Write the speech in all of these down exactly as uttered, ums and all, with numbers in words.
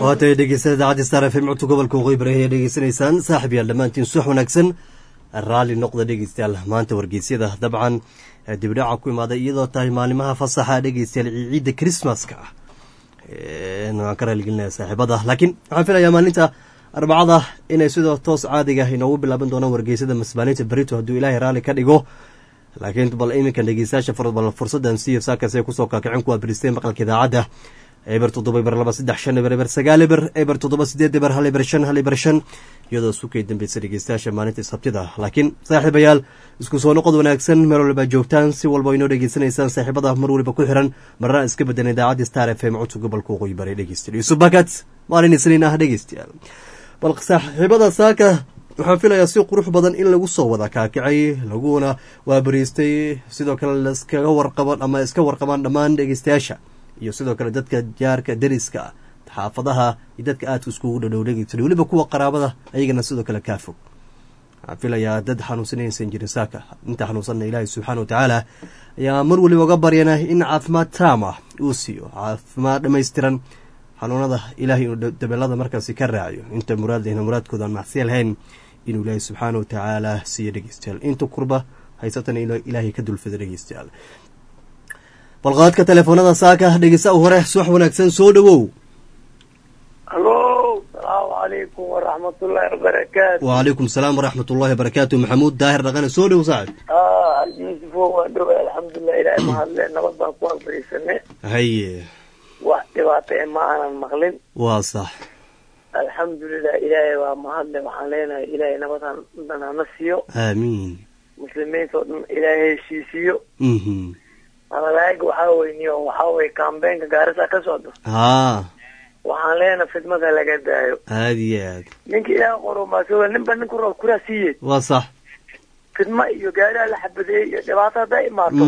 waatay dhegeysanada idaacadda Star F M codka gobolka Waqooyi Bari ee dhegeysanaysaan saaxiib yaal dhamaantiin subax wanaagsan raali noqda dhegeystayaal maanta wargeysyada dabcan dib dhaca ku imaaday iyadoo tahay maalimaha fasaxa dhegeystayaal ciidda Christmaska ee aan ka raaligelinayaa saaxiibada laakiin waxaan filayaa maalinta arbacada inay sidoo toos caadiga ah inoogu bilaaban doonaan wargeysyada mas'aalinta barito hadduu Ilaahay raali ka dhigo laakiin bal iminka dhegeystayaasha fursadan siiyo saakasay ku soo kaakicin kuwa Brisbane maqalka idaacadda eber toddoba eber laba saddex shan eber eber sagaal eber eber toddoba sideed eber hal eber shan hal eber shan iyadoo sukay dambaysa dhegeystayaasha maalinta sabtida laakiin saaxiibayaal isku soo noqod wanaagsan meel walba joogtaan si walba inoo dhegeysanaysaan saaxiibada mar waliba ku xiran marna iska badan idaacadda Star F M codka gobolka Waqooyi Bari dhegeystayaal subakat maalin isniin ah dhegeystayaal bal saaxiibada saaka waxaan filayaa si qurux badan in lagu soo wada kaakicay laguna waa bariistay sidoo kale la iskaga warqaban ama iska warqaban dhammaan dhegeystayaasha iyo sidoo kale dadka jaarka dariska xaafadaha iyo dadka aad iskugu dhadhow dhegeysta waliba kuwa qaraabada ayagana sidoo kale ka fog waxaan filayaa dad xanuunsanaysan jirin saaka inta xanuunsan Ilaahay subxaanahu wa ta'ala ayaa mar waliba uga baryana in caafimaad taam ah uu siiyo caafimaad dhameystiran xanuunada Ilaahay inuu dabalada markaasi ka raaciyo inta muraadayna muraadkooda macsiyo lahayn inuu Ilaahay subxaanahu wa ta'ala siiyo dhegeystayaal inta kurba haysatan Ilaahay ka dulfida dhegeystayaal balqaadka telefoonada saaka dhegeysa hore subax wanaagsan soo dhawow allo salaamu calaykum waraxmatullaahi wabarakaatu wa calaykum salaam waraxmatullaahi wabarakaatu maxamuud daahir dhaqane soo dhawow saaxib ah yusufo waa dhaw alxamdulillah ilaahay mahadle nabad baan ku alfariisanay haye wax dhibaato ee ma aanan maqlin waa sax alxamdulillah ilaahay waa mahadle waxaan leenahay ilaahay nabadan dhanana siiyo aamiin muslimiinta oo dhan ilaahay heshiisiyo mhm malaayiga waxaa weyniyo waxaa wey kaambeenka gaarisa ka socdo haa waxaan leenahay fidmada laga daayo aad iyo aad ninka ilaaha qoromaaso ninba ninku roob kuraa siiye waa sax fidma iyo gaariha la xabadeeyey iyo dhibaato hadday imaato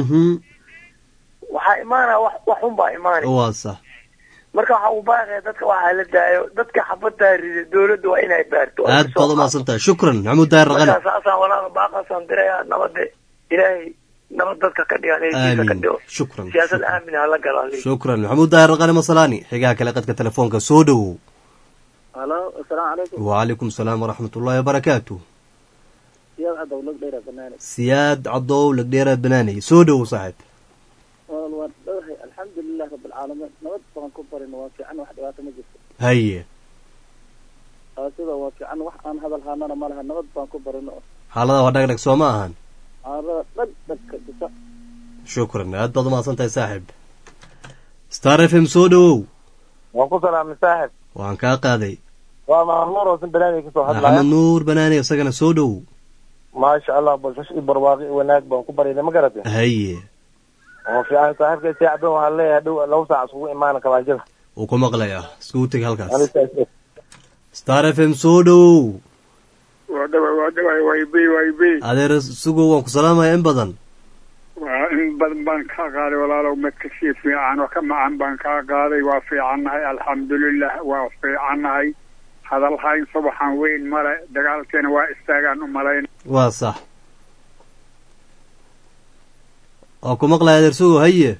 waxaa imaanaa wax wax xun baa imaanay waa sax marka waxaa u baaqaya dadka waxaa la daayo dadka xabaddaa rida dawladda waa inay baarto aad baad umahadsan tahay shukran maxamuud daahir dhaqane saasaan walaaqa baaqaasaan dirayaa nabadda ilaahay nabad dadka ka dhigan ee ka dhigo shukran siyaasad aamin ah la galaan shukran maxamuud daahir dhaqane masalaani xigaa kale qadka telefoonka soo dhawow halo assalaamu calaykum wa calaykum salaam waraxmatullaahi wabarakaatu siyaad cadow lagdheera banaanay siyaad cadow lagdheera banaanay soo dhawow saaxiib wal war dhawahay alxamdulilah rabbil caalamiin nabad baan ku barin waa fiican wax dhibaato ma jirto haye sida waa fiican wax aan hadal haanana ma laha nabad baan ku barin xaalada waa dhagdhag soo ma ahan arada dhag dhagka bisa shukran aad baad umahadsan tahay saaxiib Star F M soo dhawow waan ku salaamay saaxiib waan kaa qaaday waa Mahmuud oo san banaanay ka soo hadlaya Maxamed Nuur banaanay isagana soo dhawow maasha Allah balsash i barwaaqi wanaag baan ku barinay ma garatay haye oo fiican saaxiibka saacado waxa leeyahay dhow laba saac isugu imaan kabaajada uu ku maqlayaa isku tag halkaas Star F M soo dhawow wadaba wadaba way bay way bay adeer sugo waan ku salaamayaa in badan waa in badan baan ka qaaday walaalow madka si fiican oo ka macaan baan ka qaaday waa fiicannahay alxamdulillah waa fiicannahay hadal hayn subaxan weyn male dagaalkeena waa istaagaan u malayn waa sax oo ku maqlaya adeer sugo haye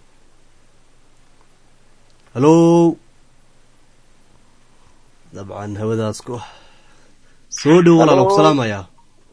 halo dabcan hawadaas ku soo dhow walaal ku salaamaya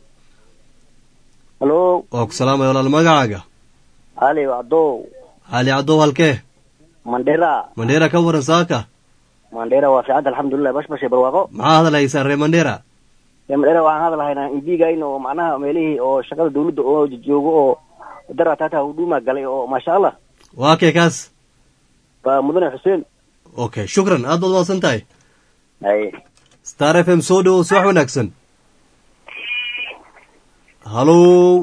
halo oo ku salaamaya walaal magacaaga ali cadow ali cadow halkee mandera mandera ka waran saaka mandera waa fiican alxamdulillah bash bash barwaaqo maxaa hadlaysaa reer mandera reer mandera waxaan hadlahaynaa indiga inuu macnaha meelihii oo shaqada dawladda oo joogo oo dara tata huduma galay oo maasha Allah waa kee kaas ba mudane xuseen okay shukran aad baad wanaagsan tahay ay Star F M soo dhawow subax wanaagsan halo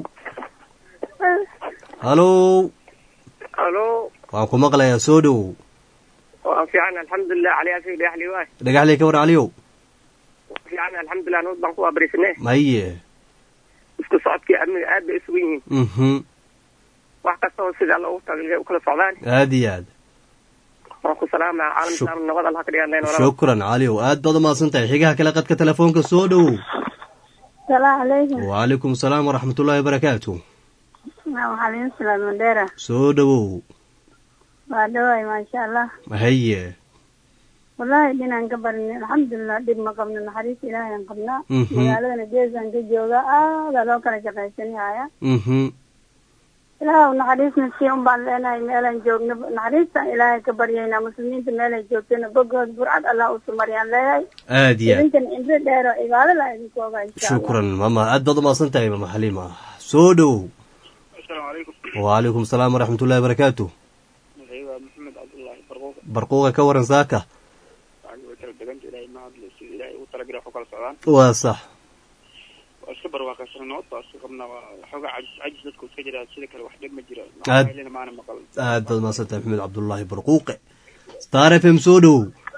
halo halo waan ku maqlayaa soo dhawow waa fiican alxamdulillah caliya si dhaxli waay dhagaxley ka war caliyow fiican alxamdulillah nabad baan ku abriisnay maye isku socodkii amniga aad bay isugu yihiin mhm wax kasta oo sida loogu talagalay u kala socdaan aad iyo aad waan ku salaamay caalamka nabad Allah ka dhiganayna walaal shukran caliyow aad baad umahadsan tahay xigaha kale qadka telefoonka soo dhawow salaamu calaykum wa calaykum salaam waraxmatullaahi wabarakaatu waxaan salaam mandera soo dhawow waa dhawaay maasha Allah haye والله دينا كبرنا الحمد لله دب ما قبنا نحريس إلهي قبنا مقالنا جيزا كجوغا هذا لو كان شقيسني هايا mhm إلهي ونحريس نسيهم بان لنا إلهي جوغنا نحريس إلهي كبرينا مسلمين تمالي جوغتنا بقود برعاد الله أسمريان لهي aadiya يمكن إن ديرو إقالة لا يكوغا إن شاء الله شكرا ماما aad baad umahadsan tahay mama xaliima soo dhow السلام عليكم. وعليكم السلام ورحمة الله وبركاته أيوة محمد عبد الله برقوق. برقوقة كورن ساكا دقنت إلهي ما أدري إلهي وطلع جرا فوق الصعدان. وصح والصبر واقع نوط أصغرنا حاجة عجز عجز لكم سجل سلك الواحد مجرى. عاد ما معنا مقال. عاد ما صرت محمد عبد الله برقوقة ستار اف ام سودو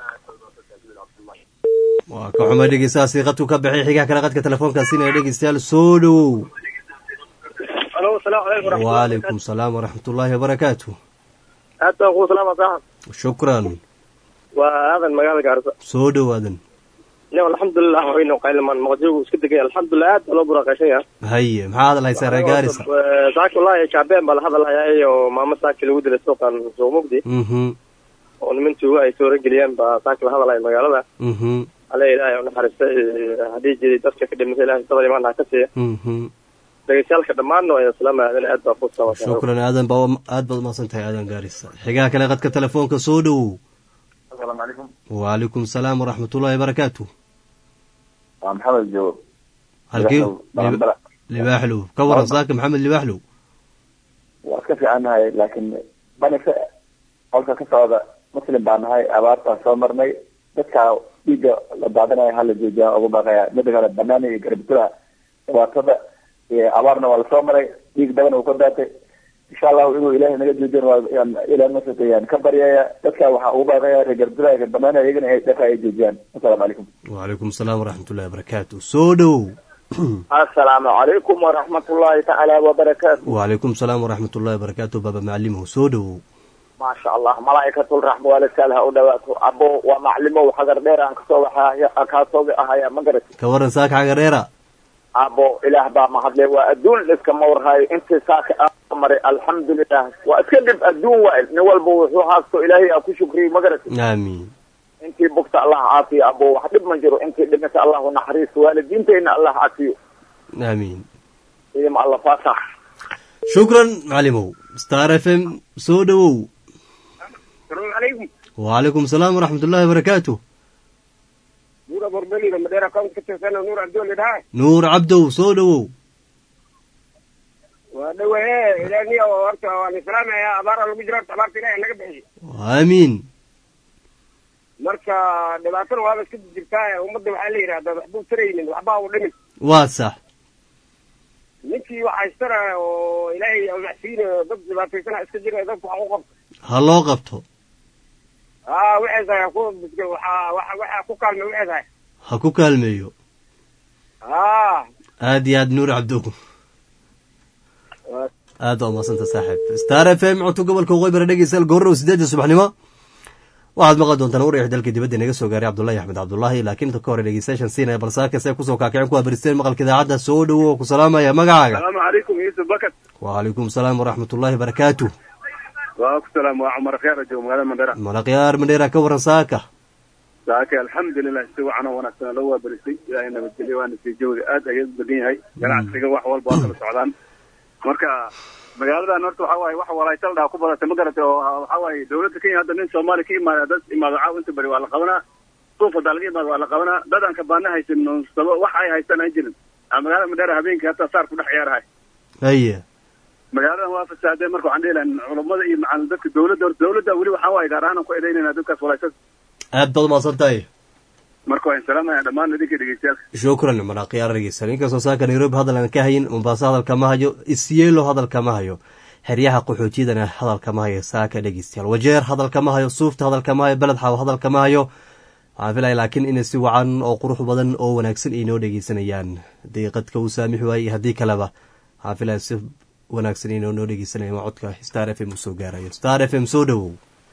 وكحمد دقيسا صيغتك بحي حكاك لقد تلفون كاسين دقيسا سودو الو السلام عليكم وعليكم السلام ورحمة الله وبركاته. حتى اخو سلام صاحب شكرا وهذا المجال قارصه سودو هذا نعم الحمد لله وين قايل من مقدو اسك دغ الحمد لله لو براقشيا هي ما هذا لا يصير غارسه ذاك والله يا شعبان بل هذا لا يا ما مساكل ودل سوقان سو مقدي اها ونمنتو ay soo ragiliyeen ba saakil hadalay magaalada mhm alle ilaahay una xariistay hadii jiri dadka ka dhimatay ilaahay sabir imaan ka siiyo mhm dagaalka dhamaano ay salaamaadeen aad baa ku soo shukran aadan baa aad baad ma santahay aadan gaarisa xigaa kale qadka telefoonka soo dhow. السلام عليكم. وعليكم السلام ورحمة الله وبركاته. محمد الجواب. هلكي لباحلو كور صاك محمد لباحلو. وأكفي عنها لكن بني قولك كسر مسلم بعنها أبارت أصامرني تذكر يجا بعدنا هلا جا أبو بقى ندخل البناني يقرب كلها واتبع أبارنا ولا صامري يجي دبنا وكذا إن شاء الله إنه إلهي نجد جدا يعني إلى المسجد يعني كبر يا تذكر وحقوبة غير رجال البنانة يجينا يدفع يجيان. السلام عليكم. وعليكم السلام ورحمة الله وبركاته. سودو. السلام عليكم ورحمة الله تعالى وبركاته. وعليكم السلام ورحمة الله وبركاته. بابا معلمه سودو. ما شاء الله ملائكة الرحمة والسلام ودواته أبو ومعلمه وحجر ديرة أنكسوها أكاسوي أهيا مجرد. كورن ساك حجر ديرة. أبو إله با محضلي وأدون لسك مور هاي أنت ساك أمري الحمد لله وأتكلم أدون وإل نوال بوحو هاكتو إلهي أكو شكري مقرس آمين. أنت بكت الله عافية أبو وحدب منجرو أنت لمس الله ونحريس والدين تين الله عافية آمين. إيما الله فاتح. شكرا معلمو ستار اف ام سودو. السلام عليكم. وعليكم السلام ورحمة الله وبركاته. نور بربلي لما دير كم كنت سنة نور عبدو اللي ده. نور عبدو سودو. ودوا إيه إلهي وورت والإسلام يا أبار المجرد أبار تلاقي أنا قبل. آمين. مركا دبعتنا وهذا كده جبتاه ومضي عليه هذا محبوب ترين وحباه ولمن. واسع. نكي وحيسترى وإلهي أو يحسين ضد دبعتنا إسكجر ضد وحوقف. هلا قبته. آه وعزة يقول بس وح وح وح كوكال من وعزة. هكوكال ميو. آه. هادي هاد نور عبدو. هذا ما صنت صاحب ستار اف ام عطوا قبل كوغي بردقي سال قرر وسداد الصبح نما واحد مقاد دون تنور يحدل كدي بدي نغا سو غاري عبد الله احمد عبد الله لكن تكور دغيساشن سينا بلساك سي كسو كاكعين كو برستين مقال كذا عدا سو دو سلام يا مغاغا. السلام عليكم يوسف بكت. وعليكم السلام ورحمه الله وبركاته. وعليكم السلام وعمر خير جو مغالا مندرا مالا خيار مندرا كورن ساكا ساكا الحمد لله سو انا وناسنا لو برستي الى ان بدلي وانا في جوي اد اي بدين هي ganacsiga wax walba oo kala socdaan marka magaalada norto waxa way wax walaaytal daa ku badatay magaalada waxa way dawladda Kenya hadda nin Soomaali ka imaada dad imaado caawinta bari waa la qabanaa suuqa dalga imaado waa la qabanaa dadan ka baana haysan sabo wax ay haysan ay jirin magaalada Madara habeenkii hata saar ku dhex ciyaarahay aye magaalada waa fasaadeen markuu aan dheelan culimada iyo macallin dadka dawladda dawladda wali waxa way gaar ahaan ku eedeynayna dadkaas walaaytal aad baad ma santay marka waan salaamayaa dhammaan idinka dhageystayaal. shukran mana qiyaar dhageysan inkastoo saaka Nairobi hadal aan ka hayn Mombasa hadal kama hayo Isiolo hadal kama hayo xeryaha qaxootiyadana hadal kama hayo saaka dhageystayaal Wajeer hadal kama hayo Suufta hadal kama hayo Balad Xaw hadal kama hayo aan filay laakiin in si wacan oo qurux badan oo wanaagsan ay noo dhageysanayaan daqiiqadka uu saamix waayay hadii kaleba aan filay si wanaagsan ay noo dhageysanayaan codka Star F M soo gaarayo Star F M soo dhawow.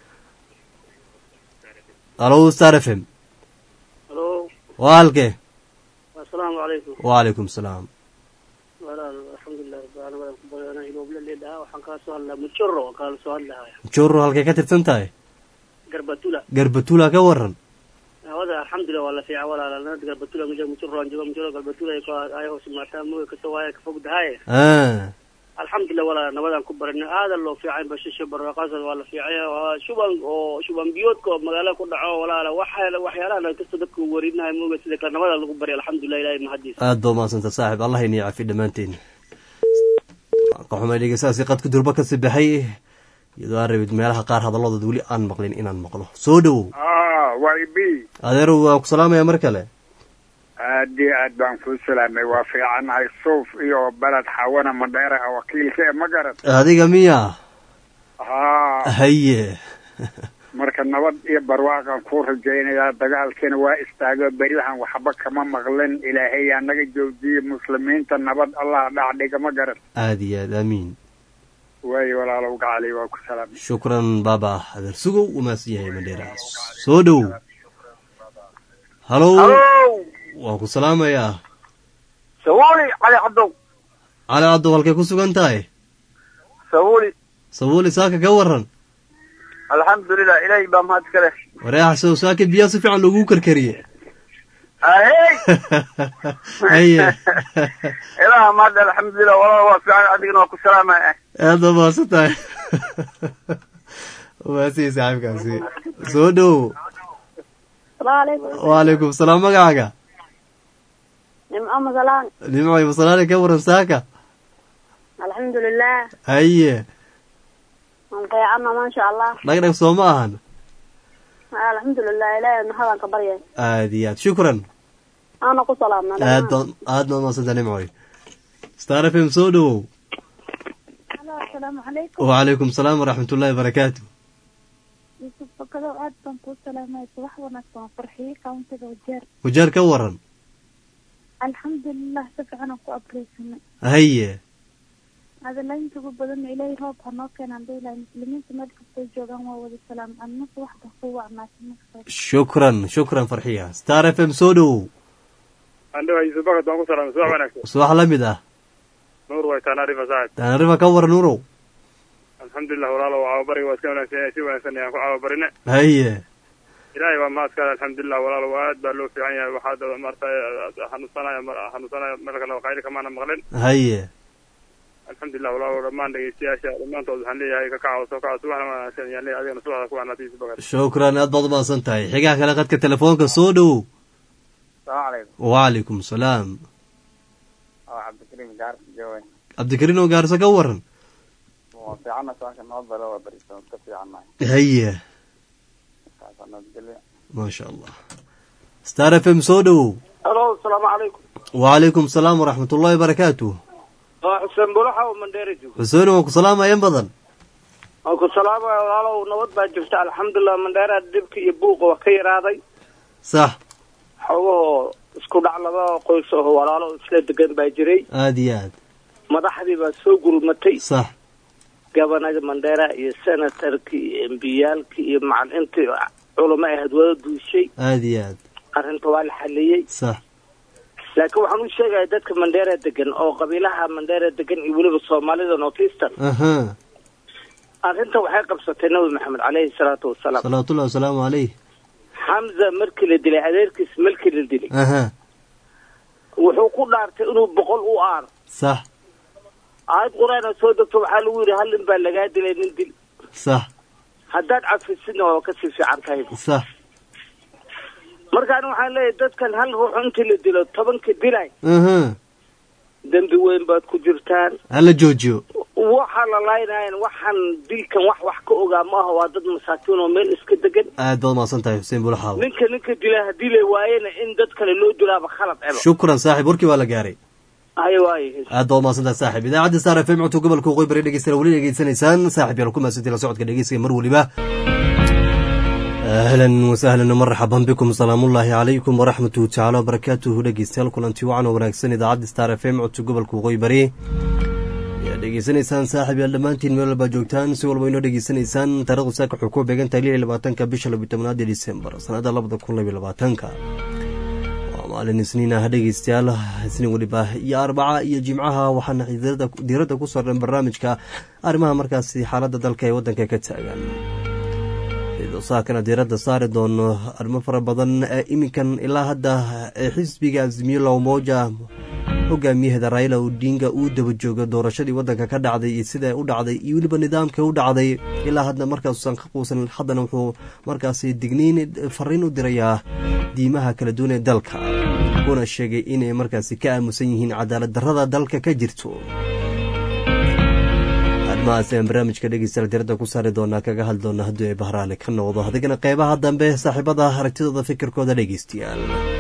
Hello Star F M. والكي السلام عليكم. وعليكم السلام. والله الحمد لله أنا أنا أنا يلوب لي ده وحنا سؤال متشرو قال سؤال لها. متشرو هالكي كتر سنتاي. قربتولا. قربتولا كورن. alxamdulilah waa la fiican walaala nabad galbatula mujir mujir roon jooga mujir galbatula ay hoos maataa mooy ka soo waaya ka fog dahay ah alxamdulilah walaala nabadan ku baranay aad loo fiican bashisha barwaaqada waa la fiicay waa shuban oo shuban biyoodka magaalada ku dhaco walaala waxa waxyaalaha la kasoo dadku warinahay mooga sida ka nabada lagu bari alxamdulilah ilaahay mahadiis aad baa maasanta saaxib allah inii caafi dhamaanteen qaxuma dhegeysaasi qadka durba ka sibaxay iyadoo aan rabid meelaha qaar hadalladooda weli aan maqlin inaan maqlo soo dhowow waa ibi adeerow waa ku salaamaya mar kale aad iyo aad baan kuu salaamay waa fiicannahay suuf iyo baled xawana madheera wakiilka ee ma garan adiga miya haa haye marka nabad iyo barwaaqan kuu rajaynayaa dagaalkiina waa istaago berilahan waxba kama maqlin ilaahay anaga joojiye muslimiinta nabad allah dhacdhiga ma garan aad iyo aad aamiin waayo walaalow gacali waa ku salaamay shukran baaba adeer sugow umaasan yahay madheera soo dhowow halow waan ku salaamayaa sawuli cali cabdow cali cabdow halkay ku sugan tahay sawuli sawuli saaka ka waran alxamdulilah ilaahay baa mahad ka leh wareexa sow saaka biyaa si fiican loogu karkariye ahey haye ilaaha mahad alxamdulilah walaal waa fiican adigana waa ku salaamaya aad baa mahadsan tahay waasii saaxiibkaasi soo dhowow waalaykum salaam magacaaga nimco masalaan nimco masalaani ka waran saaka alxamdulilah haye waan fiicana maasha allah dhagdhag soo ma ahan alxamdulilah ilaahay mahadaan ka baryay aad iyo aad shukran ana ku salaamna aad baan aad baan mahadsanta nimcoy star f m soo dhowow asalaamu calaykum wacalaykum salaam waraxmatullahi wabarakaatu yusuf bakado aad baan kuu salaamay subax wanaagsan farxiye countiga wajeer wajeer ka waran alxamdulilah si fiican aan ku abreysanay haye adalaynta ugu badan ilaahay roob hanoo keenaan daylahay muslimiinta meel kastay joogaan waa wada salaam annaga waxda ku wacnaasan shukran shukran farxiya star f m soo dhowow andhawa yusuf bakad baan ku salaamay subax wanaagsan subax la mid ah nuur way taanarifa saaxib taanarifa ka waran nuurow alxamdulilah walaalo caawabariga waa iska wanaagsan si wanaagsan ayaan ku caawabarine haye ilaahay waa mahadkaada alxamdulilah walaalo aad baa loo fiican yahay waxaad maartay xanuunsanaya xanuunsanaya markana qayli kamaana maqlin haye alxamdulilah walaalo dhammaan dhegeystayaasha dhammaantood waxaan leeyahay ka kacaw soo kaca subaxna wanaagsan ayaan leeyahay adigana subaxda ku wanaagsan yusuf bakad shukran aad baad umahadsan tahay xigaha kale qadka telefoonka soo dhowow salaamu calaykum wacalaykum salaam cabdikariim gaarka jooga cabdikariin oo gaarso ka waran waa fiicanna saaka nabad baa loo barisan ka fiicannahay haye kaasa nabadgelya maasha allah star f m soo dhowow halo asalaamu calaykum wacalaykum salaam waraxmatullahi wabarakaatu waa xuseen bulaxa oo mandheera joogo xuseen waan ku salaamaya in badan waan ku salaamaya walaalow nabad baa jirta alxamdulilah mandheera dhibka iyo buuqa waa ka yaraaday sax xogahoo isku dhac laba qoys oo walaalo isla degan baa jiray aad iyo aad madaxdii baa soo gurmatay sax gabanaga mandheera iyo senatarkii iyo embiyaalkii iyo macalintii culamo ahayd wada duushay aad iyo aad arrinta waa la xaliyey sax laakiin waxaan u sheegaya dadka mandheera degan oo qabiilaha mandheera degan iyo weliba soomaalida northeastern aha arrinta waxay qabsatay nabi maxamed caleyhi salaatu wasalaam salawaatullahi wasalaamu caleyh xamza markii la dilay adeerkiis markii la dilay aha wuxuu ku dhaartay inuu boqol u aar sax aayad qur-aan soo degto waxaa lagu yidhi hal nin baa lagaa dilay nin dil sax haddaad cafisidna waa kasii fiican tahay sax markaan waxaan leeyahay dadkan hal ruux intii la dilo tobankii dilay aha dembi weyn baad ku jirtaan hala joojiyo waxaa la laaynayan waxaan dilkan wax wax ka ogaa ma aha waa dad masaakiin oo meel iska degan aad baad umahadsan tahay xuseen bulaxaaw ninka ninka dila haddii la waayena in dad kale loo dilaaba khalad eba shukran saaxib warkii waa la gaaray ay waaye aad baad umahadsan tahay saaxib idaacadda star f m codka gobolka waqooyi bari dhegeystana weli dhegeysanaysaan saaxib yaal ku mahadsantii la socodka dhegeysiga mar weliba ahlan wasahlan marxaban bikum salaamullaahi calaykum waraxmatuhu tacaala wabarakaatuhu dhegeystayaal kulanti wacan oo wanaagsan idaacadda star f m codka gobolka waqooyi bari ayaad dhegeysanaysaan saaxib yaal dhammaantiin meel walbaa joogtaan si walba inoo dhegeysanaysaan taarikhdu saaka waxay ku beegan tahay lix iyo labaatanka bisha labiyi tobnaad ee disembar sanada labada kun labiyo labaatanka waa maalin isniin ah dhegeystayaal isniin weliba iyo arbaca iyo jimcaha waxaana diiradda ku saaran barnaamijka arrimaha markaasi xaaladda dalka ee waddanka ka taagan saakana diiradda saari doono arrimo fara badan iminkan ilaa hadda xisbiga azimio la umoja hogaamiyaheeda Raila Odinga uu daba joogo doorashadii wadanka ka dhacday iyo sida u dhacday iyo waliba nidaamka u dhacday ilaa hadda markaas san ka quusan haddana wuxuu markaas digniin fariin u dirayaa diimaha kala duwan ee dalka kuna sheegay inay markaas ka aamusan yihiin cadaalad darrada dalka ka jirto maaseen barnaamijka dhegeystayaal diiradda ku saari doonaa kaga hadli doonaa haddii ay bahraale ka noqdo adigana qeybaha dambe saaxiibada aragtidooda fikirkooda dhegeystayaal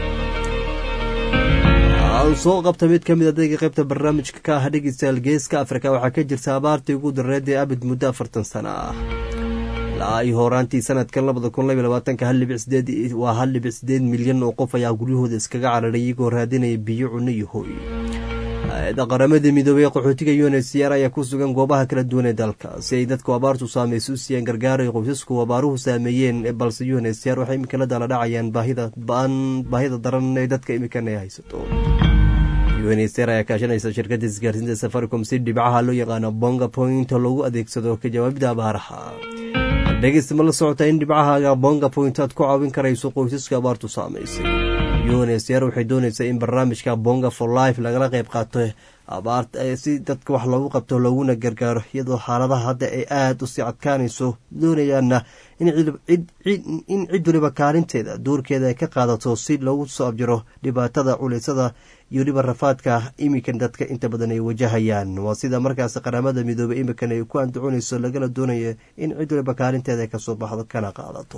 aan soo qabta mid ka mid a dadka qaybta barnaamijka ka ah dhegeystayaal geeska Afrika waxaa ka jirta abaartii ugu dareeday abid muddo afartan sano ah ilaa ay horaantii sanadkan labada kun laba iyo labaatanka hal dhibic sideed waa hal dhibic sideed milyan oo qof ayaa guryahooda iskaga cararay iyagoo raadinaya biyo cunno iyo hooy qaramada midoobay qaxootiga U N H C R ayaa ku sugan goobaha kala duwan ee dalka si ay dadku abaartu saameysay u siiyaan gargaar ay qoysasku abaaruhu saameeyeen balse U N H C R waxay imika la dala dhacayaan baahida baan baahida daran ee dadka imika ay haysato U N H C R ayaa kaashanaysa shirkadda isgaarsiinta Safaricom si dhibcaha loo yaqaan Bonga Point loogu adeegsado ka jawaabida abaaraha dhegeysta ma la socota in dhibcaha Bonga Point aad ku caawin karayso qoysaska abaartu saameysay U N H C R waxay doonaysaa in barnaamijka Bonga for Life lagala qayb qaato abaarta si dadka wax loogu qabto looguna gargaaro iyadoo xaaladaha hadda ay aad u sii adkaanayso doonayaana in cid in cid waliba kaalinteeda doorkeeda ay ka qaadato si loogu soo abjiro dhibaatada culeysada iyo waliba rafaadka imikan dadka inta badan ay wajahayaan waa sida markaas qaramada midoobay imikan ay ku andacoonayso lagala doonayo in cid waliba kaalinteeda ay kasoo baxdo kana qaadato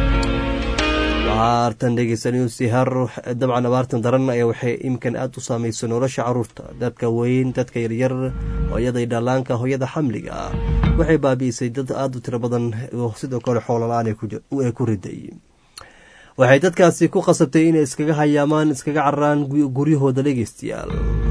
abaartan dhegeysanayuu sihar dabcan abaartan daran ayaa waxay imkan aad u saamayso nolosha caruurta dadka weyn dadka yaryar hooyada dhallaanka hooyada xamliga ah waxay baabi'isay dad aad u tiro badan oo sidoo kale xoolo la'aan ay ku riday waxay dadkaasi ku qasabtay inay iskaga hayaamaan iskaga cararaan guryahooda dhegeystayaal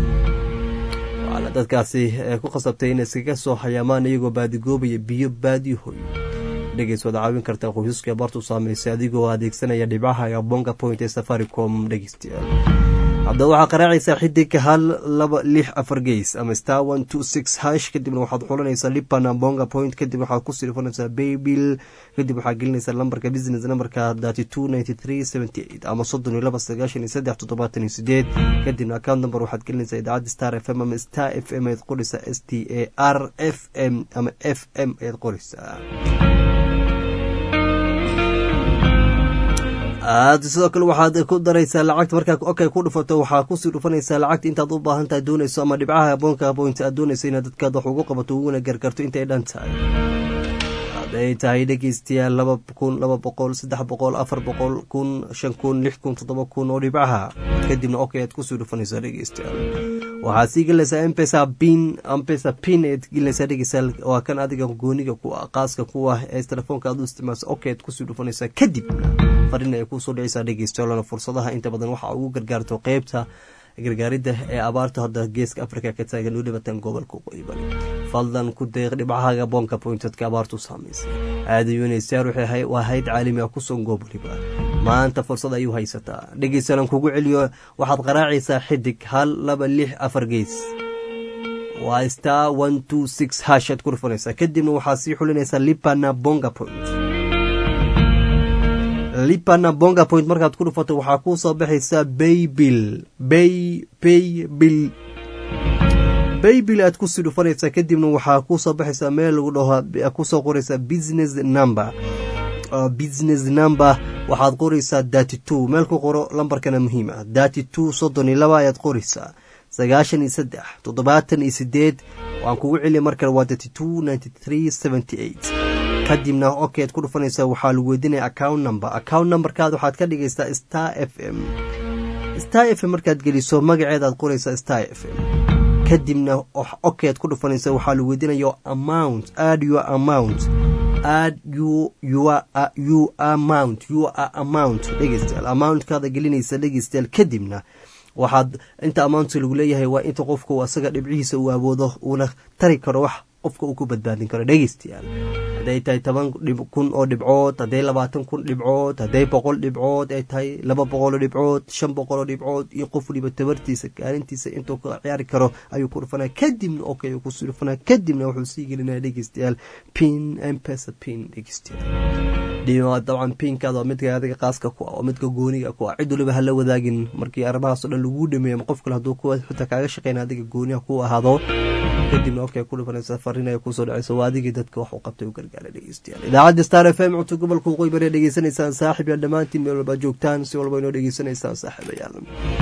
waxaana dadkaasi ku qasabtay inay iskaga soo hayaamaan iyagoo baadigoobaya biyo baadiyahoy dhegeys wada caawin karta qoysaska abaartu saameysay adigoo adeegsanaya dhibcaha Bonga Point ee Safaricom dhegeystayaal hadda waxaa qaraacaysaa xidig hal laba lix afar gees ama star one two six hash kadibna waxaad xulanaysaa Lipana Bonga Point kadib waxaad ku sirfanaysaa Baybill kadib waxaad gelinaysaa lambarka business numberka thirty-two ninety-three seventy-eight ama soddon iyo laba sagaashan iyo saddex toddobaatan iyo sideed kadibna account number waxaad gelinaysaa idaacadda Star F M ama Star F M eed qoraysaa S T A R F M ama F M eed qoraysaa aad sidoo kale waxaad ku daraysaa lacagta markaa okay ku dhufato waxaa ku sii dhufanaysaa lacagta intaad u baahan tahay doonayso ama dhibcaha Bonga Point aad doonayso inaad dadkaada wax ugu qabato uguna gargarto intay dhan tahay haday tahay dhegeystayaal laba kun laba boqol saddex boqol afar boqol kun shan kun lix kun toddoba kun oo dhibcaha kadibna okay aad ku sii dhufanaysaa dhegeystayaal waxaa sii gelaysaa M-Pesa pin M-Pesa pin eed gelaysaa dhegeystayaal waa kan adiga gooniga ku ah qaaska ku ah ee telefoonka aad u isticmaasho okay aad ku sii dhufanaysaa kadib farin ay ku soo dhacaysaa dhegeystayaal fursadaha inta badan waxa ugu gargaarto qaybta gargaaridda ee abaarta hadda geeska Afrika ka taagan u dhibatan gobolka Qoyban fadlan ku deeq dhibcaha Bonga Point ka abaartu saameysay aadayuu neesaar waxay waa hay'ad caalami ah ku soo gobolka maanta fursad ayuu haysataa dhegeystayaal kugu celiyo waxaad qaraacaysaa xidig hal laba lix afar gees waa star one two six hash aad ku dhufanaysaa kadibna waxaad sii xulinaysaa Lipana Bonga Point Lipana Bonga Point markaad ku dhufato waxaa ku soo baxaysaa Baybill bay Baybill Baybill aad ku sii dhufanaysaa kadibna waxaa ku soo baxaysaa meel lagu dhaho ku soo qoraysaa business number uh, business number waxaad qoraysaa thirty-two meel ku qoro lambarkana muhiim ah thirty-two soddon iyo laba ayaad qoraysaa sagaashan iyo saddex toddobaatan iyo sideed waan kugu celiya markale waa thirty-two ninety-three seventy-eight kadibna okay aad ku dhufanaysaa waxaa lagu weydiinaya account number account numberkaada waxaad ka dhigaysaa Star F M Star F M markaad geliso magaceeda aad qoraysaa Star F M kadibna okay aad ku dhufanaysaa waxaa lagu weydiinaya amount add your amount add you your uh, you amount your uh, amount dhegeystayaal amountkaada gelinaysa dhegeystayaal kadibna waxaad inta amount lagu leeyahay waa inta qofku asaga dhibcihiisa uu awoodo una tari karo wax qofka uu ku badbaadin karo dhegeystayaal haday tahay toban kun oo dhibcood haday labaatan kun dhibcood haday boqol dhibcood ay tahay laba boqol dhibcood shan boqol dhibcood iyo qof waliba tabartiisa kaalintiisa intuu ka ciyaari karo ayuu ku dhufanaa kadibna okay ku soo dhufanaa kadibna wuxuu sii gelinayaa dhegeystayaal pin M-Pesa pin dhegeystayaal dabcan pinkaada waa midka adiga qaaska ku ah oo midka gooniga ku ah cid waliba hala wadaagin markii arrimahaas oo dhan lagu dhameeyo ama qof kale hadduu kuwa xitaa kaaga shaqeyna adiga gooniha ku ahaado kadibna okay ku dhifanaysa fariinaya kusoo dhacaysa waa adigii dadka wax u qabtay u gargaara dhegeystayaal idaacadda star f m cunto gobolka waqooyi bari dhegeysanaysaan saaxiib yaal dhammaantiin meel walba joogtaan si walba inoo dhegeysanaysaan saaxiibayaal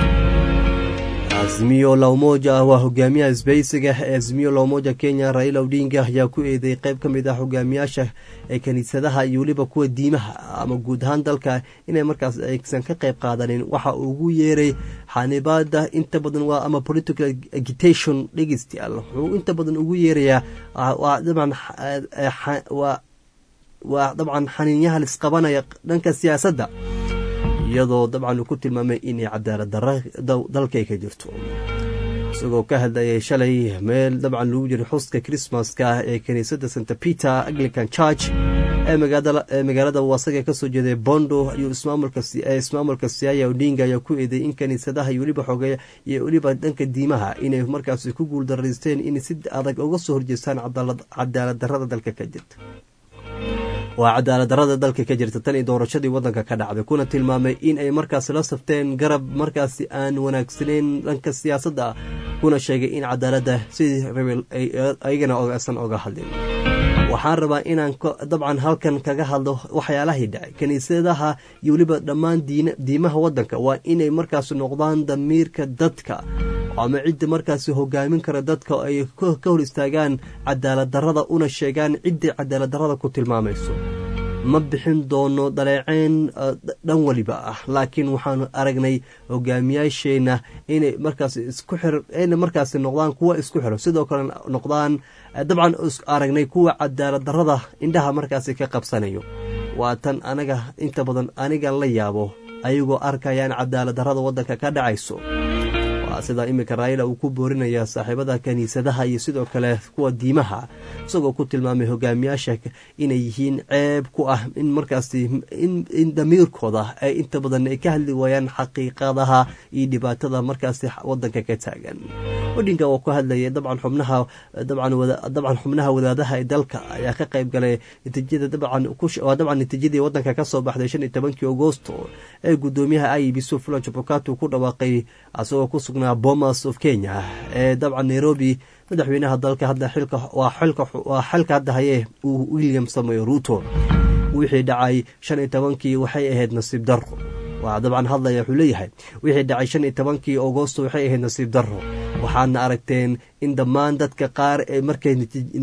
Azimio la Umoja waa hogaamiyaha isbahaysiga ee Azimio la Umoja Kenya Raila Odinga ayaa ku eeday qayb ka mid ah hogaamiyaasha ee kaniisadaha iyo waliba kuwa diimaha ama guud ahaan dalka inay markaas aysan ka qayb qaadanin waxa ugu yeeray xanibaada inta badan waa ama political agitation dhegeystayaal wuxuu inta badan ugu yeerayaa waa dabcan waa waa dabcan xaniinyaha la isqabanaya dhanka siyaasadda iyadoo dabcan uu ku tilmaamay inay cadaalad darro dalka ay ka jirto isagoo ka hadlayay shalay meel dabcan lagu jiray xuska Christmaska ee kaniisadda Saint Peter Anglican Church ee magaalada ee magaalada wasaga ka soo jeeday Bondo iyo ismaamulka ismaamulka Siaya Odinga ayaa ku eeday in kaniisadaha iyo waliba xogeeya iyo waliba dhanka diimaha inay markaas ku guul daraysteen in si adag uga soo horjeestaan cadaalad darrada dalka ka jirta waa cadaalad darrada dalka ka jirta tan iyo doorashadii waddanka ka dhacday kuna tilmaamay in ay markaas la safteen garab markaasi aan wanaagsaneyn dhanka siyaasadda kuna sheegay in cadaaladda sidii rebel ay ayagana ogaasan oga hadleen waxaan rabaa inaan dabcan halkan kaga hadlo waxyaalahii dhacay kaniisadaha iyo weliba dhammaan diimaha waddanka waa inay markaas noqdaan damiirka dadka ama cidda markaasi hogaamin kara dadka ay ka hor istaagaan cadaalad darrada una sheegaan ciddii cadaalad darrada ku tilmaamayso ma bixin doono daleeceyn dhan waliba ah laakiin waxaanu aragnay hogaamiyaasheenna inay markaas isku xir inay markaas noqdaan kuwa isku xiro sidoo kale noqdaan dabcan aragnay kuwa cadaalad darrada indhaha markaas ka qabsanayo waa tan anaga inta badan aniga la yaabo ayagoo arkayaan cadaalad darrada waddanka ka dhacayso sida imika Raila uu ku boorinaya saaxiibada kaniisadaha iyo sidoo kale kuwa diimaha isagoo ku tilmaamay hogaamiyaasha inay yihiin ceeb ku ah in markaas in, in damiirkooda ay inta badan ay ka hadli waayaan xaqiiqadaha iyo dhibaatada markaas waddanka ka taagan Odinga oo ku hadlayay dabcan xubnaha dabcan wada dabcan xubnaha wadaadaha ee dalka ayaa ka qayb galay natiijada dabcan ku dabcan natiijadii waddanka ka soo baxday shan iyo tobankii Agoosto ee gudoomiyaha I E B C Wafula Chebukati ku dhawaaqay asagoo ku sugnaa Bomas of Kenya ee dabcan Nairobi madaxweynaha dalka hadda xilka waa xilka waa xilka hadda haye William Samoei Ruto wixii dhacay shan iyo tobankii waxay ahayd nasiib darro waa dabcan hadlaya wuxuu leeyahay wixii dhacay shan iyo tobankii Agoosto waxay ahayd nasiib darro waxaana aragteen in dhammaan dadka qaar ee markay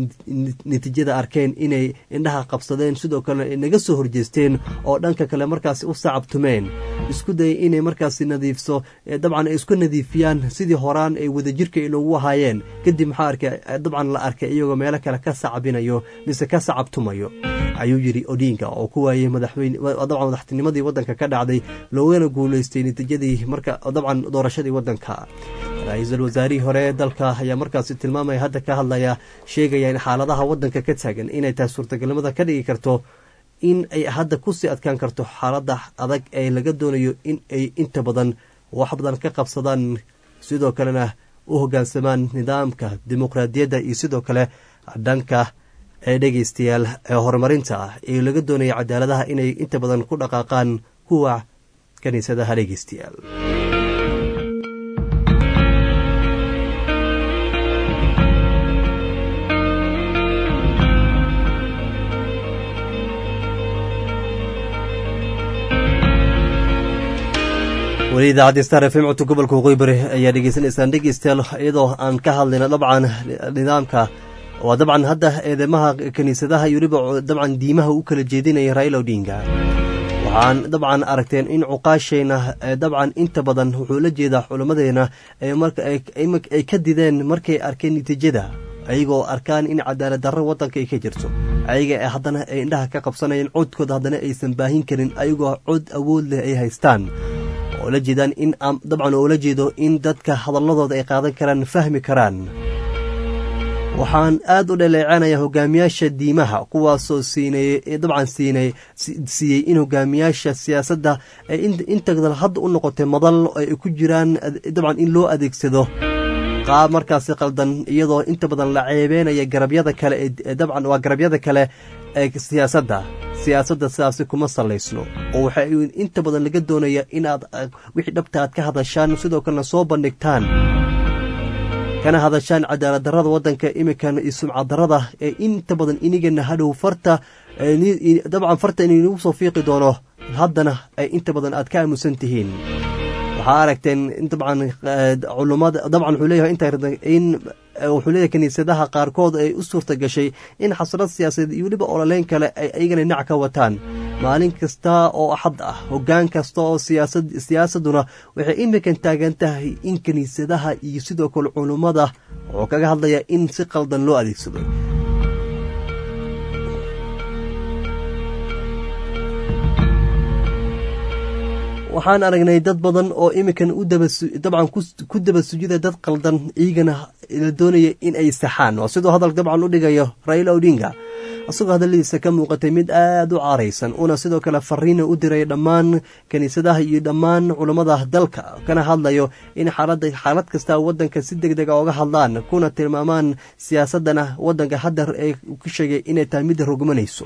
natiijada arkeen inay indhaha qabsadeen sidoo kale ay naga soo horjeesteen oo dhanka kale markaas u sacabtumeen isku day inay markaas nadiifso dabcan ay isku nadiifiyaan sidii horaan ay wadajirka inoogu ahaayeen kadib maxaa arkay dabcan la arkay iyagoo meelo kale ka sacabinayo mise ka sacabtumayo ayuu yiri Odinga oo ku waayay madaxweyne dabcan madaxtinimadii waddanka ka dhacday loogana guuleystay natiijadii marka dabcan doorashadii waddanka ra'iisul wasaarihii hore dalka ayaa markaas tilmaamay hadda ka hadlaya sheegaya in xaaladaha waddanka ka taagan inay tahay suurtagalnimada ka dhigi karto in ay hadda ku sii adkaan karto xaaladda adag ee laga doonayo in ay inta badan wax badan ka qabsadaan sidoo kalena u hoggaansamaan nidaamka dimuqraadiyadda iyo sidoo kale dhanka ee dhegeystayaal ee horumarinta ah ee laga doonayo cadaaladaha inay inta badan ku dhaqaaqaan kuwa kaniisadaha dhegeystayaal weli idaacadda Star F M codka gobolka waqooyi bari ayaa dhegeysanaysaan dhegeystayaal iyadoo aan ka hadlayna dabcan nidaamka waa dabcan hadda eedamaha kaniisadaha iyo weliba dabcan diimaha u kala jeedinaya Raila Odinga waxaan dabcan aragteen in cuqaashayna dabcan inta badan wuxuu la jeedaa culamadeena ay marka ay ka dideen markay arkeen natiijada ayagoo arkaan in cadaalad darro waddanka ay ka jirto ayaga haddana ay indhaha ka qabsanayeen codkooda haddana aysan baahin karin ayagoo cod awood leh ay haystaan oo la jeedaan in dabcan oo la jeedo in dadka hadalladooda ay qaadan karaan fahmi karaan waxaan aad u dhaleecanaya hogaamiyaasha diimaha kuwaasoo siinay dabcan siinay siiyay in hogaamiyaasha siyaasadda ay inta hadda u noqotay madal ay ku jiraan dabcan in loo adeegsado qaab markaasi qaldan iyadoo inta badan la ceebeenaya garabyada kale ee dabcan waa garabyada kale siyaasadda siyaasadda sidaasi kuma salaysno oo waxaa inta badan laga doonaya inaad wixii dhabta aad ka hadashaan sidoo kalena soo bandhigtaan kana hadashaan cadaalad darrada waddanka imikan iyo sumcad darrada ee inta badan inigana hadhow farta dabcan farta inaynagu soo fiiqi doono haddana ay inta badan aad ka aamusan tihiin waxaa aragteen dabcan culummada dabcan wuxuu leeyahay inta in wuxuu leeyahay kiniisadaha qaarkood ay u suurta gashay in xasrad siyaasadeed iyo weliba ololeyn kale ay ayagana dhinac ka wataan maalin kasta oo axad ah hoggaan kasta oo siyaasad siyaasaduna waxay imikan taagan tahay in kiniisadaha iyo sidoo kale culummada wuxuu kaga hadlayaa in si qaldan loo adeegsado waxaan aragnay dad badan oo imikan u daba dabcan ku daba sujida dad qaldan iyagana la doonaya in ay saxaan waa sidoo hadal dabcan u dhigayo Raila Odinga asagoo hadaladiisa ka muuqatay mid aad u caaraysan una sidoo kale fariina u diray dhammaan kaniisadaha iyo dhammaan culimada dalka kana hadlayo in xaalad xaalad kasta waddanka si degdeg ah uga hadlaan kuna tilmaamaan siyaasadana waddanka hadda ay ku sheegay inay tahay mid rogmanayso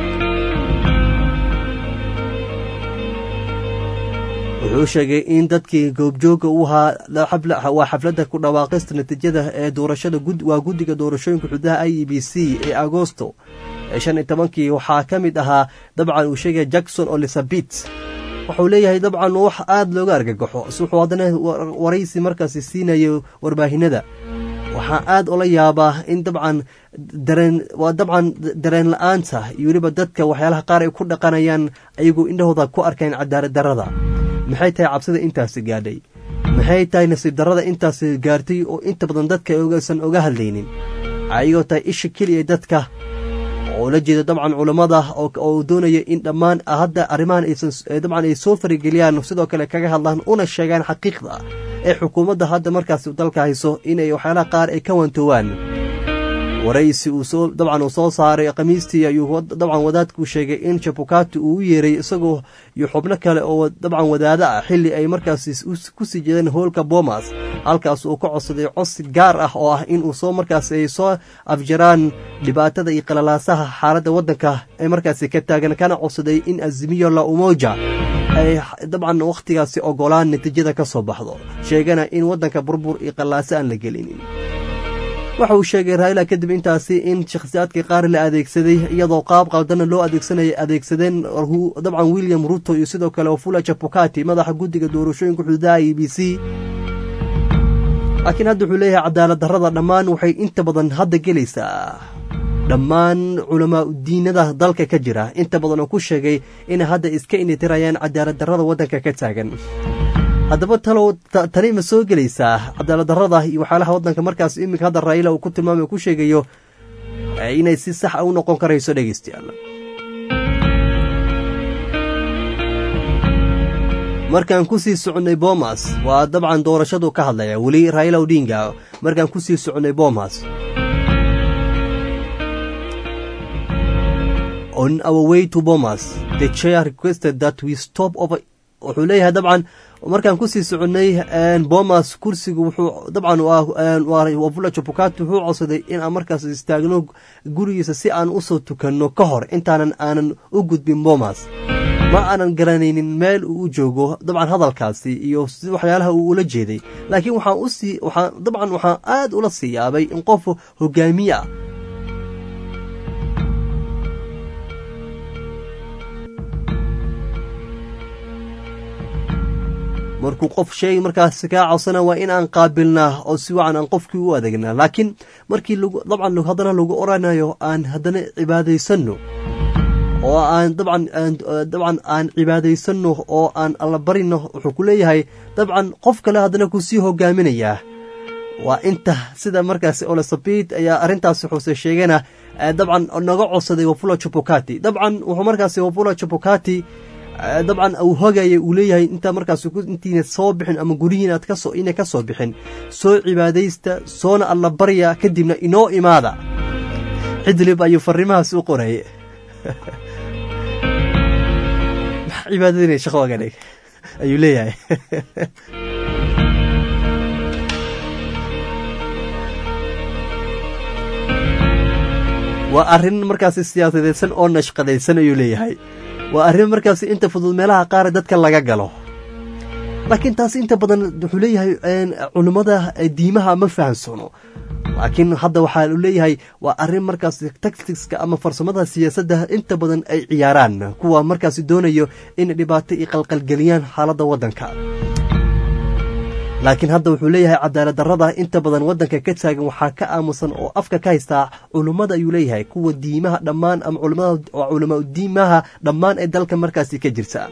wuxuu sheegay in dadkii goobjooga u ahaa waa xafladda ku dhawaaqista natiijada ee doorashada waa guddiga doorashooyinka xuduudaha I E B C ee Agoosto shan iyo tobankii waxaa ka mid ahaa dabcan uu sheegay Jackson Elizabeth wuxuu leeyahay dabcan wax aad looga argagaxo wuxuu haddana waraysi markaasi siinayo warbaahinada waxaa aad ula yaabaa in dabcan dareen waa dabcan dareen la'aanta iyo weliba dadka waxyaalaha qaar ay ku dhaqanayaan ayagoo indhahooda ku arkeen cadaalad darrada maxay tahay cabsida intaasi gaadhay maxay tahay nasiib darrada intaasi gaartay oo inta badan dadka aysan oga hadlaynin ayagoo tahay isha keliya dadka oo la jeeda dabcan culammada oo doonaya in dhammaan hadda arrimahan aysan dabcan ay soo farageliyaan sidoo kale kaga hadlaan una sheegaan xaqiiqda ee xukuumadda hadda markaasi dalka hayso inay waxyaalaha qaar ay ka wantoowaan waraysi uu soo dabcan uu soo saaray khamiistii ayuu dabcan wadaadku sheegay in Chebukati uu u yeeray isagoo iyo xubno kale oo dabcan wadaada ah xilli ay markaasi ku sii jeedeen hoolka Bomas halkaas uu ka codsaday codsi gaar ah oo ah in uu soo markaasi ay soo afjaraan dhibaatada iyo qalalaasaha xaaladda waddanka ee markaasi ka taagan kana codsaday in Azimio la Umoja ay dabcan waqtigaasi ogolaan natiijada ka soo baxdo sheegana in waddanka burbur iyo qalaasa aan la gelinin waxa uu sheegay Raila kadib intaasi in shakhsiyaadka qaar la adeegsaday iyadoo qaab qaldan loo adeegsanay adeegsadeen dabcan William Ruto iyo sidoo kale Wafula Chebukati madaxa guddiga doorashooyinka xuduudaha I E B C laakiin hadda wuxuu leeyahay cadaalad darrada dhammaan waxay inta badan hadda gelaysaa dhammaan culamaa diinada dalka ka jira inta badan oo ku sheegay in hadda iska initirayaan cadaalad darrada waddanka ka taagan haddaba talow tani ma soo gelaysaa cadaalad darrada iyo waxyaalaha waddanka markaas iminka hadda Raila uu ku tilmaamay ku sheegayo inay si sax ah u noqon karayso dhegeystayaal markaan ku sii soconay Bomas waa dabcan doorashadu ka hadlaya wali Raila Odinga markaan ku sii soconay Bomas on our way to Bomas the chair requested that we stop over wuxuu leeyahay dabcan markaan ku sii soconay Bomas kursigu wuxuu dabcan waa Wafula Chebukati wuxuu codsaday in aan markaas istaagno gurigiisa si aan u soo tukanno ka hor intaanan aanan u gudbin Bomas ma aanan garanaynin meel uu joogo dabcan hadalkaasi iyo waxyaalaha uu ula jeeday laakiin waxaan u sii waxaan dabcan waxaan aad ula sii yaabay in qof hogaamiye ah markuu qof shay markaas ka codsana waa in aan qaabilnaa oo si wacan aan qofkii u adeegnaa laakiin markii dabcan haddana lagu oranayo aan haddana cibaadaysanno oo aan dabcan dabcan aan cibaadaysanno oo aan alla barino wuxuu ku leeyahay dabcan qof kale haddana ku sii hogaaminayaa waa inta sida markaasi Elizabeth ayaa arrintaasi xuusay sheegana dabcan naga codsaday Wafula Chebukati dabcan wuxuu markaasi Wafula Chebukati dabcan uu hogayay uu leeyahay inta markaas intiina soo bixin ama gurihiina aad ka soo inay ka soo bixin soo cibaadaysta soona alla barya kadibna inoo imaada xidlib ayuu fariimahaas u qoray cibaadadina shaqo gaday ayuu leeyahay waa arrin markaasi siyaasadaysan oo nashqadaysan ayuu leeyahay waa arrin markaasi inta fudud meelaha qaar dadka laga galo laakiin taas inta badan wuxuu leeyahay culimmada diimaha ma fahansano laakiin hadda waxaa u leeyahay waa arrin markaasi tacticska ama farsamada siyaasadda inta badan ay ciyaaraan kuwa markaasi doonayo in dhibaato i qalqalgeliyaan xaaladda waddanka laakiin hadda wuxuu leeyahay cadaalad darrada inta badan waddanka ka taagan waxaa ka aamusan oo afka ka haystaa culummada ayuu leeyahay kuwa diimaha dhammaan ama culamaa diimaha dhammaan ee dalka markaasi ka jirta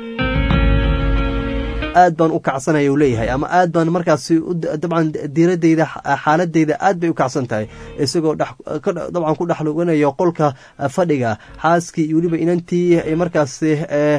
aad baan u kacsanaya uu leeyahay ama aad baan markaasi dabcan diiradeyda xaaladeyda aad bay u kacsan tahay isagoo dabcan ku dhexluganayo qolka fadhiga xaaskii iyo weliba inantii markaasi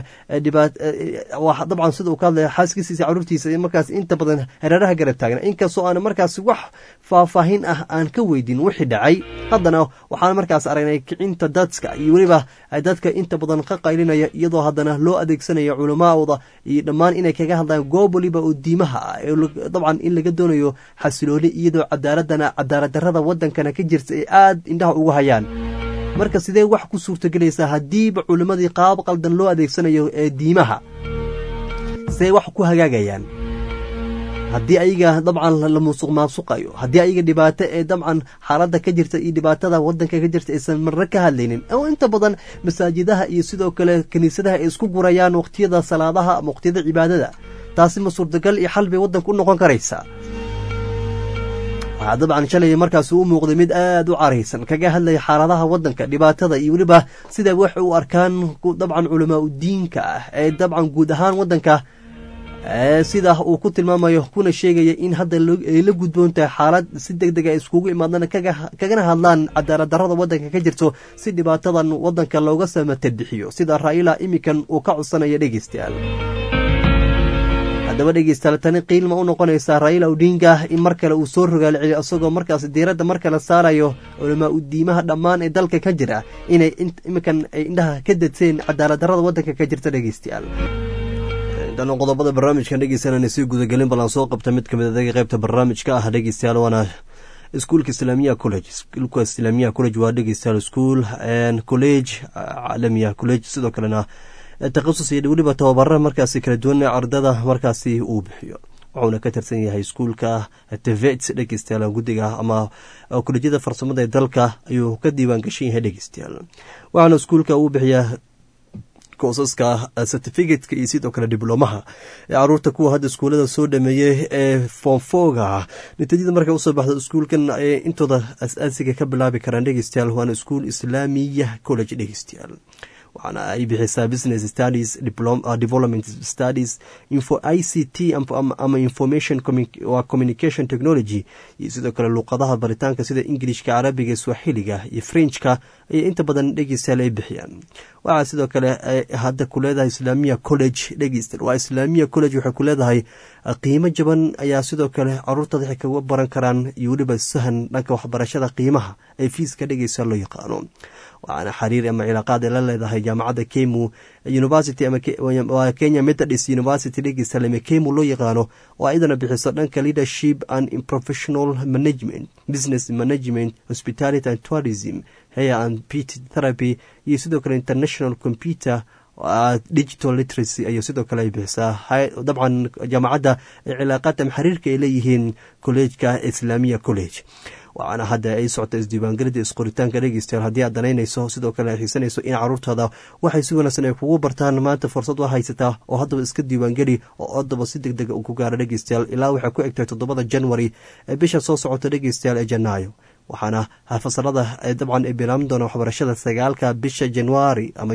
dabcan sida uu ka hadlaya xaaskiisiisa caruurtiisa markaas inta badan hareeraha garab taagna inkastoo aan markaasi wax faahfaahin ah aan ka weydin wixii dhacay haddana waxaan markaas aragnay kicinta dadka iyo weliba dadka inta badan ka qaylinaya iyadoo haddana loo adeegsanayo culamaada iyo dhammaan inay kaga goob waliba oo diimaha ah dabcan in laga doonayo xasilooni iyadoo cadaaladana cadaalad darrada waddankana ka jirta ay aad indhaha ugu hayaan marka sidee wax ku suurtagelaysaa haddiiba culimmadii qaab qaldan loo adeegsanayo ee diimaha sidee wax ku hagaagayaan haddii ayaga dabcan la musuq maasuqayo haddii ayaga dhibaato ee dabcan xaaladda ka jirta iyo dhibaatada waddanka ka jirta aysan marna ka hadlaynin oo inta badan masaajidaha iyo sidoo kale kiniisadaha ay isku gurayaan waqtiyada salaadaha ama waqtiyada cibaadada taasi ma suurtagal iyo xal bay waddanka u noqon karaysaa waxaa dabcan shalay markaas u muuqday mid aad u caraysan kaga hadlaya xaaladaha waddanka dhibaatada iyo weliba sida wax u arkaan dabcan culamaa udiinka ah ee dabcan guud ahaan waddanka sida uu ku tilmaamayo kuna sheegaya in hadda ay la gudboon tahay xaalad si deg deg a iskugu imaadana kagana hadlaan cadaalad darrada waddanka ka jirto si dhibaatadan waddanka looga samatabixiyo sida raa'ila imikan uu ka codsanaya dhegeystayaal haddaba dhegeystayaal tani qiilma u noqonaysaa raa'ila odinga in mar kale uu soo rogaal celiyo isagoo markaas diiradda mar kale saarayo culamaa u diimaha dhammaan ee dalka ka jira inay imikan ay indhaha ka dadseen cadaalad darrada waddanka ka jirta dhegeystayaal dano qodobada barnaamijkan dhegeysanana sii gudagelin balan soo qabta mid kamid adaga qaybta barnaamijka ah dhegeystayaal waana iskuulka islaamiya college iskuulka islaamiya college waa dhegeystayaal iskuul college caalamiya college sidoo kalena takhasus iyo weliba tababara markaasi kala duwan ardada markaasi uu bixiyo wuxuuna ka tirsan yahay iskuulka tvets dhegeystayaal guddiga ama kolejyada farsamada ee dalka ayuu ka diiwaan gashan yahay dhegeystayaal waxaana iskuulka uu bixiyaa koosaska certificateka iyo sidoo kale diblomaha ee caruurta kuwa hadda iskuullada soo dhameeyey ee foomfooga natiijada markay usoo baxda iskuulkan ay intooda as-aasiga ka bilaabi karaan dhegeystayaal waana iskuul islaamiya college dhegeystayaal waxaana ay bixisaa business studies development studies info i c t ama information communication technology iyo sidoo kale luuqadaha baritaanka sida ingilishka carabiga swaxiliga iyo frenchka ayay inta badan dhegeystayaal ay bixiyaan waxaa sidoo kale hadda ku leedahay islaamiya college dhegeystayaal waa islaamiya college waxay ku leedahay qiimo jaban ayaa sidoo kale caruurtada waxay kaga baran karaan iyo weliba sahan dhanka waxbarashada qiimaha ee fiiska dhegeystayaal loo yaqaano waxaana xiriir ama cilaaqaad ay la leedahay jaamacadda kemu university ama kenya methodist university dhegeystayaal ama kemu loo yaqaano oo ayadana bixiso dhanka leadership and professional management business management hospitality and tourism hair and pet therapy iyo sidoo kale international computer digital literacy ayuu sidoo kale ay bixisaa dabcan jaamacadda cilaaqaad ama xiriirka ay leeyihiin kolleejka islaamiya college waxaana hadda ay socota isdiiwaangelida isqoritaanka dhegeystayaal haddii aad danaynayso sidoo kale ay xiisanayso in caruurtaada waxay si wanaagsan ay kugu bartaan maanta fursad waa haysataa oo haddaba iska diiwaangeli oo haddaba si deg dega uu ku gaaro dhegeystayaal ilaa waxay ku egtahay toddobada january ee bisha soo socota dhegeystayaal ee janaayo waxaana fasalada dabcan ay bilaaban doona waxbarashada sagaalka bisha januari ama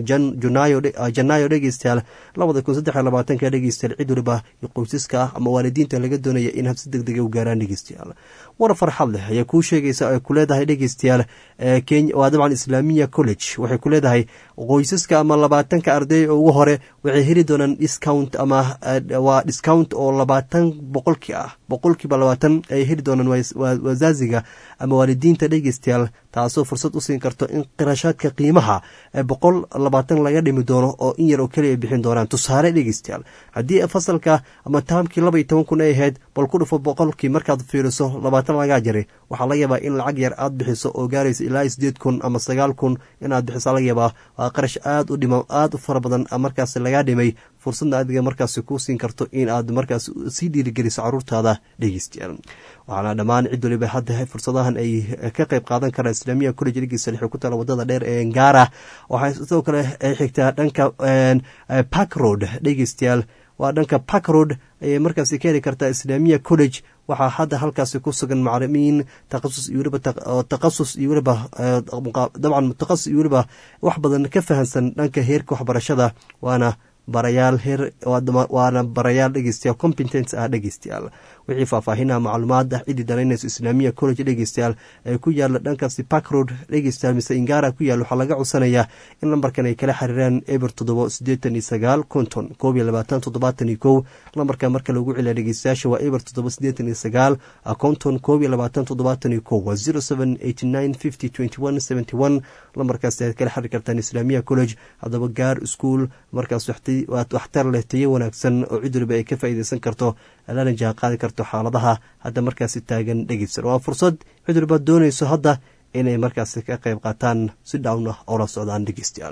janaayo dhegeystayaal labada kun saddex iyo labaatanka dhegeystayaal cid waliba iyo qoysaska ama waalidiinta laga doonaya in si deg dega u gaaraan dhegeystayaal war farxad leh ayaa kuu sheegaysa ay ku leedahay dhegeystayaal waa dabcan islaamiya college waxay ku leedahay qoysaska ama labaatanka arday ugu hore waxay heli doonaan discount ama waa discount oo labaatan boqolkii ah boqolkiiba labaatan ay heli doonaan wasaaziga ama waalidiinta dhegeystayaal taasoo fursad u siin karto in qirashaadka qiimaha boqol labaatan laga dhimi doono oo in yar oo keliya ay bixin doonaan tusaale dhegeystayaal haddii fasalka ama taamkii laba iyo toban kun ay ahayd bal ku dhufo boqolkii markaad fiiriso labaatan lagaa jaray waxaa laga yaabaa in lacag yar aad bixiso oo gaaraysa ilaa sideed kun ama sagaal kun inaad bixiso laga yaabaa waa qarash aad u dhima aad u fara badan markaas lagaa dhimay fursadna adiga markaas ku siin karto in aad markaas sii dhiirigeliso caruurtaada dhegeystayaal waxaana dhammaan cid waliba hadda fursadahan ay ka qayb qaadan karaan islaamiya college dhegeysta lixi ku taala wadada dheer ee Ngara waxay sidoo kale ay xigtaa dhanka Park Road dhegeystayaal waa dhanka Park Road ay markaas ka heli kartaa islaamiya college waxaa hadda halkaasi ku sugan macallimiin takhasus iyo waliba takhasus iyo waliba dabcan mutaqasis iyo waliba wax badan ka fahansan dhanka heerka waxbarashada waana barayaal heer waana barayaal dhegeystayaal competence ah dhegeystayaal wixii faahfaahinaa macluumaad ah cidii danaynaysa islaamiya college dhegeystayaal ee ku yaala dhankaasi Park Road dhegeystayaal mise Ngara ku yaala waxaa laga codsanayaa in lambarkan ay kala xiriiraan eber toddoba siddeetan iyo sagaal konton koob iyo labaatan toddobaatan iyo kow lambarka marka lagu celiya dhegeystayaasha waa eber toddoba siddeetan iyo sagaal konton koob iyo labaatan toddobaatan iyo kow waa zero seven eight nine fifty twenty one seventy one lambarkaas aad kala xiriir kartaan islaamiya college haddaba gaar school markaas waad waxtar leh tayo wanaagsan oo cid waliba ay ka faa'iideysan karto lana jaan qaadi karto xaaladaha hadda markaasi taagan dhegeysan waa fursad cid waliba doonayso hadda inay markaasi ka qayb qaataan si dhawn ah oo la socdaan dhegeystayaal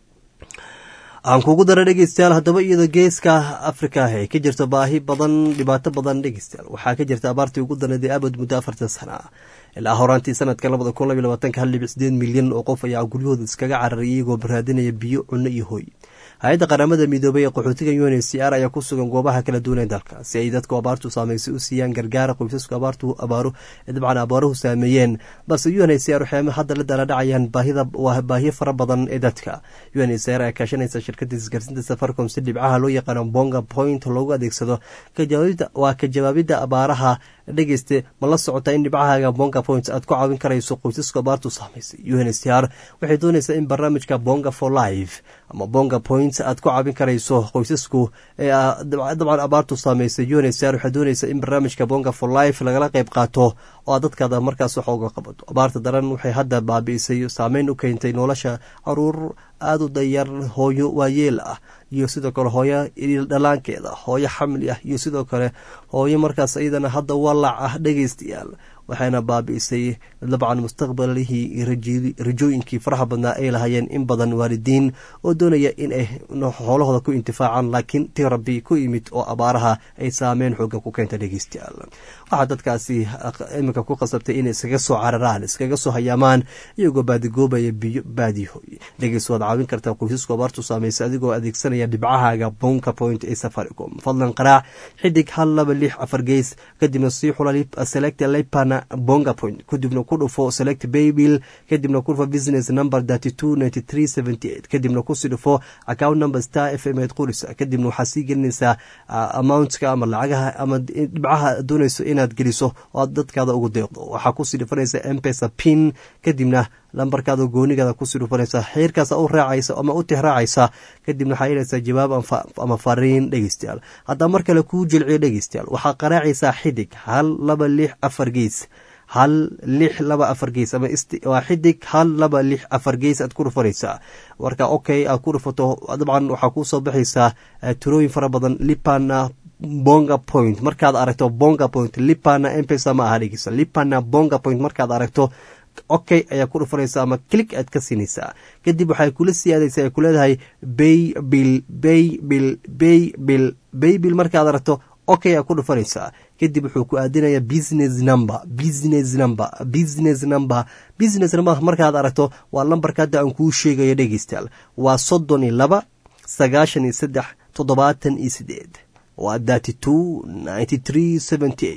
aan kugu dara dhegeystayaal haddaba iyada geeska Afrika ay ka jirto baahi badan dhibaato badan dhegeystayaal waxaa ka jirta abaartii ugu daneeday abad muddo afartan sano ilaa horaantii sanadka labada kun iyo labaatanka hal dhibic sideed milyan oo qof ayaa guryahooda iskaga cararayay iyagoo baraadinaya biyo cunno iyo hooy hay-adda qaramada midoobay ee qaxootiga U N H C R ayaa ku sugan goobaha kala duwan ee dalka si ay dadku abaartu saameysay u siiyaan gargaar qoysaska abaartu abaaro dabcan abaaruhu saameeyeen balse U N H C R waxay hadda la dala dhacayaan baahida waa baahiyo fara badan ee dadka U N H C R ayaa kaashanaysa shirkadda isgaarsiinta Safaricom si dhibcaha loo yaqaan Bonga Point loogu adeegsado ka jawaabida waa ka jawaabida abaaraha dhegeyste ma la socota in dhibcaha Bonga Point aad ku caawin karayso qoysaska abaartu saameysay U N H C R waxay doonaysaa in barnaamijka Bonga for Life ama Bonga Point aad ku caawin karayso qoysasku ee dabcan abaartu saameysay U N H C R waxay doonaysaa in barnaamijka Bonga for Life lagala qayb qaato oo dadkada markaas wax uga qabato abaarta daran waxay hadda baabi'isay saameyn u keentay nolosha caruur aad u dayar hooyo waayeel ah iyo sidoo kale hooyo dhalaankeeda hooyo xamli ah iyo sidoo kale hooyo markaas iyadana hadda walac ah dhegeystayaal waxayna baabi'isay dabcan mustaqbalihii rajooyinkii faraha badnaa ay lahaayeen in badan waalidiin oo doonaya in ay xoolahooda ku intifaacaan laakiin tii rabbi ku yimid oo abaaraha ay saameyn xoogan ku keenta dhegeystayaal waxaa dadkaasi iminka ku qasabtay inay iskaga soo cararaan iskaga soo hayaamaan iyagoo baadigoobaya biyo baadihoy dhegeys waad caawin kartaa qoysasku abaartu saameysay adigoo adeegsanaya dhibcahaaga Bonga Point ee Safaricom fadlan qaraac xidig hal laba lix afar gees kadibna sii xula select lipana Bonga Point kadibna ku dhufo select paybill kadibna ku dhufo business number thirty two ninety three seventy eight kadibna ku sii dhufo account number star f m qurisa kadibna waxaa sii gelinaysaa amountka ama lacagaha ama dhibcaha doonayso inaad geliso oo dadkaada ugu deeqdo waxaa ku sii dhufanaysa M-Pesa pin kadibna lambarkaada goonigaada ku sii dhufanaysa xeerkaas u raacaysa ama u tixraacaysa kadibna waxaa helaysaa jawaab ama fariin dhegeystayaal hadda mar kale kuu jilciyo dhegeystayaal waxaa qaraacaysaa xidig hal laba lix afar gees hal lix laba afar gees ama waa xidig hal laba lix afar gees aad ku dhufanaysaa marka okay aad ku dhufato dabcan waxaa kuu soo baxaysaa tirooyin fara badan lipana Bonga Point markaad aragto Bonga Point lipana M-Pesa ma aha dhegeysa lipana Bonga Point markaad aragto okay ayaa ku dhufanaysaa ama click aad ka siinaysaa kadib waxay kula siyaadaysaa ay ku leedahay bay bill bay bill bay bill bay bill markaad aragto okay ayaa ku dhufanaysaa kadib wuxuu ku aadinayaa business number business number business number business number markaad aragto waa lambarka hadda aan kuu sheegayo dhegeystayaal waa soddon iyo laba sagaashan iyo saddex toddobaatan iyo sideed waa thirty two ninety three seventy eight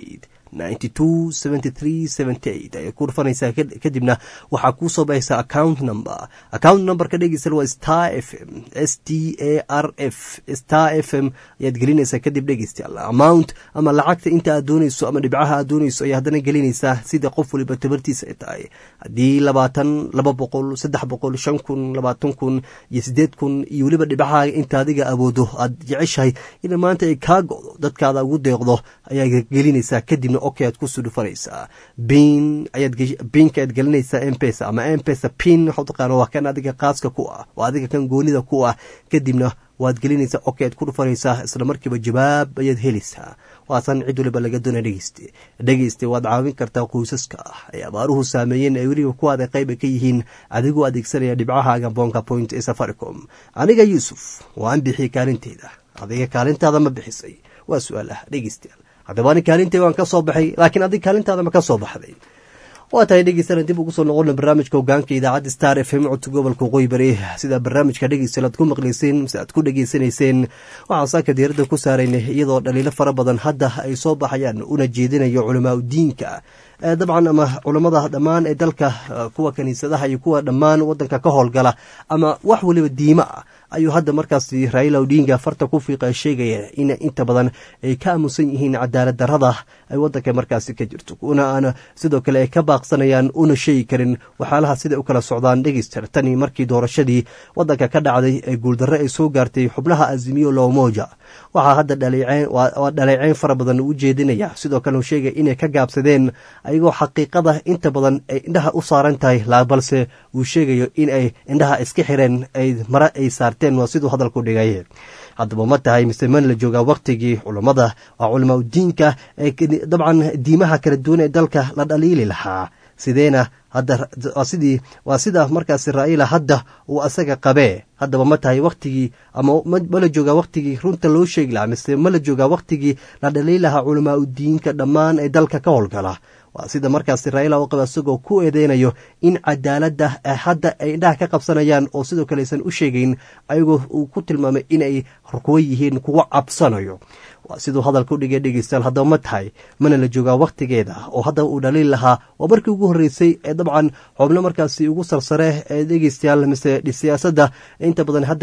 ninety two seventy three seventy eight ayay ku dhufanaysaa kadibna waxaa kuu soo baxaysa account number account numberka dhegeysan waa star f m s t a r f star f m ayaad gelinaysaa kadib dhegeystayaal amount ama lacagta inta aad doonayso ama dhibcaha aad doonayso ayaa haddana gelinaysaa sida qof waliba tabartiisa ay tahay haddii labaatan laba boqol saddex boqol shan kun labaatan kun iyo sideed kun iyo weliba dhibcaha inta adiga awoodo aad jeceshahay in maanta ay kaa go'do dadkaada ugu deeqdo ayaa gelinaysaa kadibna okay aad kusoo dhufanaysaa bin ayaad binka aad gelinaysaa mpesa ama mpesa pin waxaad taqaana waa kan adiga qaaska ku ah waa adiga kan goonida ku ah kadibna waad gelinaysaa okay aad ku dhufanaysaa isla markiiba jawaab ayaad helaysaa waasan cid waliba laga doona dhegeyste dhegeyste waad caawin kartaa qoysaska ah ay abaaruhu saameeyeen ay weliba kuwaada qayba ka yihiin adigoo adeegsanaya dhibcahaaga bonka point ee safaricom aniga yuusuf waan bixiyey kaalinteeda adiga kaalintaada ma bixisay waa su-aal ah dhegeystayaal haddaba ani kaalintay waan ka soo baxay laakiin adiga kaalintaada ma ka soo baxday waa tahay dhegeystayaal dib ugu soo noqona barnaamijka hogaanka idaacadda star f m codka gobolka waqooyi bari sida barnaamijka dhegeystayaal aad ku maqlayseen mise aad ku dhegeysanayseen waxaan saaka diiradda ku saaraynay iyadoo dhaliilo fara badan hadda ay soo baxayaan una jeedinayo culamaa udiinka dabcan ama culammada dhammaan ee dalka kuwa kaniisadaha iyo kuwa dhammaan wadanka ka howlgala ama wax waliba diimo ah ayuu hadda markaasi Raila Odinga farta ku fiiqay sheegaya in inta badan ay ka aamusan yihiin cadaalad darrada ay wadanka markaasi ka jirto kuna aan sidoo kale ay ka baaqsanayaan una sheegi karin waxaalaha sida u kala socdaan dhegeyster tani markii doorashadii wadanka ka dhacday ee guuldarro ay soo gaartay xubnaha Azimio la Umoja waxa hadda dhaleeceen waa dhaleeceen fara badan u jeedinaya sidoo kale uu sheegay inay ka gaabsadeen ayagoo xaqiiqada inta badan ay indhaha u saaran tahay la balse uu sheegayo in ay indhaha iska xireen ay mara ay saarteen waa siduu hadalku dhigay haddaba ma tahay mise man la joogaa waqtigii culamada waa culamaa diinka ee dabcan diimaha kala duwan ee dalka la dhaliili lahaa sideena hadda sidii waa sida markaasi Raila hadda uu asaga qabee haddaba ma tahay waqtigii ama ma la joogaa waqtigii runta loo sheegi lahaa mise ma la joogaa waqtigii la dhaliili lahaa culamaa diinka dhammaan ee dalka ka howlgala waa sida markaasi Raila uu qaba isagoo ku eedeynayo in cadaaladda hadda ay indhaha ka qabsanayaan oo sidoo kale aysan u sheegayn ayagoo uu ku tilmaamay inay kuwa yihiin kuwa cabsanayo waa siduu hadalka u dhigay dhegeystayaal haddaba ma tahay mana la joogaa waqtigeeda oo hadda uu dhaliil lahaa waa markii ugu horreysay ee dabcan xubno markaasi ugu sarsare ee dhegeystayaal mise siyaasadda inta badan hadda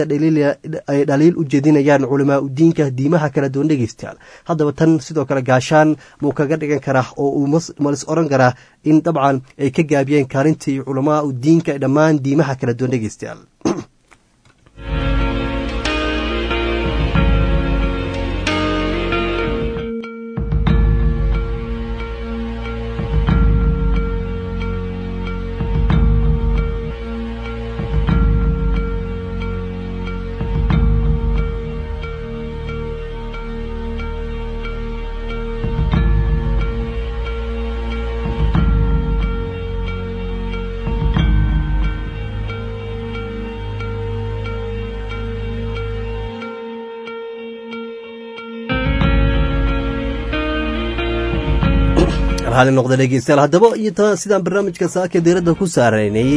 ay dhaliil u jeedinayaan culamaa diinka diimaha kala duwan dhegeystayaal haddaba tan sidoo kale gaashaan muu kaga dhigan karaa oo uu malis oran karaa in dabcan ay ka gaabiyeen kaalintii culamaa diinka ee dhammaan diimaha kala duwan dhegeystayaal hal noqda dhegeystayaal haddaba iyo sidaan barnaamijka saaka diiradda ku saaraynay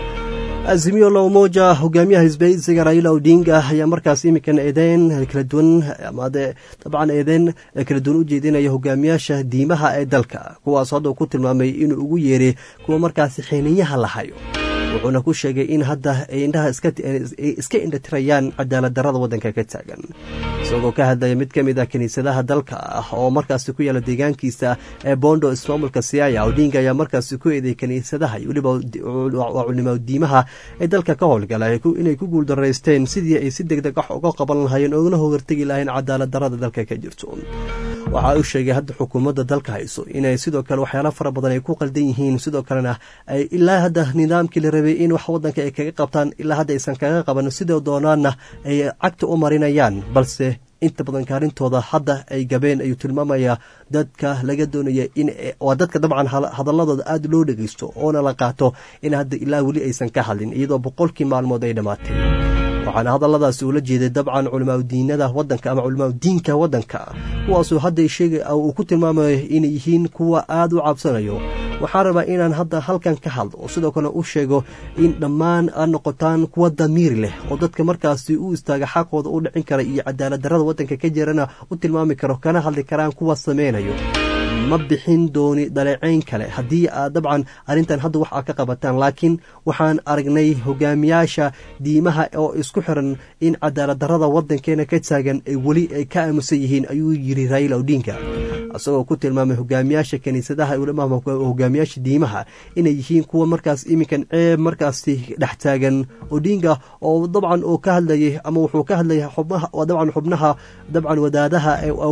Azimio la Umoja hogaamiyaha xisbiga Raila Odinga ayaa markaas imikan eedeyn kala duwan ama dabcan eedeyn kala duwan u jeedinaya hogaamiyaasha diimaha ee dalka kuwaas hadda ku tilmaamay inuu ugu yeeray kuwa markaas xeeniyaha lahayo wuxuuna ku sheegay in hadda ay indhaha iska iska indhatirayaan cadaalad darrada wadanka ka taagan isagoo ka hadlaya mid ka mid ah kaniisadaha dalka oo markaasi ku yaala deegaankiisa ee Bondo ismaamulka Siaya Odinga ayaa markaasi ku eeday kaniisadaha iyo waliba culimada diimaha ee dalka ka howlgala inay ku guuldareysteen sidii ay si degdeg ah uga qaban lahaayeen oo una hortagi lahayn cadaalad darrada dalka ka jirto waxa uu sheegay hadda xukuumadda dalka hayso inay sidoo kale waxyaalo fara badan ay ku qaldan yihiin sidoo kalena ay ilaa hadda nidaamkii la rabay in wax wadanka ay kaga qabtaan ilaa hadda aysan kaga qaban sidoo doonaana ay cagta u marinayaan balse inta badan kaalintooda hadda ay gabeen ayuu tilmaamaya dadka laga doonaya in waa dadka dabcan hadaladooda aad loo dhageysto oona la qaato in hadda ilaa weli aysan ka hadlin iyadoo boqolkii maalmood ay dhamaatay waxaana hadalladaasi ula jeeday dabcan culamaa diinada wadanka ama culamaa diinka wadanka kuwaasoo hadda sheegay uu ku tilmaamayo inay yihiin kuwa aad u cabsanayo waxaan rabaa inaan hadda halkan ka hadlo oo sidoo kale u sheego in dhammaan aad noqotaan kuwa damiir leh oo dadka markaasi u istaaga xaqooda u dhicin kara iyo cadaalad darrada wadanka ka jirana u tilmaami karo kana hadli karaan kuwa sameynayo ma bixin dooni dhaleeceyn kale haddii aad dabcan arrintan hadda wax aad ka qabataan laakiin waxaan aragnay hogaamiyaasha diimaha oo isku xiran in cadaalad darrada waddankeena ka taagan ay weli ay ka aamusan yihiin ayuu yidhi Raila Odinga isagoo ku tilmaamay hogaamiyaasha kaniisadaha hogaamiyaasha diimaha inay yihiin kuwa markaas iminkan ceeb markaasi dhex taagan Odinga oo dabcan oo ka hadlayay ama wuxuu ka hadlayay xubnaha dabcan xubnaha dabcan wadaadaha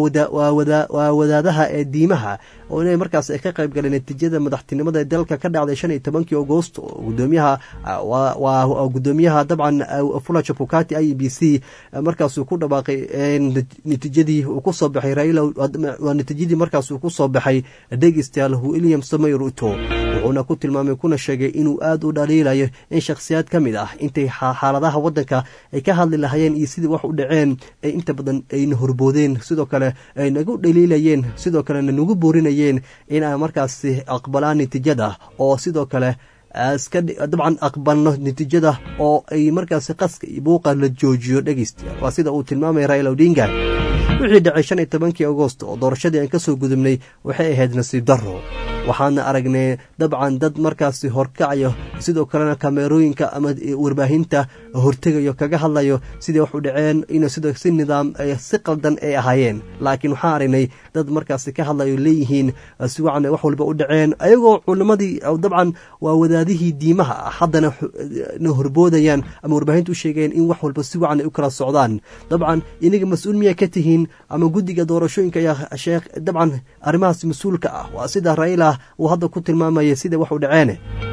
waa wadaadaha ee diimaha oo inay markaas ay ka qayb galeen natiijada madaxtinimada ee dalka ka dhacday shan iyo tobankii Agoosto gudoomiyaha waa gudoomiyaha dabcan Wafula Chebukati I E B C markaas uu ku dhawaaqay natiijadii uu ku soo baxay Raila waa natiijadii markaas uu ku soo baxay dhegeystayaal William Samoei Ruto wuxuuna ku tilmaamay kuna sheegay inuu aad u dhaliilayo in shakhsiyaad ka mid ah intay xaaladaha waddanka ay ka hadli lahayeen iyo sidii wax u dhaceen ay inta badan ayna horboodeen sidoo kale ay nagu dhaliilayeen sidoo kalena nagu boorinayeen in ay markaasi aqbalaan natiijada oo sidoo kale iska dabcan aqbalno natiijada oo ay markaasi qaska iyo buuqa la joojiyo dhegeystayaal waa sida uu tilmaamay Raila Odinga wixii dhacay shan iyo tobankii Agoosto oo doorashadii aan ka soo gudubnay waxay ahayd nasiib darro waxaana aragnay dabcan dad markaasi horkacayo sidoo kalena kamerooyinka ama warbaahinta hortegayo kaga hadlayo sidii wax u dhaceen in sidoo si nidaam si qaldan ay ahaayeen laakiin waxaan aragnay dad markaasi ka hadlayo leeyihiin si wacan wax walba u dhaceen ayagoo culimadii dabcan waa wadaadihii diimaha haddana horboodayaan ama warbaahinta u sheegeen in wax walba si wacan ay u kala socdaan dabcan inaga mas-uul miyaa ka tihiin ama guddiga doorashooyinka ayaa sheekh dabcan arrimahaas mas-uulka ah waa sida Raila uu hadda ku tilmaamaya sida wax u dhaceen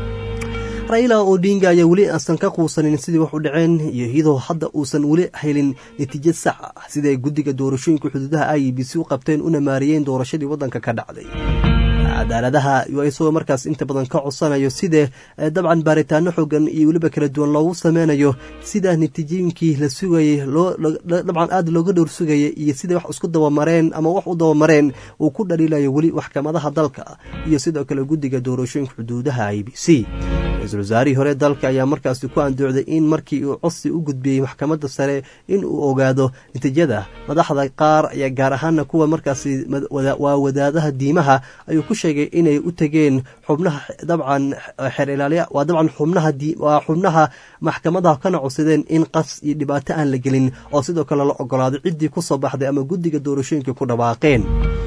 Raila Odinga ayaa weli aansan ka quusanin sidii wax u dhaceen iyo iyadoo hadda uusan weli helin natiijad sax ah sida guddiga doorashooyinka xuduudaha I E B C u qabteen una maariyeen doorashadii waddanka ka dhacday cadaaladaha isagoo markaas inta badan ka codsanayo sida dabcan baaritaano xooggan iyo weliba kala duwan loogu sameynayo sida natiijooyinkii la sugayay dabcan aad looga dhowr sugayay iyo sida wax isku dabamareen ama wax u dabamareen uu ku dhaliilayo weli maxkamadaha dalka iyo sidoo kale guddiga doorashooyinka xuduudaha I E B C ra-iisul wasaarihii hore dalka ayaa markaasi ku anduucday in markii uu codsi u gudbiyey maxkamadda sare in uu ogaado natiijada madaxda qaar ayaa gaar ahaana kuwa markaasi waa wadaadaha diimaha ayuu ku sheegay inay u tageen xubnaha dabcan xeer ilaaliya waa dabcan xubnaha waa xubnaha maxkamadaha kana codsadeen in qas iyo dhibaato aan la gelin oo sidoo kale la ogolaado ciddii ku soo baxday ama guddiga doorashooyinka ku dhawaaqeen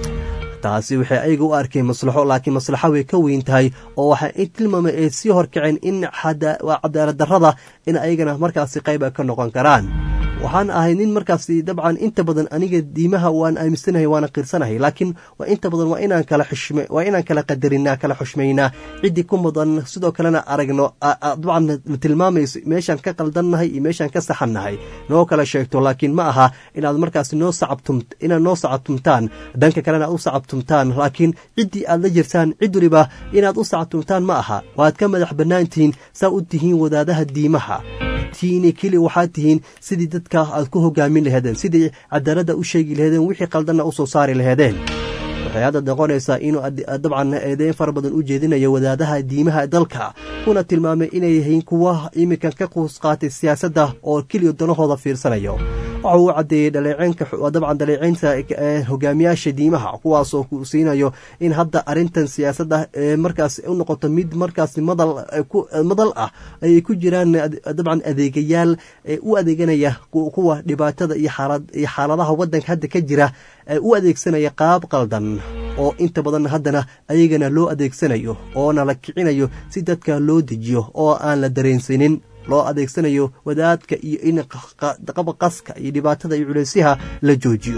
taasi waxay ayaga u arkeen maslaxo laakiin maslaxo way ka weyn tahay oo waxa ay tilmaamay ay sii horkaceen in cadaalad darrada in ayagana markaasi qayb ka noqon karaan waxaan ahay nin markaasi dabcan inta badan aniga diimaha waan aaminsanahay waana qirsanahay laakiin waa inta badan waa inaan kala xushme waa inaan kala qadarinaa kala xushmaynaa ciddii ku mudan sidoo kalena aragno dabcan tilmaamayso meeshaan ka qaldannahay iyo meeshaan ka saxannahay noo kala sheegto laakiin ma aha inaad markaasi noo sacabtum inaad noo sacabtumtaan dhanka kalena aad u sacabtumtaan laakiin ciddii aad la jirtaan cid waliba inaad u sacabtumtaan ma aha waad ka madax bannaantihiin saa u tihiin wadaadaha diimaha tiini keli waxaad tihiin sidii dadka aad ku hogaamin laheedeen sidii cadaaladda u sheegi laheedeen wixii qaldanna u soo saari laheedeen waxay hadda noqonaysaa inuu dabcan eedeyn fara badan u jeedinayo wadaadaha diimaha dalka kuna tilmaamay inay yihiin kuwa iminkan ka quus qaatay siyaasadda oo keliya danahooda fiirsanayo waxa uu caddeeyey dhaleeceynka dabcan dhaleeceynta hogaamiyaasha diimaha kuwaasoo ku siinayo in hadda arrintan siyaasadda markaas u noqoto mid markaas madal madal ah ay ku jiraan dabcan adeegayaal u adeeganaya kuwa dhibaatada iyo xaaladaha waddanka hadda ka jira u adeegsanaya qaab qaldan oo inta badan haddana ayagana loo adeegsanayo oona la kicinayo si dadka loo dejiyo oo aan la dareensanin loo adeegsanayo wadaadka iyo in qabaqaska iyo dhibaatada iyo culeysyaha la joojiyo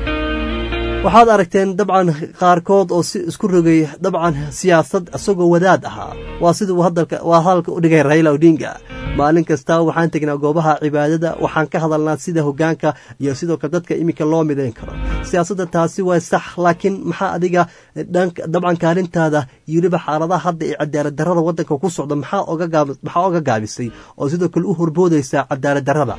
waxaad aragteen dabcan qaarkood oo si isku rogay dabcan siyaasad isagoo wadaad ahaa waa siduu hadalka waa hadalka u dhigay Raila Odinga maalin kasta waxaan tagnaa goobaha cibaadada waxaan ka hadalnaa sida hogaanka iyo sidoo kale dadka iminka loo midayn karo siyaasadda taasi waa sax laakiin maxaa adiga dabcan kaalintaada iyo weliba xaaladaha hadda ee cadaalad darrada waddanka ku socda maxaa oga gaab maxaa oga gaabisay oo sidoo kale u horboodaysa cadaalad darrada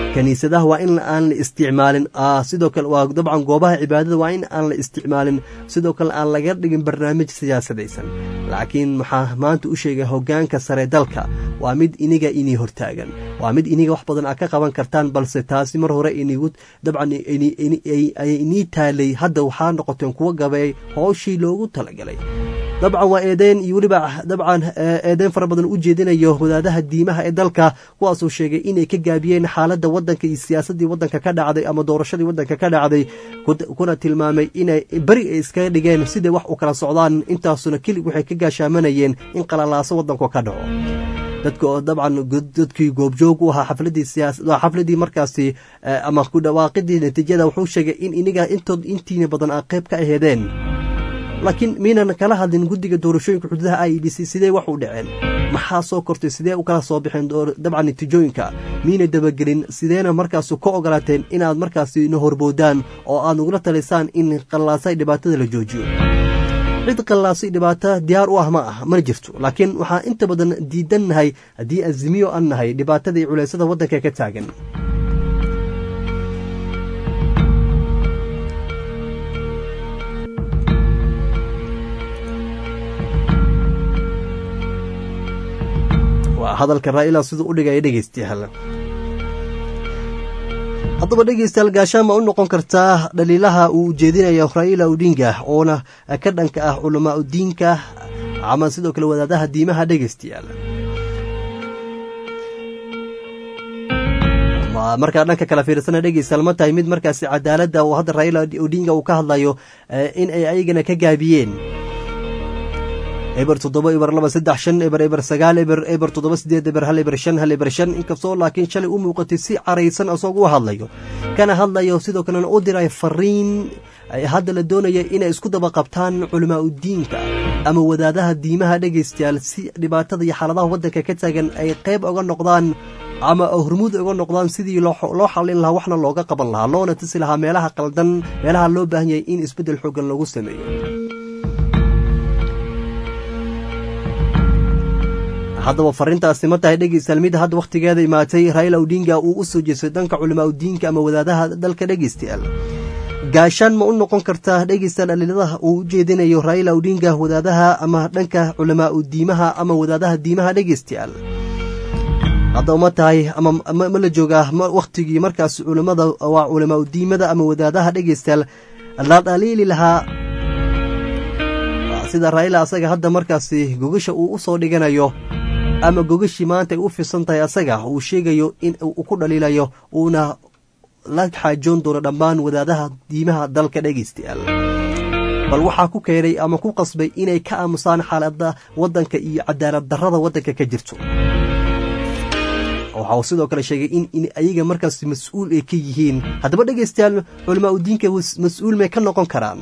kaniisadaha waa in aan la isticmaalin sidoo kale waa dabcan goobaha cibaadada waa in aan la isticmaalin sidoo kale aan laga dhigin barnaamij siyaasadaysan laakiin maxaa maanta u sheegay hoggaanka sare dalka waa mid iniga inii hortaagan waa mid iniga wax badan aad ka qaban kartaan balse taasi mar hore inigu dabcan ay inii taalay hadda waxaa noqoteen kuwa gabeey howshii loogu talagalay dabcan waa eedeyn iyo weliba dabcan eedeyn fara badan u jeedinayo wadaadaha diimaha ee dalka kuwaasoo sheegay inay ka gaabiyeen xaaladda waddanka iyo siyaasaddii waddanka ka dhacday ama doorashadii waddanka ka dhacday kuna tilmaamay inay beri ay iskaga dhigeen siday wax u kala socdaan intaasuna kelig waxay ka gaashaamanayeen in qalalaaso waddanku ka dhaco dadka oo dabcan dadkii goobjoog u ahaa xafladii siyaasad xafladii markaasi ama ku dhawaaqidii natiijada wuxuu sheegay in iniga intood intiina badan ay qayb ka aheedeen laakiin miinan kala hadlin guddiga doorashooyinka xuduudaha I E B C sidee wax u dhaceen maxaa soo kortay sidee u kala soo baxeen dabcan natiijooyinka miina dabagelin sideena markaas ka ogolaateen inaad markaasi na horboodaan oo aad nagula talisaan in qallaasay dhibaatada la joojiyo cid qallaasay dhibaato diyaar u ah ma ah mana jirto laakiin waxaa inta badan diidannahay haddii azimiyo aan nahay dhibaatada iyo culeysada waddanka ka taagan hadalka Raila sidoo u dhigay dhageystayaal haddaba dhageystayaal gaashaama u noqon kartaa dhaliilaha uu jeedinayo Raila Odinga oona ka dhanka ah culamaa u diinka ama sidoo kale wadaadaha diimaha dhageystayaal marka dhanka kala fiirsana dhageystayaal ma tahay mid markaasi cadaaladda oo hadda Raila Odinga uu ka hadlayo in ay ayagana ka gaabiyeen eber toddoba eber laba saddex shan eber eber sagaal eber eber toddoba sideed eber hal eber shan hal eber shan inkastoo laakiin shalay u muuqatay si caraysan asagoo u hadlayo kana hadlayo sidoo kalena u diray fariin hadda la doonaya inay isku daba qabtaan culamaa u diinka ama wadaadaha diimaha dhageystayaal si dhibaatada iyo xaaladaha waddanka ka taagan ay qayb uga noqdaan ama hormuud uga noqdaan sidii loo xallin lahaa waxna looga qaban lahaa loona tusi lahaa meelaha qaldan meelaha loo baahan yahay in isbeddel xooggan lagu sameeyo haddaba fariintaasi ma tahay dhegeystayaal mid hadda wakhtigeeda imaatay Raila Odinga uu u soo jeestay dhanka culamaa u diinka ama wadaadaha dalka dhegeystayaal gaashaan ma u noqon kartaa dhegeystayaal dhaliiladaha uu u jeedinayo Raila Odinga wadaadaha ama dhanka culamaa u diimaha ama wadaadaha diimaha dhegeystayaal haddaba ma tahay ama ma la joogaa wakhtigii markaas culimada waa culamaa u diimada ama wadaadaha dhegeystayaal la dhaliili lahaa sida Raila asaga hadda markaasi gogasha uu u soo dhiganayo ama gogashii maanta ay u fiirsan tahay asaga uu sheegayo in uu ku dhaliilayo uuna la xaajoon doono dhammaan wadaadaha diimaha dalka dhegeystayaal bal waxaa ku keenay ama ku qasbay inay ka aamusaan xaaladda waddanka iyo cadaalad darrada waddanka ka jirto waxa uu sidoo kale sheegay in ayaga markaas mas'uul ay ka yihiin haddaba dhegeystayaal culamaa u diinka mas'uul may ka noqon karaan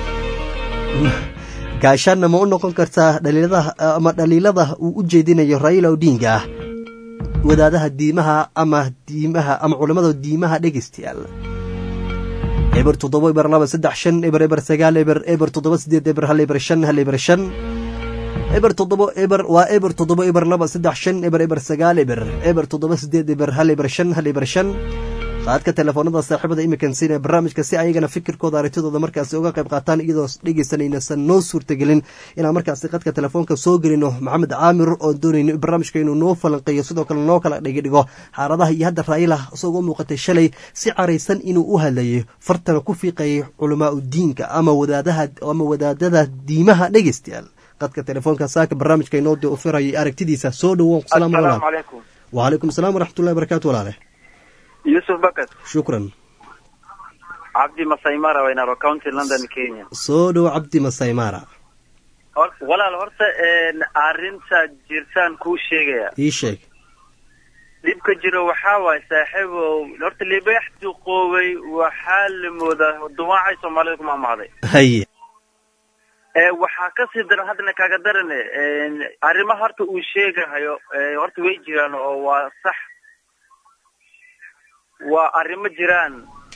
gaashaanna ma u noqon kartaa dhaliiladaha ama dhaliilada uu u jeedinayo Raila Odinga wadaadaha diimaha ama diimaha ama culimada diimaha dhegeystayaal eber toddoba eber laba saddex shan eber eber sagaal eber eber toddoba sideed eber hal eber shan hal eber shan eber toddoba eber waa eber toddoba eber laba saddex shan eber eber sagaal eber eber toddoba sideed eber hal eber shan hal eber shan qaadka telefoonada saaxiibada imikan siina barnaamijka si ayagana fikirkooda aragtidooda markaas uga qayb qaataan iyadoo dhegeysanayna san noo suurtagelin inaan markaas qadka telefoonka soo gelino maxamed caamir oo doonayno barnaamijka inuu noo falanqeeyo sidoo kale noo kala dhigidhigo xaaladaha iyo hadda Raila isagoo muuqatay shalay si caraysan inuu u hadlayay fartana ku fiiqayay culamaa u diinka ama wadaadaha ama wadaadada diimaha dhegeystayaal qadka telefoonka saaka barnaamijka inoo doo firayay aragtidiisa soo dhawoon salaam alaykum wa alaykum salaam wa rahmatullahi wa barakatuh walaalahay يوسف بكر شكرا عبدي مسايمارا وينارو كاونتي لندن كينيا سودو عبدي مسايمارا ولا الهرت أرنتا جيرتان كو شيغيا إيه شيء ديبك جيرو وحاوى ساحب الهرت اللي بيحدو قوي وحال مودا الضواعي سوماليكم مع بعض هي waxaa ka sii daran hadana kaaga daran arrimaha horta uu sheegayo horta way jiraan oo waa sax waa arrimo jiraan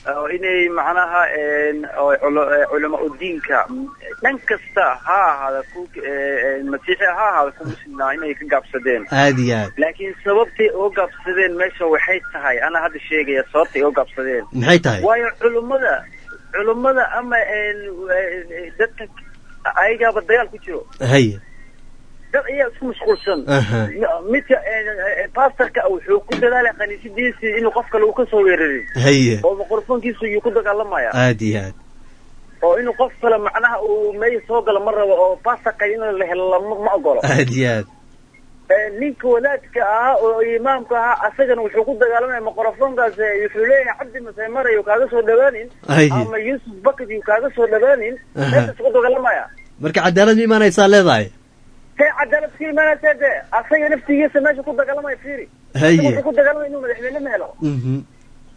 inay macnaha culama udiinka dhan kasta ha ahaada ku masiixi ha ahaada ku muslimna inay ka gaabsadeen aad iyo aad laakiin sababtay oo gaabsadeen meesha waxay tahay ana hadda sheegaya sababtay oo gaabsadeen maxay tahay waayo culimada culimada ama dadka ayaga dagaal ku jiro hay dad ayaa isku mashquulsan midka pastorka wuxuu ku dadaalay qaniisidiisa inuu qof kale uu ka soo weerarin haye oo microfonkiisu uu ku dagaalamaya aad iyo aad oo inuu qof kale macnaha uu meey soo galo mar rabo oo pastorka inuu la helo ma ogolo aad iyo aad ninka wadaadka ah oo imaamka ah asagana wuxuu ku dagaalamaya microfonkaas wuxuu leeyahay cabdi masay marayo kaaga soo dhawaanin ama yusuf bakadi kaaga soo dhawaanin inta isku dagaalamaya marka cadaalad ma imaanaysaa leedahay هي عدالة في ما نسده أصلا نفسي يسمى شو كده قال ما يفيري هي كده قال ما إنه مدحنا مهلا اها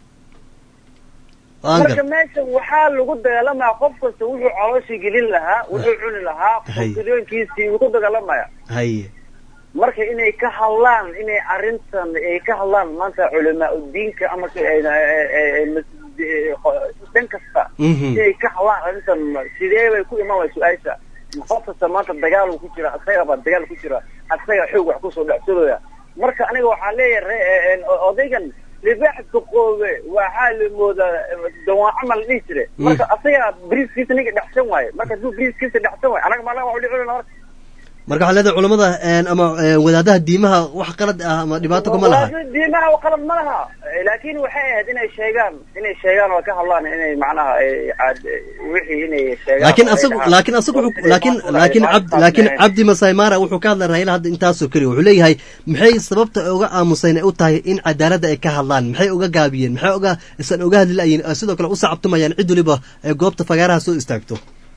marka meesha waxaa lagu dagaalamaya qof kasta wuxuu calooshii gelin lahaa wuxuu cuni lahaa qofkiisa uu ku dagaalamaya haye marka inay ka hadlaan inay arintan ay ka hadlaan maanta culamaa diinka ama dan kasta inay ka hadlaan arintan sidee bay ku imaan su'aasha qofka maanta dagaal ku jira asaga ba dagaal ku jira asaga xoog wax ku soo dhacsadooya marka aniga waxa leeyahay odaygan libaaxku qoobe waxa la mooda dawaa amal dhijire marka asaga briiskiisa niga dhaxsan waaye marka duu briiskiisa dhaxsan waaye anaga maala waxa dhicina marka marka waxa leedahay culimada ama wadaadaha diimaha wax qalad ah ama dhibaato kuma laha diimaha wax qalad ma laha laakiin waxay ahayd inay sheegaan inay sheegaan oo ka hadlaan inay macnaha wixii inay sheegaan laakiin asagu laakiin asagu laakiin laakiin abd laakiin abdi masay mara wuxuu ka hadlay raayil hadda intaas oo kali wuxuu leeyahay maxay sababta uga aamuseen u tahay in cadaalada ay ka hadlaan maxay uga gaabiyeen maxay uga isan uga hadlayeen sidoo kale u sacabtumayaan cid waliba ee goobta fagaaraha soo istaagto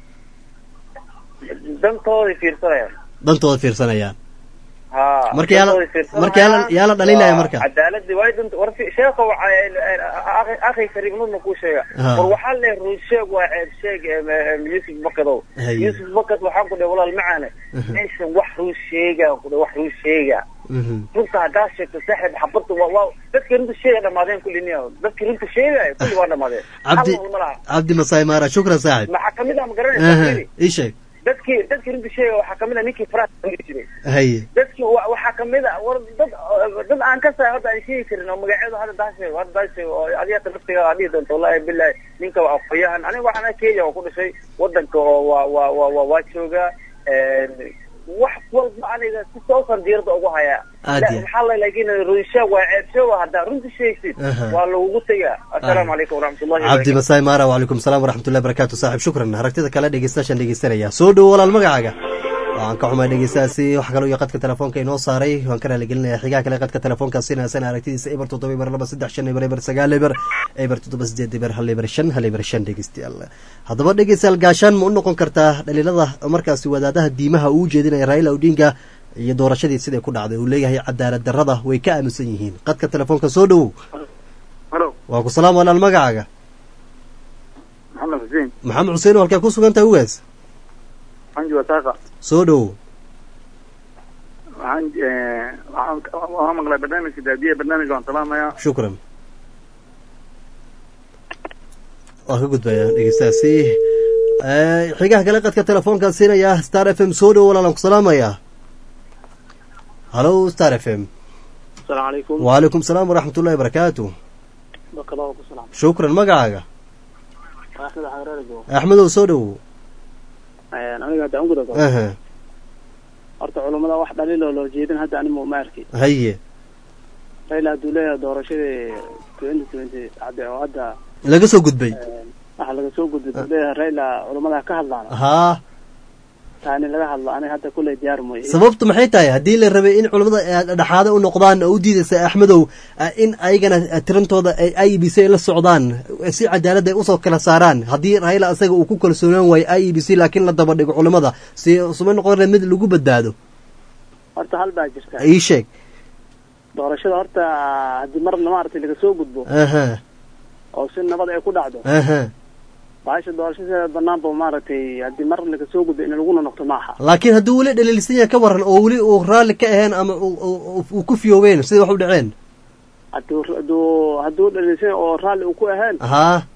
dantooda fiirsanayaan dantooda fiirsanayaan ha marka yaala marka yaala yaala dhalinaya marka cadaaladii way dant war fi sheekho waxa akhi kariimna ku sheega war waxa la ruusheeg waa sheeg Yusuf Bakado Yusuf Bakad waxa ku dhaw walaal macaane meesha wax ruusheega ku dhaw wax ruusheega runta daashay saaxib xabad waa dadka runta sheega dhamaadeen kulliina dadka runta sheega kulli waa dhamaadeen abdi abdi masay mara shukran saaxib ma kamida ma garanaysaa ii sheeg dadkii dadkii runta sheega waxa kamida ninkii faraad jiray haye dadkii waxa kamida war dad dad aan ka saayo hada ay sheegi karin oo magaceedu hada daashay hada daashay oo adiga naftiga aad doonto wallahi billahi ninka waa afayaan aniga waxaan Kenya oo ku dhashay wadanka oo waa waa waa waa jooga ee wax walba aniga si soo diirada ugu haya waxa la laakiin ruusha waa ceebsho hada runta sheegtid waa lagu tagaa assalaamu alaykum waraxmatullaahi wabarakatuh abdi masay mara wa alaykum salaam waraxmatullaahi wabarakatuh saaxib shukran haragtida kala dhageystaashan dhageysanaya soo dhaw walaal magacaaga waan ka xumay dhageystaasi wax kale oo qadka telefoonka inoo saaray waan ka raali gelinayaa xigaa kale qadka telefoonka sinaasan aragtidiisa eber toddoba eber laba saddex shan eber eber sagaal eber eber toddoba sideed eber hal eber shan hal eber shan dhegeystayaal haddaba dhegeystayaal gaashaan ma u noqon kartaa dhaliilada markaasi wadaadaha diimaha uu jeedinaya Raila Odinga iyo doorashadii sidee ku dhacday uu leeyahay cadaalad darrada way ka aaminsan yihiin qadka telefoonka soo dhaw halo waa ku salaam walaal magacaaga maxamed xuseen maxamed xuseen halka ku sugan tahay ugaas anji wataqa soo dhaw waxaan waxaan maqlay barnaamijka daadiye barnaamijka waan salaamaya shukran waa ka gudbaya dhegeystaasi xigaha kale qadka telefoonka siinaya Star F M soo dhaw walaalan ku salaamaya halo Star F M السلام عليكم وعليكم السلام ورحمة الله وبركاته بك الله وسلام شكرا مقعقة أحمد حرارجو أحمد وصولو أنا قاعد أقول لك أها أرتع علماء واحد دليل لو جيدين هذا أنا مو ماركي هي ريلا دولة دورة شيء توينتي توينتي عدا عدا لقى سو قد بي أه لقى سو قد بي ريلا علماء كهلا ها ثاني laga hadlo ani hadda kulay diyaar mooy sababtu maxay tahay hadii la rabay in culimada dhaxaada u noqdaan oo diidaysa Axmedow in ayagana tirantooda ay I B C la socdaan si cadaalad ay u soo kala saaraan hadii Raila asaga uu ku kalsoonaan way I B C laakiin la daba dhigo culimada si suma noqon mid lagu badbaado horta hal baa jirta ay sheeg doorashada horta hadii mar maartay laga soo gudbo aha oo si nabad ay ku dhacdo aha baasha doorashada banaanba maartay hadii mar laga soo gudbo in lagu noqdo maaha laakiin hadii wali dhaliilsan yahay ka waran oo wali uu raali ka ahayn ama uu ku fiyoobeen sida wax u dhaceen haduu haduu haduu dhaliilsan oo raali uu ku ahayn ha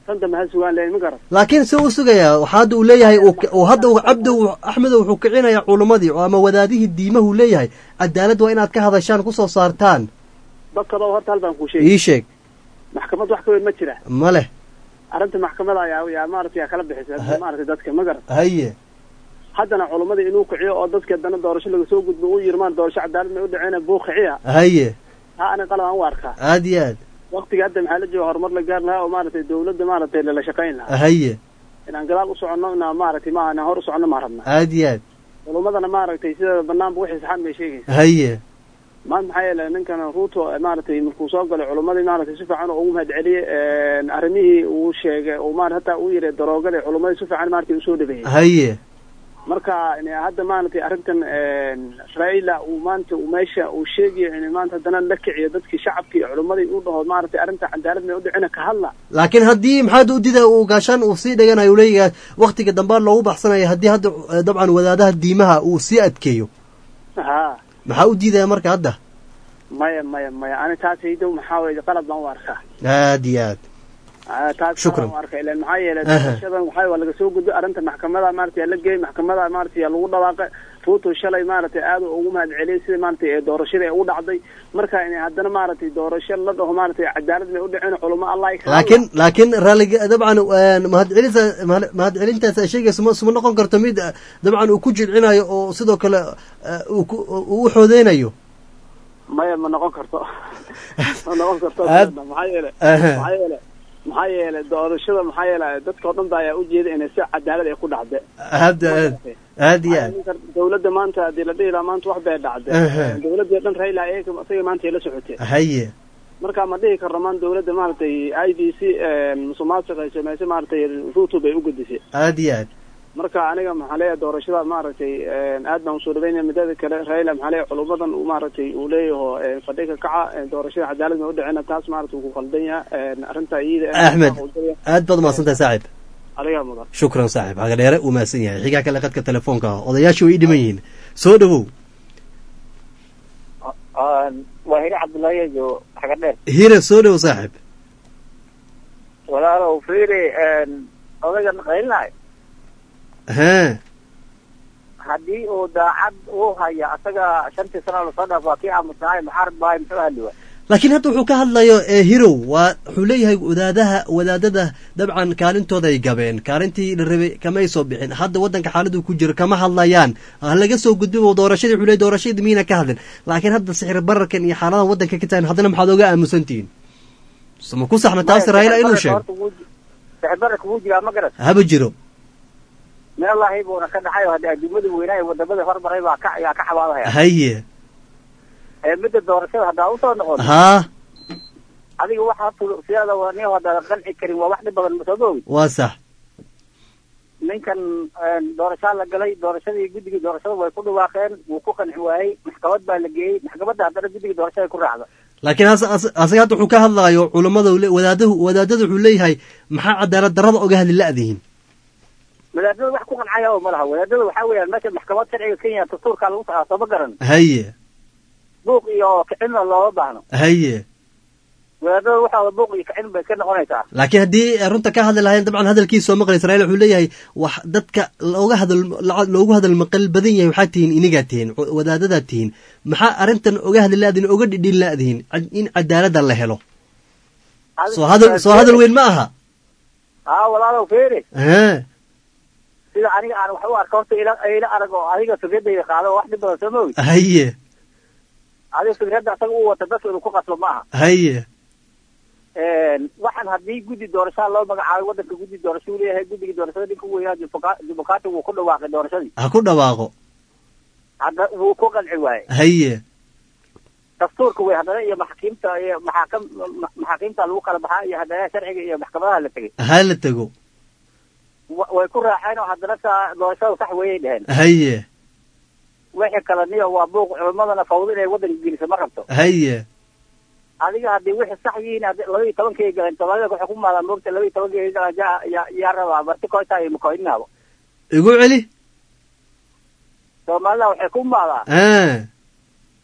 tan dambe ha sugaan leeyahay ma garan laakiin si uu sugayaa waxa hadda uu leeyahay oo hadda uu cabdi axmed wuxuu kicinayaa culumadii ama wadaadihii diimahu leeyahay cadaalad waa inaad ka hadashaan ku soo saartaan dadka doo horta hal baan ku sheegay ii sheeg maxkamad wax ka weyn ma jira ma leh arrinta maxkamada ayaa yaa maaragtay kala bixisay maaragtay dadka ma garan haye haddana culumadii inuu kiciyo oo dadka dana doorasho laga soo gudbo uu yirmaan doorasho cadaalad ma u dhaceena buu kiciya haye ha ana qalad aan u arkaa aad iyo aad waqtiga hadda maxaa la jooga horumar la gaar lahaa oo maaragtay dawladda maaragtay la shaqayn lahaa haye inaan gadaal u soconno inaan maaragtay ma aan hor u soconno ma rabna aad iyo aad culumadana maaragtay sida banaanba wixii saxan bay sheegaysaa haye maanta maxaa yeelay ninkan ruuto maaragtay markuu soo galay culumadii maaragtay si fiican ugu mahad celiyey arrimihii uu sheegay oo maar hataa uu yiri daroogada culumadii si fiican maaragtay u soo dhabeeyay haye marka hadda maaragtay arrintan Raila uu maanta uu meesha uu sheegayo in maanta hadana la kiciyo dadkii shacabkii culumadii uu dhaho maaragtay arrinta cadaalad ma u dhicina ka hadla laakiin haddii maxaad u diiday uu gaashan uu sii dhaganayo leeyahay waqtiga dambe loogu baxsanayo haddii hadda dabcan wadaadaha diimaha uu sii adkeeyo ha maxaa u diidaya marka hadda maya maya maya ana taas iidow maxaa weeye qalad baan u arkaa aad iyo aad shukran marka ilaa maxaa yeelay doorashadan waxa laga soo gudbay arrinta maxkamada maartay la geey maxkamada maartay lagu dhawaaqay ruuto shalay maartay aad ugu mahad celiyay sida maartay doorashada ay u dhacday marka inay hadana maartay doorasho la dhaho maartay cadaalad ma u dhicin culimo Allah ay laakiin laakiin raaliga dabcan mahad celinta mahad celintaas ay sheegayso ma soo noqon karto mid dabcan uu ku jilcinayo oo sidoo kale uu xoodeynayo maya ma noqon karto ma noqon karto maxaa yeelay maxaa yeelay maxaa yeelay doorashada maxaa yeelay dadka dhan baa u jeeda inay si cadaalad ay ku dhacday aad aad iyo aad dawladda maanta hadii la dhihi lahaa maanta wax bay dhacday dawladda dhan Raila ay isaga maanta la socotay haye marka ma dhihi karno maanta dawladda maartay I B C musuqmaasuqa ay sameysay maartay Ruto bay u gudisay aad iyo aad marka aniga maxaa leeyahay doorashada maartay aad baan soo dhaweynaa midada kale Raila maxaa leeyahay culumadan uu maartay uu leeyahay fadhiga kaca doorashada cadaalad ma u dhicina taas maartay uu qaldan yahay arinta iyada Ahmed aad baad maasantahay saaxiib adiga mudan shukran saaxiib haga dheere uu maasan yahay xigaa kale qadka telefoonka odayaashu way dhiman yihiin soo dhawow aan waa hire Cabdullaahi iyo haga dheer hire soo dhawow saaxiib walaalow fiiri een odagan qaylnaay ها haddii uu daacad uu haya asaga shantii sano la soo dhaafay kii aamusnaay maxarad baay muxuu hadliwa laakiin hadda wuxuu ka hadlayo hero waa wuxuu leeyahay wadaadaha wadaadada dabcan kaalintooda ay gabeen kaalintii la rabay kama ay soo bixin hadda wadanka xaaladdu ku jiro kama hadlayaan laga soo gudbiyo doorashadii wuxuu leeyahay doorashadii miina ka hadlin laakiin hadda sicir bararkan iyo xaaladaha wadanka ka tahay haddana maxaad oga aamusantiin sama ku saxna taas Raila inuu sheego sicir bararka wuu jiraa ma garan haba jiro meel Allah iboona ka dhaxay hadii adduumada weynaa wadamada hormaray baa ka ya ka xawaadaya haye ee midda doorashada hadaa u soo noqon ha adiga waxa siyada wani wada qanci karin waa wax badan ma soo gooy waa sax ninkan doorashada la galay doorashadii guddiga doorashada way ku dhawaaqeen wuu ku qanci waayay maxkamad baa la geeyay maxkamadda hadana guddiga doorashada ku raacda laakiin asaga hadda wuxuu ka hadlayo culimada wadaadahu wadaadadu wuxuu leeyahay maxaa cadaalad darrada uga hadli la'diin wadaadada wax ku qancaya oo malaha wadaadada waxa weeyaan meesha maxkamad sharciga Kenya dastuurka lagu saxo ma garan haye buuq iyo kicin loo baahno haye wadaadada waxa buuq iyo kicin bay ka noqonaysaa laakiin haddii runta ka hadli lahayn dabcan hadalkiisa soo maqlay Israa'iil wuxuu leeyahay wax dadka looga hadal loogu hadal maqal badan yahay waxa tiin iniga tiin wadaadada tiin maxaa arintan uga hadli laadin uga dhidhin laadin in cadaalad la helo soo hadal soo hadal weyn ma aha ah walaalow feere ha sida aniga aan wax u arko horta ila ila arag oo adiga fikradayda qaado wax dhib badan sameeyay haye adiga fikradda asaga uu wata dadka uu ku qasbo maaha haye een waxaan hadii guddi doorashada loo magacaabay wadanka guddi doorasho uu leeyahay guddiga doorashada dinku weeyaa dibakaati uu ku dhawaaqay doorashadii ha ku dhawaaqo hadda uu ku qanci waayay haye dastuurka way hadana iyo maxkamada iyo maxakam maxkamada lagu kala baxaa iyo hadana sharciga iyo maxkamadaha la tagay ha la tago way ku raaceen oo hadana doorashada sax weeyay dhaheen haye wixii kala niyo waa buuq culimadana fawdo inay wadanka geliso ma rabto haye adiga hadii wixii sax yihiin laba iyo toban kee galeen tobanka waxa ku maadan moogta laba iyo toban kee ya ya raba marti koota ay mukoynaabo igu celi Soomaalida waxay ku maadaa ee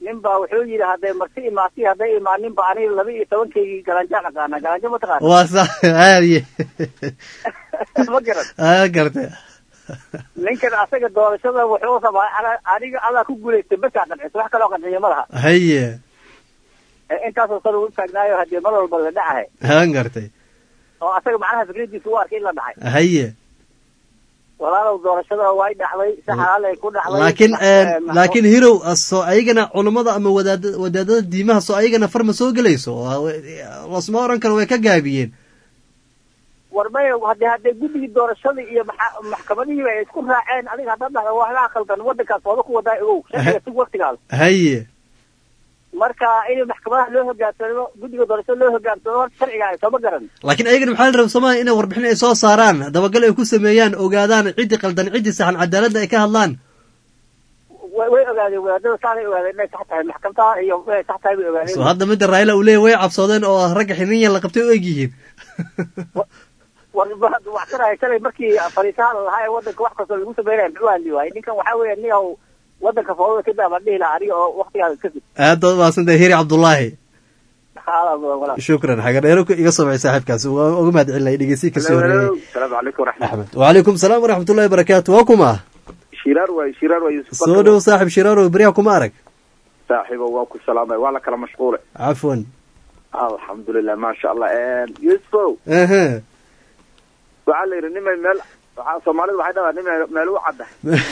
nin baa wuxuu yidhi hadday marti imaati hadday imaaninba aniga laba iyo tobankaygii galanjaan aqaana galanjo ma taqaana waa sax aadiye ma garan aa gartay ninkan asaga doorashada wuxuu rabaa aniga adaa ku guulaystay basaa qancisa wax kaloo qanciyo ma laha haye intaasoo san ugu taagnaayo haddii mar walba la dhacahay haan gartay oo asaga macnaha fikradiisa u arkay in la dhacay haye walaalow doorashada way dhacday si xalaal ay ku dhacday laakiin laakiin hirow soo ayagana culimada ama wadaad wadaadada diimaha soo ayagana farma soo gelayso lasma oran karo way ka gaabiyeen war may hadii hadday guddigii doorashada iyo maxkamadihiiba ay isku raaceen adiga haddaad dhahdo waxbaa khaldan waddankaas wada ku wadaa ogow sharciga sig waktigaada haye marka in maxkamadaha loo hogaansamo guddiga doorashada loo hogaansamo horta sharciga ay sooma garan laakiin ayagana maxaa la rabaa Soomaaliya inay warbixin ay soo saaraan dabagal ay ku sameeyaan ogaadaan cidii qaldan cidii saxan cadaaladda ay ka hadlaan way ogaadeen wadaadada saanay ogaadeen inay sax tahay maxkamadaha iyo inay sax tahay bay ogaadeen soo hadda midda Raila uu leeyahay way cabsoodeen oo ragga xiniin la qabtay oo egyihiin war baad wax karay kale markii fariisaha lahaa waddanka wax kasta lagu sameeyay muxuu hadli waayay ninkan waxa weeye nin oo waddanka fawda ka daaba dhihi lahaa adiga oo waqtigaada ka sii aad baad maasantahay hiri cabdullaahi shukran xaga dheero iga samay saaxiibkaas uga mahad celinay dhegeysi ka soo horeeyay salaamu calaykum raxmat wa calaykum salaam waraxmatullaahi wabarakaatu waa kuma shiraar waay shiraar waay yusuf soo dhow saaxiib shiraar oo bariya kuma arag saaxiibo waa ku salaamay waa la kala mashquulay afwan alxamdulilah ma sha allah yusuf aha waxaa la yidhi nimay meel waxaa soomaalida waxay dhahaa nimay meel u cadda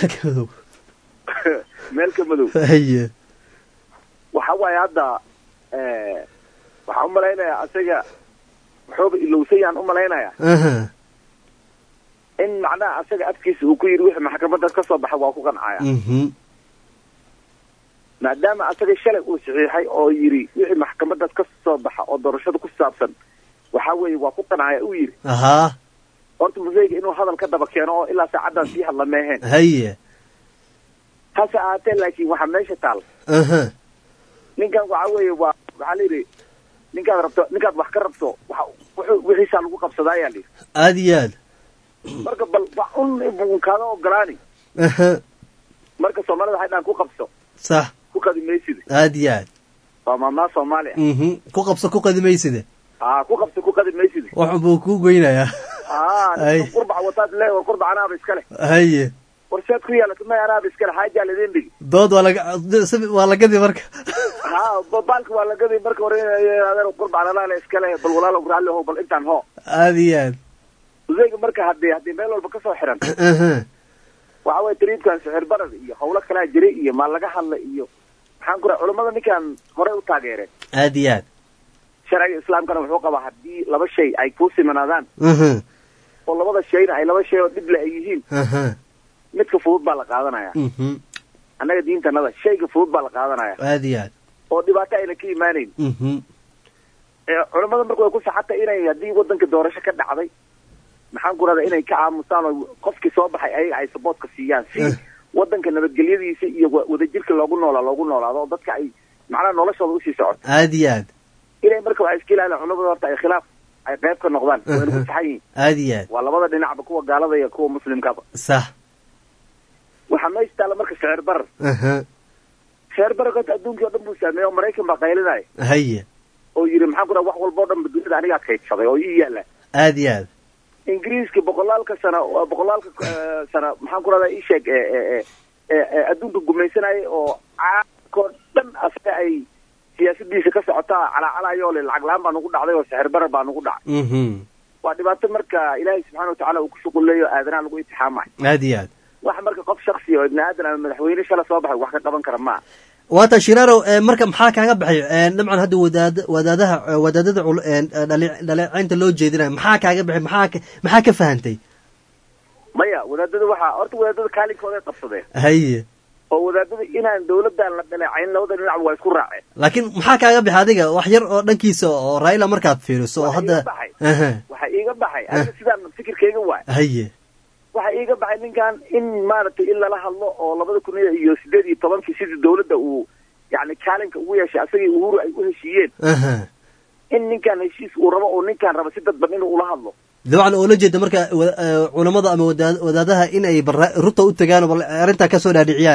meel ka madow haye waxa waaye hadda waxaan u malaynayaa asaga wuxuuba ilowsayaan u malaynayaa in macnaha asaga afkiisa uu ku yidhi wixii maxkamadaas ka soo baxa waa ku qancaya maadaama asaga shalay uu saxiixay oo yidhi wixii maxkamadaas ka soo baxa oo doorashada ku saabsan waxa weeye waa ku qancaya uu yidhi ahaa horta museyga inuu hadal ka daba keeno oo ilaa saacaddan sii hadla meeheen haye hase ahaatee laakiin waxaa meesha taal aha ninkan waxa weeye waa waxaa la yidhi ninkaad rabto ninkaad wax ka rabto waxa wuxuu wixiisaa lagu qabsadaa ayaa la yidhi aad iyo aad marka bal wax un bun kaaga ogolaani aha marka soomaalida waxay dhahan ku qabso sax ku qadimayside aad iyo aad waa maamaa soomaaliya mhm ku qabso ku qadimayside aa ku qabso ku qadimayside wax buu ku goynayaa aa qurbac wataad le war qurbac anaaba iskale haye warshaad ku yaala tumay anaaba iskale xaajaa ladin dhigi dood waa laga waa lagadi marka ha baalka waa lagadi marka hore adeer qurbac lalaala iskale bal walaalo raalli ho bal intaan ho aad iyo aad museyga marka haddii haddii meel walba kasoo xiran waxa weye tariidkan sixir barad iyo hawlo kalaa jiray iyo maa laga hadla iyo maxaan ku raa culamada ninkan horey u taageereen aad iyo aad sharciga islaamkana wuxuu qabaa haddii laba shay ay ku simanaadaan oo labada shayna ay laba shay oo dhible ay yihiin midka fudud baa la qaadanaya annaga diintanada shayga fudud baa la qaadanaya aad iyo aad oo dhibaato ayna ka imaanayn culamada marka way ku saxatay inay haddii waddanka doorasho ka dhacday maxaan ku rahdaa inay ka aamusaan oo qofkii soo baxay ayaga ay saboodka siiyaan si waddanka nabadgelyadiisa iyo wadajirka loogu noolaa loogu noolaado oo dadka ay macnaha noloshooda usii socoto aad iyo aad inay marka waxay iska ilaalin culamada horta ay khilaaf ay qayb ka noqdaan wayna ku saxan yihiin aad iyo aad waa labada dhinacba kuwa gaalada iyo kuwa muslimkaba sax waxaa meesha taalla marka sicir barar sicir bararkota adduunkii oo dhan buu saameeyey oo maraykan baa qaylinaya haye oo yidhi maxaan ku raha wax walba o dhan ba dunida anigaa kaydsaday oo ii yaala aad iyo aad ingiriiska boqolaalka sana boqolaalka sana maxaan ku rahdaa ii sheeg adduunka gumaysanayay oo caalamkao dhan asaga ay siyaasadiisa ka socotaa calaacalaayoo le lacag la-aan baa nagu dhacday oo sixir barar baa nagu dhacay waa dhibaato marka ilaahay subxaana watacaala uu ku shuquleeyo aadanaha lagu intixaamayo aad iyo aad wax marka qof shaksi oo ibni aadan ama madaxweyne shala soo baxay wax ka qaban kara maa waata shiraarow marka maxaa kaaga baxay dabcan hadda wadaad wadaadaha wadaadada dhaleecaynta loo jeedinayo maxaa kaaga baxay maxaa maxaa ka fahantay maya wadaadada waxaa horta wadaadada kaalinkooda ay qabsadeen haye oo wadaadada inaan dawladdan la dhaleecayn labada dhinac waa isku raaceen laakiin maxaa kaaga baxay adiga wax yar oo dhankiisa oo Raila markaad fiiriso oo hadda waxa iiga baxay aniga sidaan fikirkayga waay haye waxa iiga baxay ninkan in maaragtay in lala hadlo oo labada kun iyo sideed iyo tobankii sidii dawladda uu yani kaalinka ugu yeeshay asagii uhuru ay u heshiiyeen in ninkan heshiis uu rabo oo ninkan raba si dadban inuu ula hadlo dabcan oo la jeeda marka culamada ama wadaadaha in ay ruta u tagaan oo arrintaa kasoo dhaadhiciyaan oo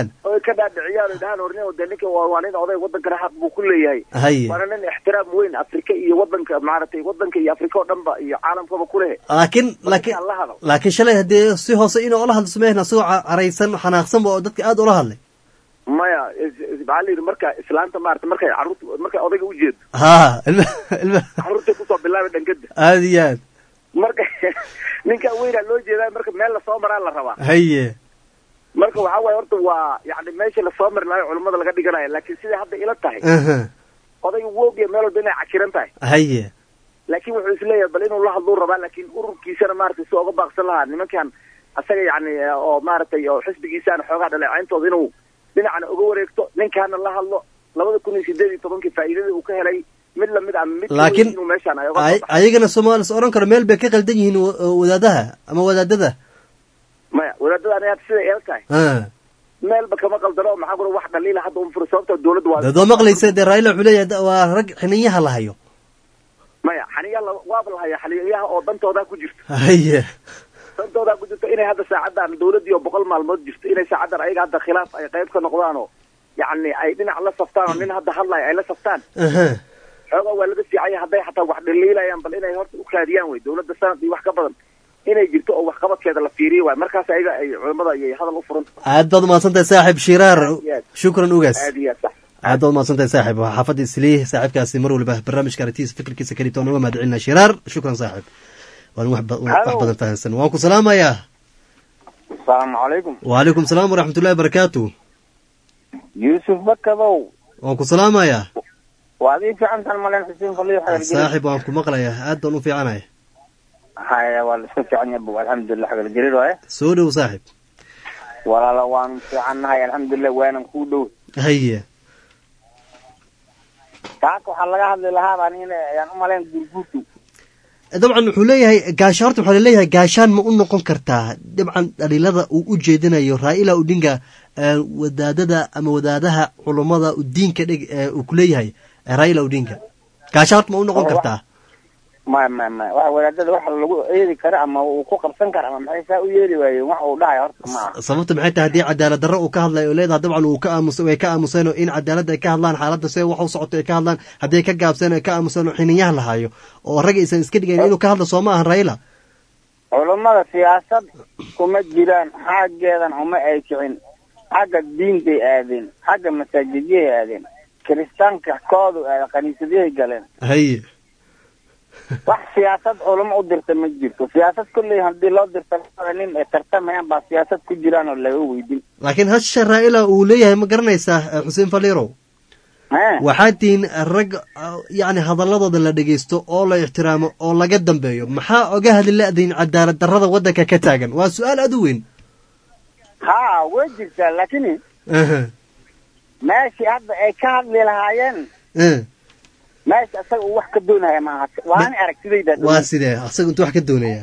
ka dhaadhiciyaan oo dhahaan hornin oo dee ninka waa waa nin oday wadankana xaq buu ku leeyahay haye waana nin ixtiraam weyn Afrika iyo wadanka maaragtay wadanka iyo Afrika oo dhanba iyo caalamkaba ku leh laakiin laakiin laakiin shalay hadii si hoose inuu la hadlo sameeyna soo caraysan xanaaqsan oo dadka aad ula hadlay maya isbaalii marka islaanta maaragtay markay carruurta markay odayga u jeedo ha ilma carruurta ku soo bilaabay dhankada aad iyo aad marka ninka weyna loo jeedaa marka meel la soo maraa la rabaa haye marka waxa way horta waa yaani meesha la soo marnaayo culimada laga dhiganayo laakiin sida hadda ila tahay aha odaygu woogiya meel walba inay cakiran tahay haye laakiin wuxuu isleeyahay bal inuu la hadlo rabaa laakiin ururkiisana maaragtay soo uga baaqsan lahaa nimankan asaga yaani oo maaragtay oo xisbigiisana xoogaa dhaleecayntooda inuu dhinacana uga wareegto ninkaana la hadlo labada kun iyo sideed iyo tobankii faa'iidada uu ka helay mid lamid ah mid laakiin inuu meeshaan ay ay ayagana Soomaaliya oran karo meel bay ka qaldan yihiin wadaadaha ama wadaadada maya wadaadada anaad sida eel tahay ha meelba kama qaldano maxaa gura wax dhaliila hadda um fursada dawladda waa dad maqlaysa de Raila wuxuu leeyahay waa rag xiniyaha la hayo maya xiniyaha waa la hayo xiniyaha oo dantooda ku jirto haye dantooda ku jirto inay hadda saacadan dawladda iyo boqol maalmood jirto inay saacadan ayaga hadda khilaaf ay qayb ka noqdaan oo yaani ay dhinac la saftaan oo nin hadda hadlay ay la saftaan aha xogaa waa laga fiicay hadday xataa wax dhaliilayaan bal inay horta u kaadiyaan way dawladda sanad iyo wax ka badan inay jirto oo wax qabadkeeda la fiiriyo way markaas ayaga ay culimada ay hadal u furan aad baad maasantahay saaxib Shiraar shukran ugaas aad iyo sax aad baad maasantahay saaxib xaafadda Islii saaxibkaasi mar walba barnaamijka aragtiisa fikirkiisa kaliya toona ma madcina Shiraar shukran saaxib waan wax badan fahansan waan ku salaamayaa assalaamu calaykum wa alaykum salaam wa rahmatullahi wa barakatuh Yusuf Bakadow waan ku salaamayaa waadi fiican tan malan xuseen faliyo xagal jiray saaxib waan ku maqlayaa aad baan u fiicanahay haya waa la fiican yahay alxamdulillah xagal jiray waaye soo dhow saaxib walaala waan fiicanahay alxamdulillah waanan ku dhow haye taako waxa laga hadli lahaa baan in ayaan u maleen gurguurtu dabcan wuxuu leeyahay gaashaan horta wuxuu leeyahay gaashaan ma u noqon kartaa dabcan dhaliilada uu u jeedinayo Raila Odinga wadaadada ama wadaadaha culimada u diinka dhig uu ku leeyahay Raila Odinga gaashaan ma u noqon kartaa ma ma ma waxa wadaadada waxa lagu eedi kara ama uu ku qabsan kara ama maxay saa u yeeli waayeen wax uu dhahay horta ma sababta maxay tahay hadii cadaalad darro uu ka hadlayo leedahay dabcan uu ka aamusay way ka aamuseen in cadaalad ay ka hadlaan xaaladda see wax u socoto ay ka hadlaan hadii ka gaabsan ay ka aamuseen xiniyaha la hayo oo rag aysan iska dhigeen inuu ka hadlo Soomaaliya Raila culimada siyaasad kuma jiraan xaageedan uma ay kicin xagga diinta aadeen xagga masaajidada aadeen kiristaanka koodu ay kaniisadii galeen haye wax siyaasad culimo u dirta ma jirto siyaasad kulli hadii loo dirto nin ay tartamayaan ba siyaasad ku jiraan oo laga weydin laakiin hasha Raila uu leeyahay ma garanaysaa Xuseen Faliiro waxaa tiin rag yaani hadalladooda la dhageysto oo la ixtiraamo oo laga dambeeyo maxaa oga hadli laadin cadaalad darrada wadanka ka taagan waa su'aal aad u weyn ha way jirtaa laakiin aha maashi hadda ay ka hadli lahaayeen eh maashi asaga uu wax ka doonaya ma aha waan aragtidayda waa sidee asaga intuu wax ka doonaya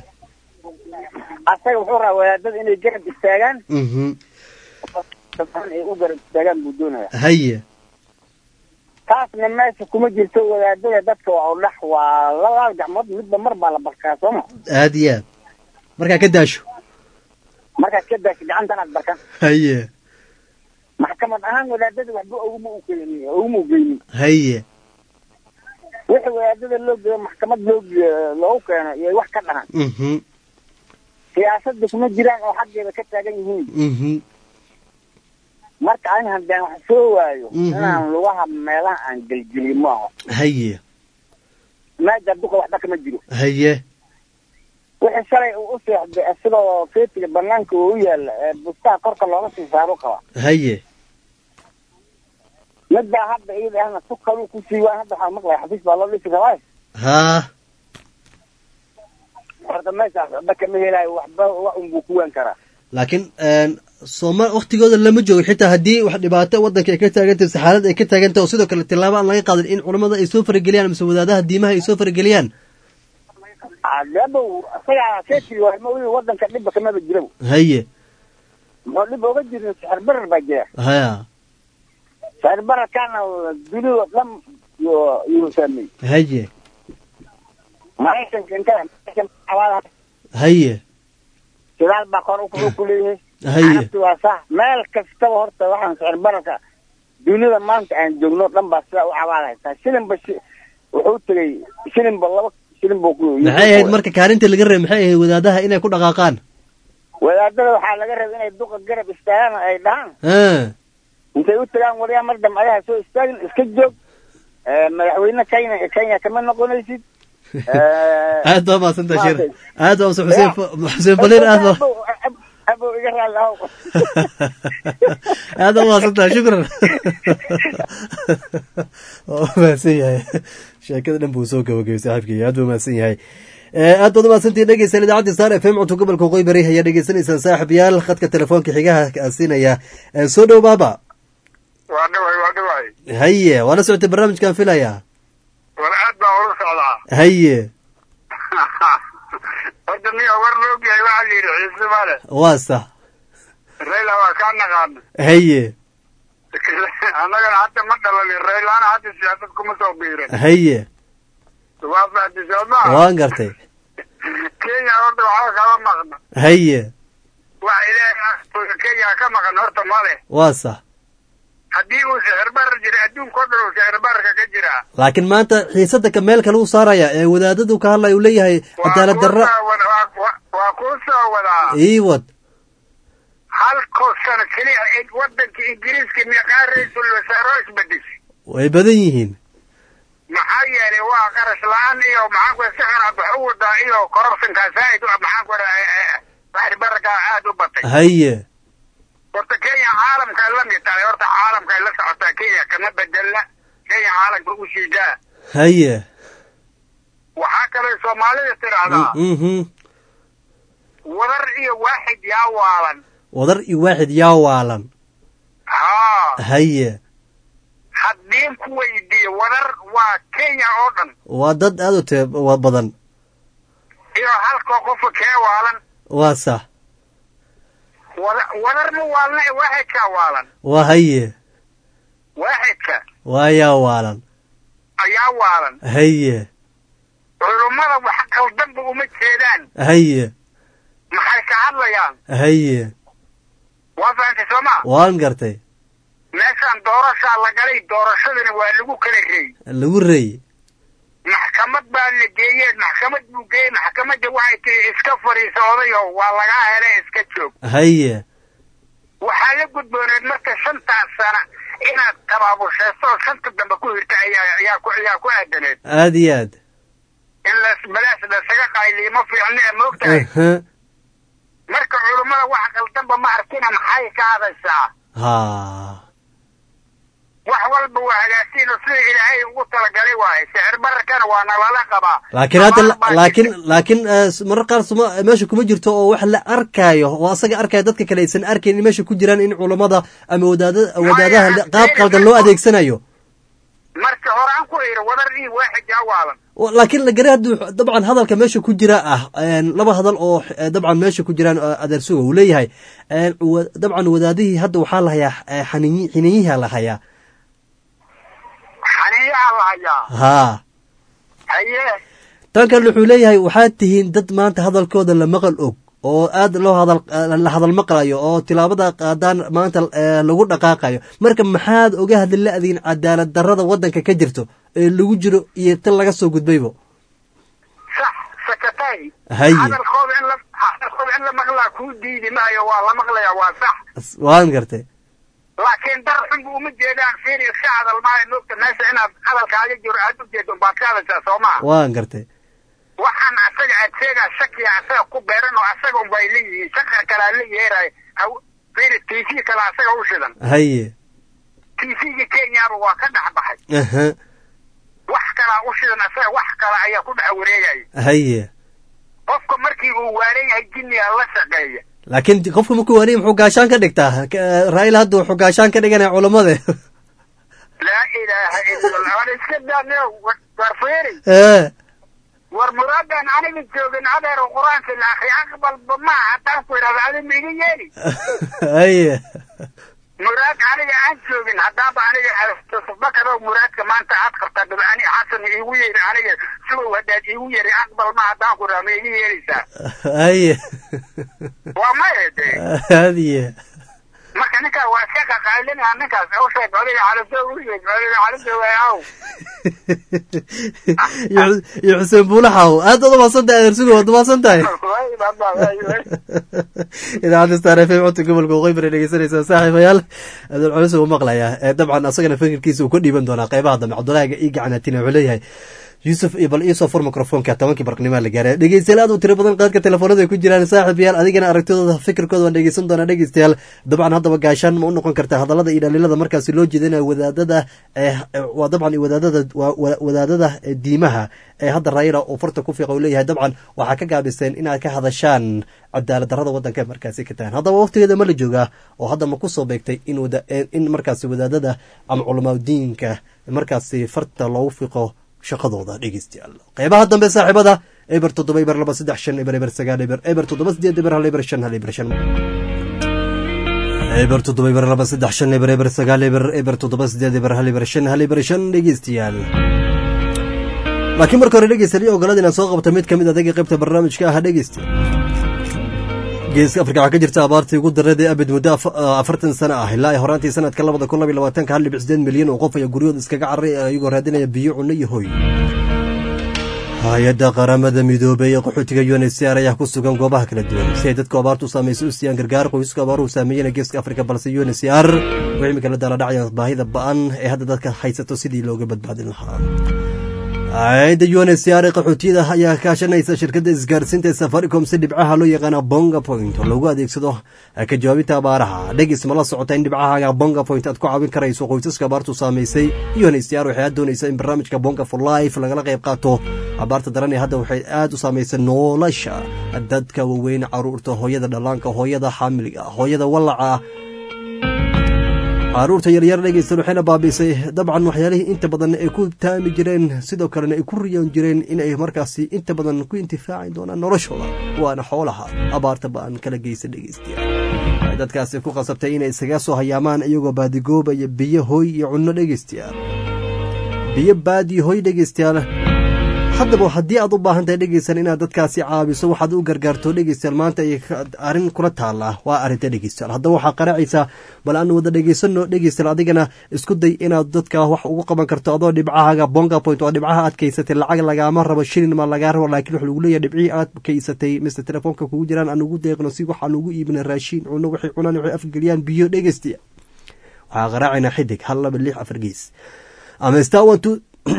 asaga wuxuu rabaa wadaadada inay garab istaagaan mhm sababta ay u garab istaagaan buu doonaya haye taasna meesha kuma jirto wadaadada dadka waa u dhax waa laba gacmood midba mar baa la barkaa sooma aad iyo aad markaa ka daasho markaa ka daasho gacantan aad barkan haye maxkamad ahaan wadaadada waxba uguma u keenin uguma u geynin haye wixii wadaadada loo geeyo maxkamad loo loo keeno iyo wax ka dhahan mhm siyaasadda kuma jiraan oo xaggeeda ka taagan yihiin mhm marka aan hadaan wax soo waayo inaan lugaha meelaha aan gelgeliyo ma aha haye maada duqa waxba kama jiro haye wixii shalay uu u seexday asigoo feetiga banaanka uu u yaala bustaa korka looga sii saaro qaba haye midda hadda iyada ahna sukalu ku sii waan hadda waxaa maqlay xafiis baa loo dhisi rabaa ha horta meeshaas waxba kama helayo waxba wax unbuu ku waan karaa laakiin Soomaal waqtigooda lama joogo xitaa hadii wax dhibaato wadanka ay ka taagantahay saxaalad ay ka taagantahay oo sidoo kale tilaabo aan laga qaadin in culimada ay soo farageliyaan ama wadaadaha diimaha ay soo farageliyaan adabo asaga feetiga waa ma uu wadanka dhib kama jiro haye ma dhib oga jiro sixir barar baa jira haya sixir barar kana dulu lam yo yo sami haye ma aysan kan awala haye sidaal baa kor u ku leeyahay carabti waa sax meel kastaba horta waxaan sicir bararka dunida maanta aan joogno dhan baa sidaa u cabaadaysaa shilinba wuxuu tegey shilinba laba shilin buu ku maxay ahayd marka kaalinta laga reeb maxay ahayd wadaadaha inay ku dhaqaaqaan wadaadada waxaa laga reeb inay duqa garab istaagaan ay dhahaan intay u tagaan waliyaa mar dambe ayaha soo istaagin iska joog madaxweyne kenya kenya kama noqonaysid aad baa maasanta shir aad baa xuseen xuseen baliir aad baa abo iga raali ahow aad baa maasanta shukran oo maasan yahay sheekada dhan buu soo gabagabay saaxiibkii aad buu maasan yahay aad baad umaasantiin dhegeysan idaacadda star f m cunto gobolka waqooyi bari ayaa dhegeysanaysaan saaxiibayaal khadka telefoonka xigaha siinaya soo dhow baaba waa dhaway waa dhaway haye waa la socotay barnaamijkaan filayaa war aad baa ula socdaa haye horta niga war loogyahay waxaa la yidhi ciise male waa sax rayla waa kaa naqaana haye annagana hadda ma dhalalin raylaana hadda siyaasad kuma soo biirin haye waa fahtay soo maa waan gartay kenya horta waxaa kaba maqna haye wax ilaahay kenya ka maqan horta male waa sax haddii uu sixir barar jira adduunka o dhan uu sixir bararka ka jiraa laakiin maanta xiisada ka meel kale u saaraya ee wadaadadu ka hadlaya uu leeyahay cadaalad darra waa kuu soo wadaa ii wad halkoo sano keliya wadanka ingiriiska meeqaa ra-iisul wasaaro isbedeshay way badan yihiin maxaa yeelay waa qarash la-aan iyo maxaan ku sixir aad wax u wadaa iyo kororsankaa zaaid maxaan ku sixir bararkaa aad u batay haye horta kenya caalamkay la mid tahay horta caalamkay la socotaa kenya kama bedelna kenya caalamka u shiidaa haye waxaa kaloo soomaalida tidhaahdaa wadar iyo waaxid yaa waalan wadar iyo waaxid yaa waalan haa haye haddiin ku weydiiyo wadar waa kenya oo dhan waa dad aad u te waa badan iyo halkoo qofka kee waalan waa sax wadar ma waalna ee waaxidkaa waalan waa haye waaxidka waa yaa waalan ayaa waalan haye culummada wax qaldanba uma jeedaan haye maxay ka hadlayaan haye waa fahantay soo maa waan gartay meeshaan doorashaa la galay doorashadana waa lagu kala reey lagu reey maxkamad baa la geeyey maxkamad buu geeyey maxkamadda waxay tii iska fadhiisoodayo waa lagaa hele iska joog haye waxaa la gudbooneed marka shantaas sana inaad qabaabushaysto oo shanta dambe ku hirta ayaa ayaa ku ayaa ku aadaneed aad iyo aad in las balaas lasaga qayliyo ma fiicna ee moogtahay marka culummada wax qaldanba ma arkina maxay ka hadaysaa ha wax walba waa hagaagsiin oo sida ilaahay ugu talagalay waaye sicir bararkana waa nalala qabaa laakiin hadda laakiin laakiin marar qaar suma meesha kuma jirto oo wax la arkaayo oo asaga arkaya dadka kale aysan arkayn in meesha ku jiraan in culummada ama wadaadada wadaadaha qaab qaldan loo adeegsanayo marka hore aan ku iri wadar iyo waaxid yaa waalan laakiin la garay hadduu dabcan hadalka meesha ku jira ah laba hadal oo dabcan meesha ku jiraan adeersuga uu leeyahay dabcan wadaadihii hadda waxaa la hayaa xaniyi xiniyiha la hayaa xaniyaha la hayaa haa haye tan kale wuxuu leeyahay waxaad tihiin dad maanta hadalkooda la maqal og oo aad loo hadal la hadal maqlayo oo tilaabada qaadaan maanta lagu dhaqaaqayo marka maxaad oga hadli la-diin cadaalad darrada waddanka ka jirto ee lagu jiro iyo tan laga soo gudbaybo sax sakatay haye hadalkooda in la hadalkooda in la maqlaa kuu diidi maayo waa la maqlayaa waa sax waan gartay laakiin dar xunba uma jeedaan fiiri iska hadal maayo moogta meesha inaad hadalkaaga jiro aad u jeedo baad ka hadashaa soo maa waan gartay waxaan asaga aad sheegaa shakiya asaga ku beeran oo asaga un bay leeyihiin shaka kalaa la yeerayo fiiri t v kale asaga u shidan haye t v-ga kenyaba waa ka dhex baxay wax kalaa u shidan asaga wax kale ayaa ku dhex wareegaya haye qofka markii uu waaran yahay jinniga la shaqeeya laakiin qofka markuu waaniya muxuu gaashaan ka dhigtaa raa'il hadda wuxuu gaashaan ka dhiganaya culammada laa ilaaha illa allah iska daane war fiiri war muraadan aniga joogin adeer qur-aanka la akri aqbalba ma haddaan ku idhahda adi ma iga yeeli haye muraad aniga aan joogin haddaanba aniga bakado muraadka maanta aad qabtaa dabani xasan iigu yeeri aniga sigow haddaad iigu yeeri aqbal ma haddaan ku idhahda ma iga yeeleysaa haye waa maya de haadiye marka ninkaa waa iska qaqaylina ninkaas u sheeg coliga calabto u sheeg coliga calabto waaw iyo xuseen buulaxaw aad uga maasantahay adeersugu waad maasantahay idaacadda star f m codka gobolka waqooyi bari dhegeysanaysaa saaxiibayaal adeer culus uu maqlayaa dabcan asagana fikirkiisa uu ka dhiiban doonaa qeybaha dambe cabdulaahiga ii gacanatina wuxuu leeyahay yuusuf bal iisoo fur microfonka tobankii barqnimaa la gaaray dhegeystayaal aad u tiro badan qaadka telefoonada ay ku jiraan saaxiibayaal adigana aragtidooda fikirkooda waan dhegeysan doonaa dhegeystayaal dabcan haddaba gaashaan ma u noqon kartaa hadallada iyo dhaliilada markaasi loo jeedinayo wadaadada waa dabcan wadaadada wadaadada diimaha ee hadda raila uu farta ku fiiqa uu leeyahay dabcan waxaa ka gaabiseen inaad ka hadashaan cadaalad darrada waddanka markaasi ka tahan haddaba waqtigeeda ma la joogaa oo hadda ma kusoo beegtay in in markaasi wadaadada ama culamaa diinka markaasi farta loogu fiiqo shaqadooda dhegeystayaal qeybaha dambe saaxiibada eber toddoba eber laba saddex shan eber eber sagaal eber eber toddoba sideed eber hal eber shan hal eber shan eber toddoba eber laba saddex shan eber eber sagaal eber eber toddoba sideed eber hal eber shan hal eber shan dhegeystayaal laakiin marka hore dhegeystayaal iyo ogolada inaan soo qabto mid ka mid adeega qaybta barnaamijka ah dhegeystayaal geeska afrika waxaa ka jirta abaartii ugu dareeday abid muddo afartan sano ah ilaa ay horaantii sanadka labada kun labaiy labaatanka hal dhibic sideed milyan oo qof ayaa guryahooda iskaga carray iyagoo raadinaya biyo cunno iyo hoy hay-adda qaramada midoobay ee qaxootiga u n h c r ayaa ku sugan goobaha kala duwan si ay dadku abaartu saameysay u siiyaan gargaar qoysasku abaaruhu saameeyena geeska afrika balse u n h c r waxay imika la daala dhacayaan baahida ba-an ee hadda dadka haysato sidii looga badbaadin lahaa hay-adda u n h c r qaxootiyada ayaa kaashanaysa shirkadda isgaarsiinta ee safaricom si dhibcaha loo yaqaana bonga point oo loogu adeegsado ka jawaabinta abaaraha dhegis ma la socota in dhibcahaga bonga point aad ku caawin karayso qoysaska abaartu saamaysay u n h c r waxay aad doonaysaa in barnaamijka bonga for life lagala qayb qaato abaarta daran ee hadda waxay aad u saamaysay nolosha dadka waaweyn caruurta hooyada dhallaanka hooyada xaamiliga hooyada wallaca caruurta yaryar dhegeysan waxayna baabiisay dabcan waxyaalihii inta badan ay ku taami jireen sidoo kalena ay ku riyoon jireen in ay markaasi inta badan ku intifaaci doonaan noloshooda waana xoolaha abaarta ba-an kala geysa dhegeystayaal waxay dadkaasi ku qasabtay inay isaga soo hayaamaan iyagoo baadigoobaya biyo hoy iyo cunno dhegeystayaal biyo baadiyo hoy dhegeystayaal haddaba haddii aad u baahan tahay dhegeysan inaad dadkaasi caabiso waxaad u gargaarto dhegeystayaal maanta ay arrin kula taallaa waa arrinta dhegeystayaal haddaba waxaa qaraacaysaa bal aan wada dhegeysano dhegeystayaal adigana isku day inaad dadka wax ugu qaban karto adoo dhibcahaga bonga point oo dhibcaha aad kaysatay lacag lagaama rabo shilin ma lagaa rabo laakiin waxa lagu leeyahay dhibcii aad kaysatay mise telefoonka kugu jiraan aan ugu deeqno si waxaan ugu iibina raashiin cuno waxay cunaan waxay afgeliyaan biyo dhegeystayaal waxaa qaraacaynaa xidig hal laba lix afar gees ama star one two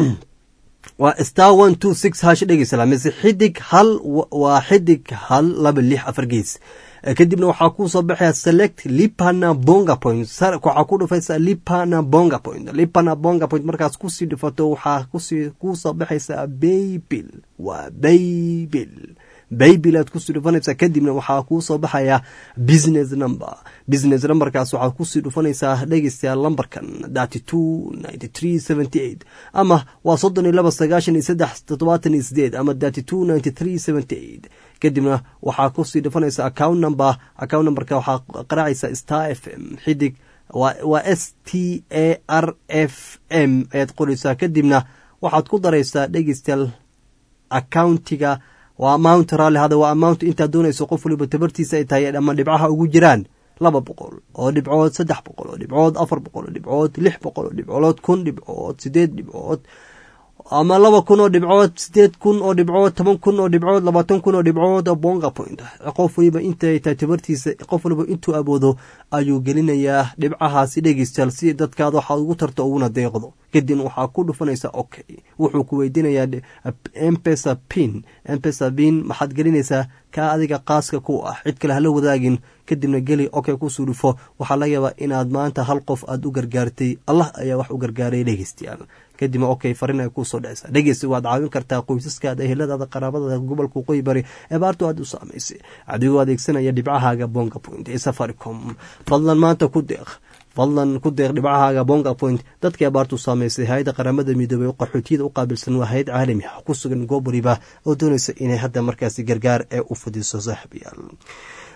waa star one two six hash dhegeysa mise xidig hal waa xidig hal laba lix afar gees kadibna waxaa ku soo baxaya select lipana bonga point waxaa ku dhufaysa lipana bonga point lipana bonga point markaas kusii dhifato waxaa kusii ku soo baxaysa baybil waa baybil baybil aad kusii dhufanaysaa kadibna waxaa kuu soo baxaya business number business numberkaas waxaad kusii dhufanaysaa dhegeystayaal lambarkan thirty two ninety three seventy eight ama waa soddon iyo laba sagaashan iyo saddex toddobaatan iyo sideed ama thirty two ninety three seventy eight kadibna waxaa kusii dhufanaysaa account number account numberka waxaa qaraacaysa star f m xidig waa s t a r f m ayaad qoraysaa kadibna waxaad ku daraysaa dhegeystayaal accountiga waa amount raalli hada waa amount intaad doonayso qof waliba tabartiisa ay tahay ama dhibcaha ugu jiraan laba boqol oo dhibcood saddex boqol oo dhibcood afar boqol oo dhibcood lix boqol oo dhibcood kun dhibcood sideed dhibcood ama laba kun oo dhibcood sideed kun oo dhibcood toban kun oo dhibcood labaatan kun oo dhibcood oo bonga point qof waliba intay tahay tabartiisa qof waliba intuu aboodo ayuu gelinayaa dhibcahaasi dhegeystayaal si dadkaada waxaad ugu tarto uguna deeqdo kadibna waxaa ku dhufanaysaa okay wuxuu ku weydiinayaa mpesa pin mpesa pin maxaad gelinaysaa kaa adiga qaaska ku ah cid kale hala wadaagin kadibna geli okay kusoo dhufo waxaa laga yaabaa inaad maanta hal qof aad u gargaartay allah ayaa wax u gargaaray dhegeystayaal kadibna okay farin ay kusoo dhacaysaa dhegeysta waad caawin kartaa qoysaskaada eheladaada qaraabadaada gobolka waqooyi bari abaartu aad u saamaysay adigoo adeegsanaya dhibcahaaga bonga point ee safaricom fadlan maanta ku deeq fadlan ku deeq dhibcahaaga bonga point dadkii abaartu saamaysay hay-adda qaramada midoobay oo qaxootiyada u qaabilsan waa hay-ad caalami ah ku sugan goob waliba oo doonaysa inay hadda markaasi gargaar ee u fidiso saaxiibayaal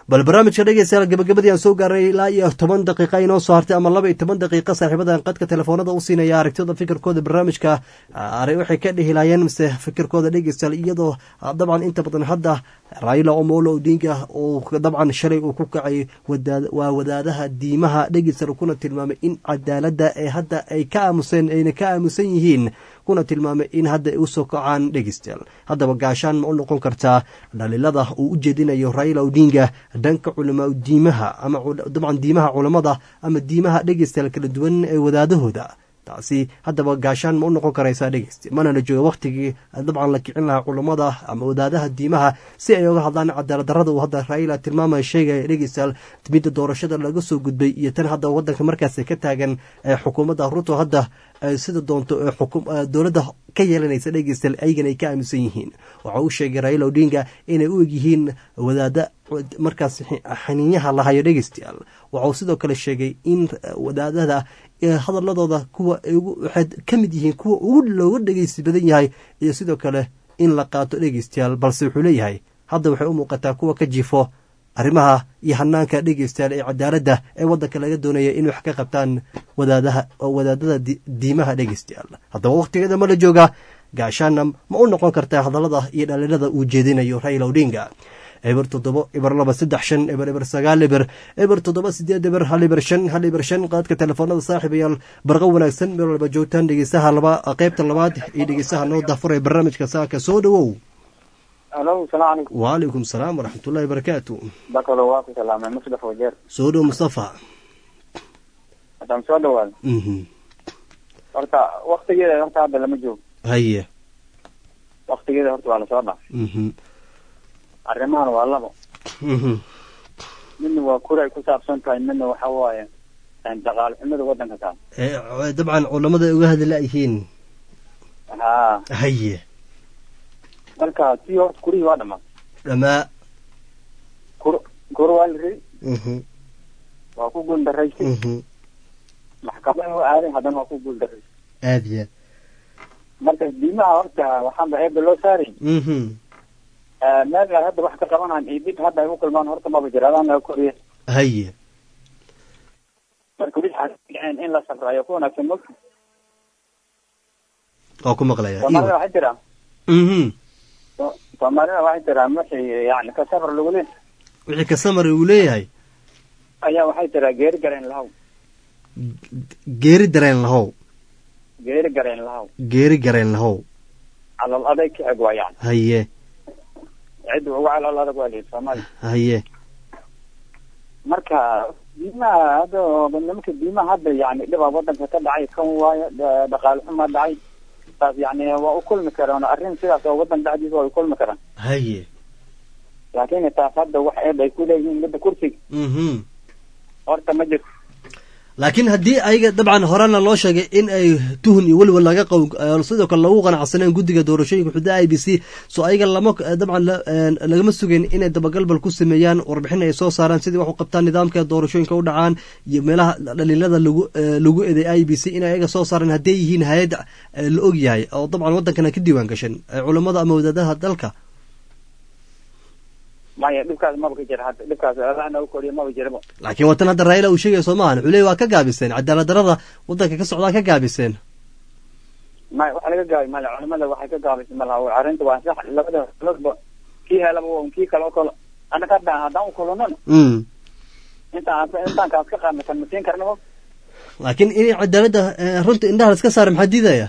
bal barnaamijka dhegeystayaal gabagabadii aan soo gaaray ilaa iyo toban daqiiqa inoo soo hartay ama laba iyo toban daqiiqa saaxiibadan qadka telefoonada u siinaya aragtida fikirkooda barnaamijka waxay ka dhihilayeen mise fikirkooda dhegeystayaal iyadoo dabcan inta badan hadda Raila Omolo Odinga oo dabcan shalay uu ku kacay waa wadaadaha diimaha dhegeystayaal kuna tilmaamay in cadaaladda ee hadda ay ka aamuseen ayna ka aamusan yihiin kuna tilmaamay in hadda ay u soo kacaan dhegeystayaal haddaba gaashaan ma u noqon kartaa dhaliilada uu u jeedinayo Raila Odinga dhanka culamaa diimaha ama dabcan diimaha culamada ama diimaha dhegeystayaal kala duwan ee wadaadahooda taasi haddaba gaashaan ma u noqon karaysaa dhegeysta mana la jooga waqtigii dabcan la kicin lahaa culamada ama wadaadaha diimaha si ay uga hadlaan cadaalad darrada uu hadda Raila tilmaamaya sheegaya dhegeystayaal midda doorashada laga soo gudbay iyo tan hadda wadanka markaas ka taagan ee xukuumadda Ruto hadda sida doonto ee xukuum dowladda ka yeelanaysa dhegeystayaal ayagana ay ka aaminsan yihiin waxa uu sheegay Raila Odinga inay u egyihiin wadaada markaas xaniinyaha lahayo dhegeystayaal waxa uu sidoo kale sheegay in wadaadada hadaladooda kuwa waxay ka mid yihiin kuwa ugu looga dhegeysi badan yahay iyo sidoo kale in la qaato dhegeystayaal balse wuxuu leeyahay hadda waxay u muuqataa kuwa ka jifo arrimaha iyo hanaanka dhegeystayaal ee cadaaladda ee waddanka laga doonaya in wax ka qabtaan wadaadaha wadaadada diimaha dhegeystayaal haddaba waqtigeeda ma la jooga gaashaana ma u noqon kartaa hadallada iyo dhaliilada uu jeedinayo Raila Odinga eber toddoba eber laba saddex shan eber eber sagaal eber eber toddoba sideed eber hal eber shan hal eber shan qaadka telefoonada saaxiibayaal barqa wanaagsan meel walba joogtaan dhegeystaha laba qaybta labaad iyo dhegeystaha noo dafuray barnaamijka saaka soo dhawow alo salaam alaykum wa alaykum salaam wa rahmatullahi wa barakatuh bakalo waa ku salaamay Mustafa Wajeer soo dhaw Mustafa adam soo dhawaad mhm horta waqtigeeda horta hadda lama joogo haye waqtigeeda horta waa la soo dhaaf mhm arrimahan waa labo midna waa kuray ku saabsan tahay midna waxa waaye dagaal xumada wadanka taa ee dabcan culimada ay uga hadlayeen ha haye marka tii horta kuri waa dhama dhama kur kur waa liri mhm waa ku guuldareystay mhm maxkamada waa aaday haddana waa ku guuldareystay aadiya marka diimaha horta waxaan baa eebba loo saaray mhm meel hadda wax ka qabanaan iyo dib hadda ay u kulmaan horta maba jiraadaan laga koriye haye marka wixii in la sabrayo ku wanaagsan marka oo ku maqlaya Soomaalida waxay tiraa mhm Soomaalida waxay tiraa wixii yani ka safar lagu leeyahay wixii ka samar uu leeyahay ayaa waxay tiraa geeri gareen lahaw geeri dareen lahaw geeri gareen lahaw geeri gareen lahaw calal aday ka eg waa yani haye cid ugu calal adag waa leeyahay Soomaali haye marka diimaha hadda nimanka diimaha hadda yani dhibaa wadanka ka dhacay kan waayo dhaqaale xumo dhacay taas yani waa u kulmi karaan arrin sidaas oo wadan dhacdiisa waa u kulmi karaan haye laakiin taas hadda wax eed ay ku leeyihiin midda kursiga mhm horta ma jirto laakiin haddii ayaga dabcan horena loo sheegay in ay tuhun iyo welwel laga qaw sidoo kale lagu qanacsaneen guddiga doorashooyinka xuduuda I B C soo ayaga lama dabcan lagama sugayn inay dabagalbal ku sameeyaan warbixin ay soo saaraan sidii wax u qabtaan nidaamka doorashooyinka u dhacaan iyo meelaha dhaliilada lagu lagu eeday I B C in ayaga soo saaraan hadday yihiin hay'ad la og yahay oo dabcan wadankana ka diiwaan gashan culimada ama wadaadaha dalka maya dhibkaas maba ka jira hadda dhibkaas alaana u koriyo maba jiraba laakiin watan hadda Raila uu sheegay Soomaaliya wuxuu leeyahay waa ka gaabiseen cadaalad darrada wadanka ka socdaa ka gaabiseen maya waxa laga gaabay mala culimada waxay ka gaabisay malaha arrinta waa sax labada laba kii helaba waa kii kale oo kale anaka hadda haddaan u kulunano mm inta intaan kaas ka qaadna kan matiin karna laakiin in cadaaladda runta indhaha iska saar maxaa diidaya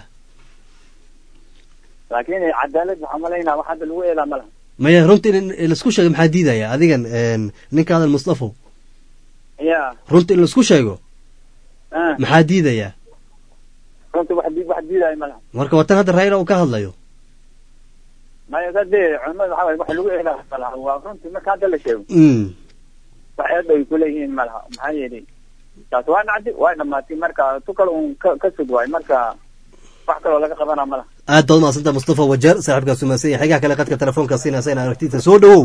laakiin cadaalad waxaa malaynaa wax hadda lagu eelaa malaha maya runta in laisku sheego maxaa diidaya adigan ninkaada Mustafa ya runta in laisku sheego maxaa diidaya runta wax diid wax diidaya malaha marka watan hadda Raila uu ka hadlayo maya sadde culimada waxa wax lagu eelaa malaha waa runta marka hadda la sheego mm waxaad ay ku leeyihiin malaha maxaa yeelay taas waa nacdi waa dhamaatay marka tu kale uu ka sug waay marka wax kale laga qabana malaha aad doon maasanta Mustafa Wajeer saaxiibka Soomaaliya xigaa kale qadka telefoonka siinaysa in aragtida soo dhawow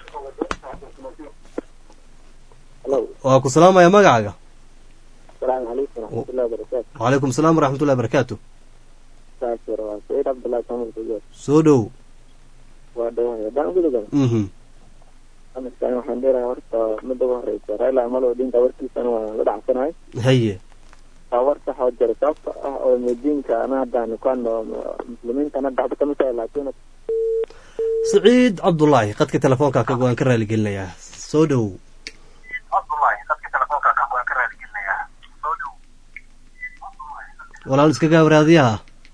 waa ku salaamaya magacaaga السلام عليكم ورحمة الله وبركاته. وعليكم السلام ورحمة الله وبركاته. سعيد عبد الله سامر. سودو. وادو. دان غدو. اها. amaskan waxaan dheerahay horta midda ugu horeysa Raila Amolo Odinga warkiisana waa la dhacsanahay haye war sax oo jira sababta ah oo mudiinka ana hadaan ku ano muslimiintana dhacdo kama tahay laakiin Saciid Cabdullaahi qadka telefoonka ka go'an ka raali gelinayaa soo dhow Cabdullaahi qadka telefoonka ka go'an ka raali gelinayaa soo dhow walaal iska gaawraadiyaha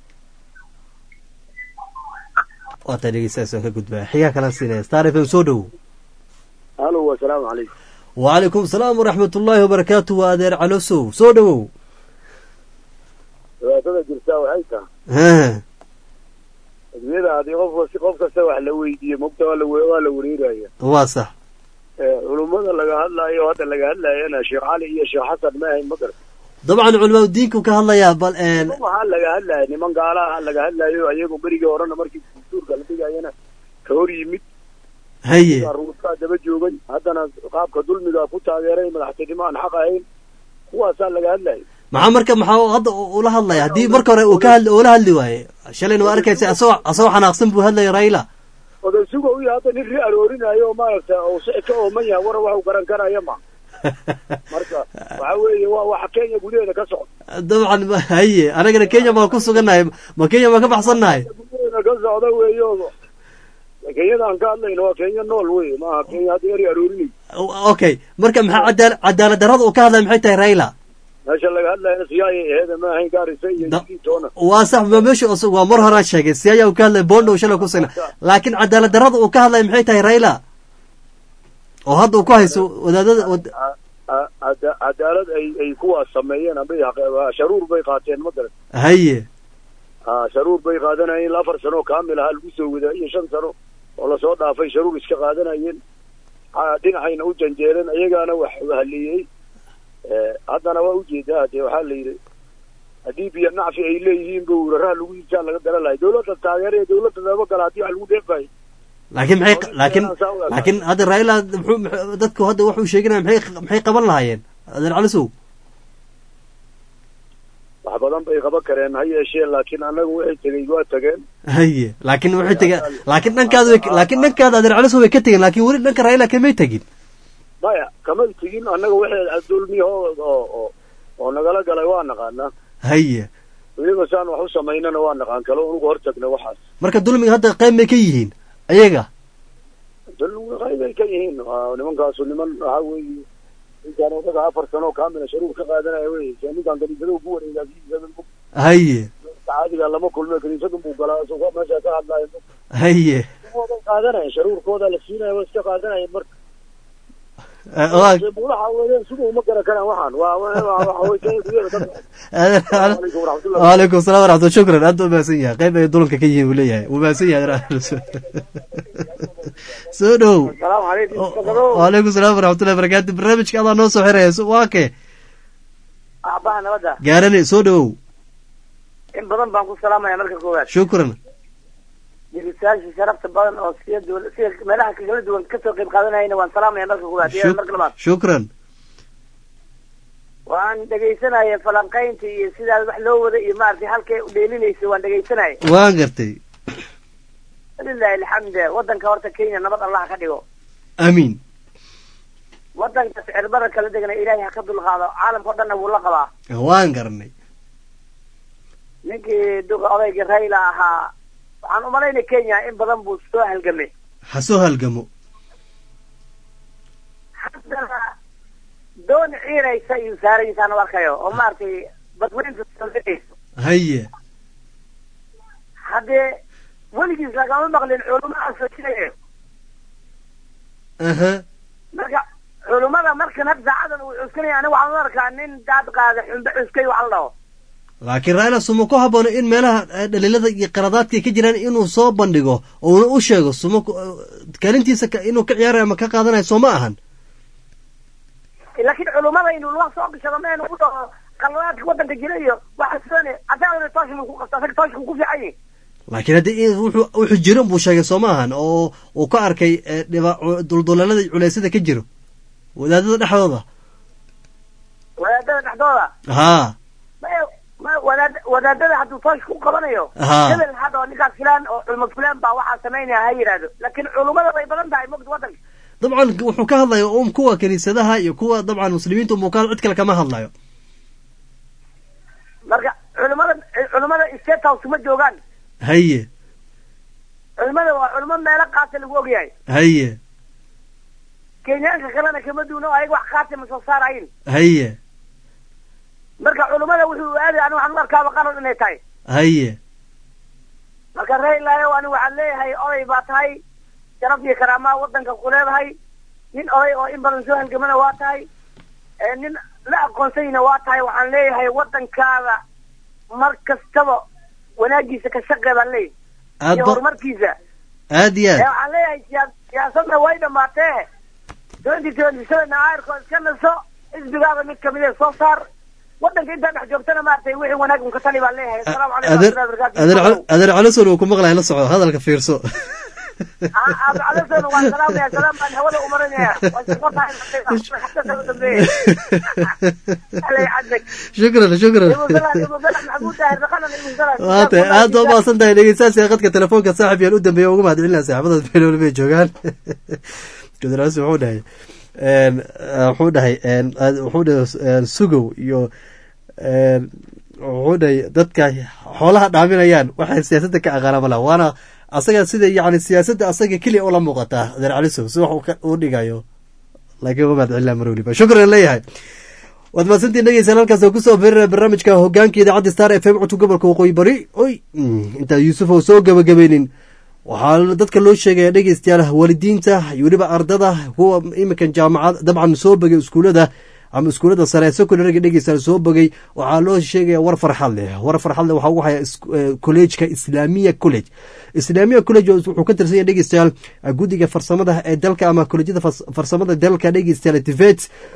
waa taariikhaysan ka gudbaa xiga kala siinay Star F M soo dhow halo wa salaamu alaykum wa alaykum salaam wa rahmatullahi wa barakatuh wa adeer calosow soo dhow wadada jirta waxay tahay ha adiyada hadii qof si qof kasta wax la weydiiyo mugta waa la waa la wareeraya waa sax ee culimada laga hadlayo hadda laga hadlayana Sheekh Ali iyo Sheekh Xasan ma ahayn makar dabcan culimada diinku ka hadlaya bal een waxa laga hadlayo niman gaalaha laga hadlayo ayagu bariga horena markii suurka la digayana ka hor yimid haye ruuska daba joogay haddana qaabka dulmiga ku taageeray madaxtinimo aan xaq ahayn kuwaas laga hadlayo maxaa marka maxaa hadda ula hadlaya hadii marka hore uu ka hadli oo la hadli waaye shalayna waa arkaysa asoo asoo xanaaqsan buu hadlay Raila oday sugo uu yahay hadda nin ri aroorinayo maarta oo sicka oo maya war wax uu garan karayo ma marka waxa weeye waa wax Kenya gudaheeda ka socdo dabcan haye anagana Kenya ma ku suganahay ma Kenya ma ka baxsanahay ka socdo weeyo Kenya aan ka hadlayno waa Kenya nool weey ma Kenya hadii ri aroorinay okay marka maxaa cadaalad cadaalad darrada uu ka hadlay maxay tahay Raila meesha laga hadlayo siyaaya heeda ma ahayn gaarisa iyo jiitoona waa sax ma meesha waa mar hore sheegay siyaaya uu ka hadlay bondo shalay ku sina laakiin cadaalad darrada uu ka hadlay maxay tahay Raila oo hadda uu ku hayso wadaadada cadaalad ay ay kuwa sameeyeen ambay sharuur bay qaateen madar haye ah sharuur bay qaadanayeen afar sano kaamil ah lagu soo wadaa iyo shan sano oo la soo dhaafay sharuur iska qaadanayeen dhinacayna u janjeeleen ayagaana wax haliyay haddana waa u jeedaa dee waxaa la yidhi haddii biyo nacfi ay leeyihiin ba uraraha lagu iibsaa laga dara lahay dawladda taageeraya dawladda daba gala haddii wax lagu dheefayo laakiin maxay laakiin laakiin hadda Raila dadku hadda wuxuu sheeganaya maxay maxay qaban lahaayeen adeer calisow wax badan bay qaban kareen ha yeeshee laakiin anagu waxay tegey waa tageen haye laakiin waxay tegeen laakiin dhankaada laakiin dhankaada adeer calisow way ka tegeen laakiin weli dhanka Raila kamay tegin maya kama tegin anaga waxay adulmiyo oo oo nagala galay waa naqaana haye iyaga saan wax u sameynana waa naqaan kale ugu hortagna waxaas marka dulmiga hadda qayb may ka yihiin ayaga dulmiga qayb ay ka yihiin nimankaas niman waxa weeye intaan oo ka afar sano kaamil sharuur ka qaadanaya weeye nimankan kaniisada ugu wareegay haye caadiga lama kulmay kaniisada buu galaa soo meesha ka hadlayo haye qaadanaya sharuurkooda la siinayo waa iska qaadanaya marka وعليكم السلام ورحمة الله شكرا أنتم ماسية قيمة يدولك كي وليه وماسية سودو السلام عليكم وعليكم السلام ورحمة الله وبركاته برنامج كذا نوصو حرية واكي أعبانا ودا قارني سودو إن بدن بانكو السلام يا ملك الكوات شكرا جلساجي شرفت بدن أو سيد سيد ملاحك جلد وانكسر قيم قادنا وان سلام يا ملك الكوات يا ملك الكوات شكرا وان دقيسنا يا فلانقينتي سيدا الوحلو وذا إمارتي حالكي وديلينيسي وان دقيسنا وان قرتي لله الحمد ودن كورتا كينيا نبط الله خديو أمين ودن تسعر بركة لدينا إلهي حكد الغاضة عالم قدنا والله قضاء وان قرني نكي دوغ أضيق الرأيلة ها عن أمالين كينيا إن بدن بوستوها القمي حسوها القمو حتى دون عيري سيو ساري سانو واركيو ومارتي بدوين في السلطيس هيا هذا ولكن لقاو مغلي العلماء السلطيس اها مركا علماء مركا نبزا عدن وعسكري أنا وعن مركا أنين داد قادح عسكري وعلى laakiin Raila sumo ku haboon in meelaha dhaliilada iyo qaradaadka ka jiraan inuu soo bandhigo oo uu u sheego sumo kaalintiisa inuu ka ciyaarayo ama ka qaadanayo soo ma ahan laakiin culimada inuu wax soo qishado ma inuu dhaho qaladaadka wadanka jirayo waxa soo adaana taashin ku qabtaa taashin ku fiicay laakiin hadii wuxuu wuxuu jiro buu sheegay soo ma ahan oo uu ka arkay duldulalada culeysada ka jiro wadaadada dhexdooda wadaadada dhexdooda ha ما وداد ودادده حدو طاش كو قبanayo hebel hada ninkaas filan oo culmo filan baa waxa sameynaya hayraado laakiin culumada way badan tahay mugd wadan dabcan wuxuu ka hadlayo um kuwa kaniisadaha iyo kuwa dabcan muslimiinta umukaan cid kale kama hadlayo marka culimada culimada state house ma joogaan haye culimada waa culimo meelo qaata lagu ogyahay haye kenyaanka kalena kama duuno ayaga wax qaata ma soo saarayin haye marka culimada wuxuu aaday anigu waxaan u arkaa qalad inay tahay haye marka reylaayo anigu waxaan leeyahay oday baa tahay sharaf iyo karaamaa wadanka ku leedahay nin oday oo in badan soo halgamana waa tahay nin la aqoonsayna waa tahay waxaan leeyahay wadankaada mar kastaba wanaagiisa ka shaqee baan leeyahay iyo horumarkiisa aad iyo aad waxaan leeyahay siyaasadda way dhamaatee twenty twenty seven aayarkoo iska naso xisbigaada mid kamid ee soo saar wadanka intaa dhex joogtana maartay wixii wanaag un ka tali baan leeyahay asalaamu calaykum adeer calisoon uu ku maqlahay la soco hadalka fiirso calisoon waan salaamaya salaam baan hawada u marinaya shukran shukran waata aad u maasan tahay dhegeystayaasha qadka telefoonka saaxib yaan u dambeeya ugu mahad celinaya saaxiibada beelol bay joogaan gudaraasi wuxuu dhahay wuxuu dhahay wuxuu dhahay sugow iyo wuxuu dhahay dadka xoolaha dhaaminayaan waxay siyaasadda ka aqaana mala waana asaga sida yani siyaasadda asaga keliya ula muuqataa adeer calisow si wax uu dhigayo laakiin uga mahad celinaa mar weliba shukran leeyahay waad mahadsantiin dhegeysan halkaas oo kusoo fiirina barnaamijka hogaanka idaacadda star f m codka gobolka waqooyi bari oy intaa yuusuf oo soo gabagabaynin waxaa dadka loo sheegaya dhegeystayaal waalidiinta iyo weliba ardada kuwa iminkan jaamacad dabcan soo bogay iskuulada ama iskuulada sare ee secondary dhegeystayaal soo bogay waxaa loo sheegaya war farxad leh war farxad leh waxaa ugu haya college-ka islaamiya college islaamiya college wuxuu ka tirsan yahay dhegeystayaal guddiga farsamada ee dalka ama kolejyada farsamada dalka dhegeystayaal tivet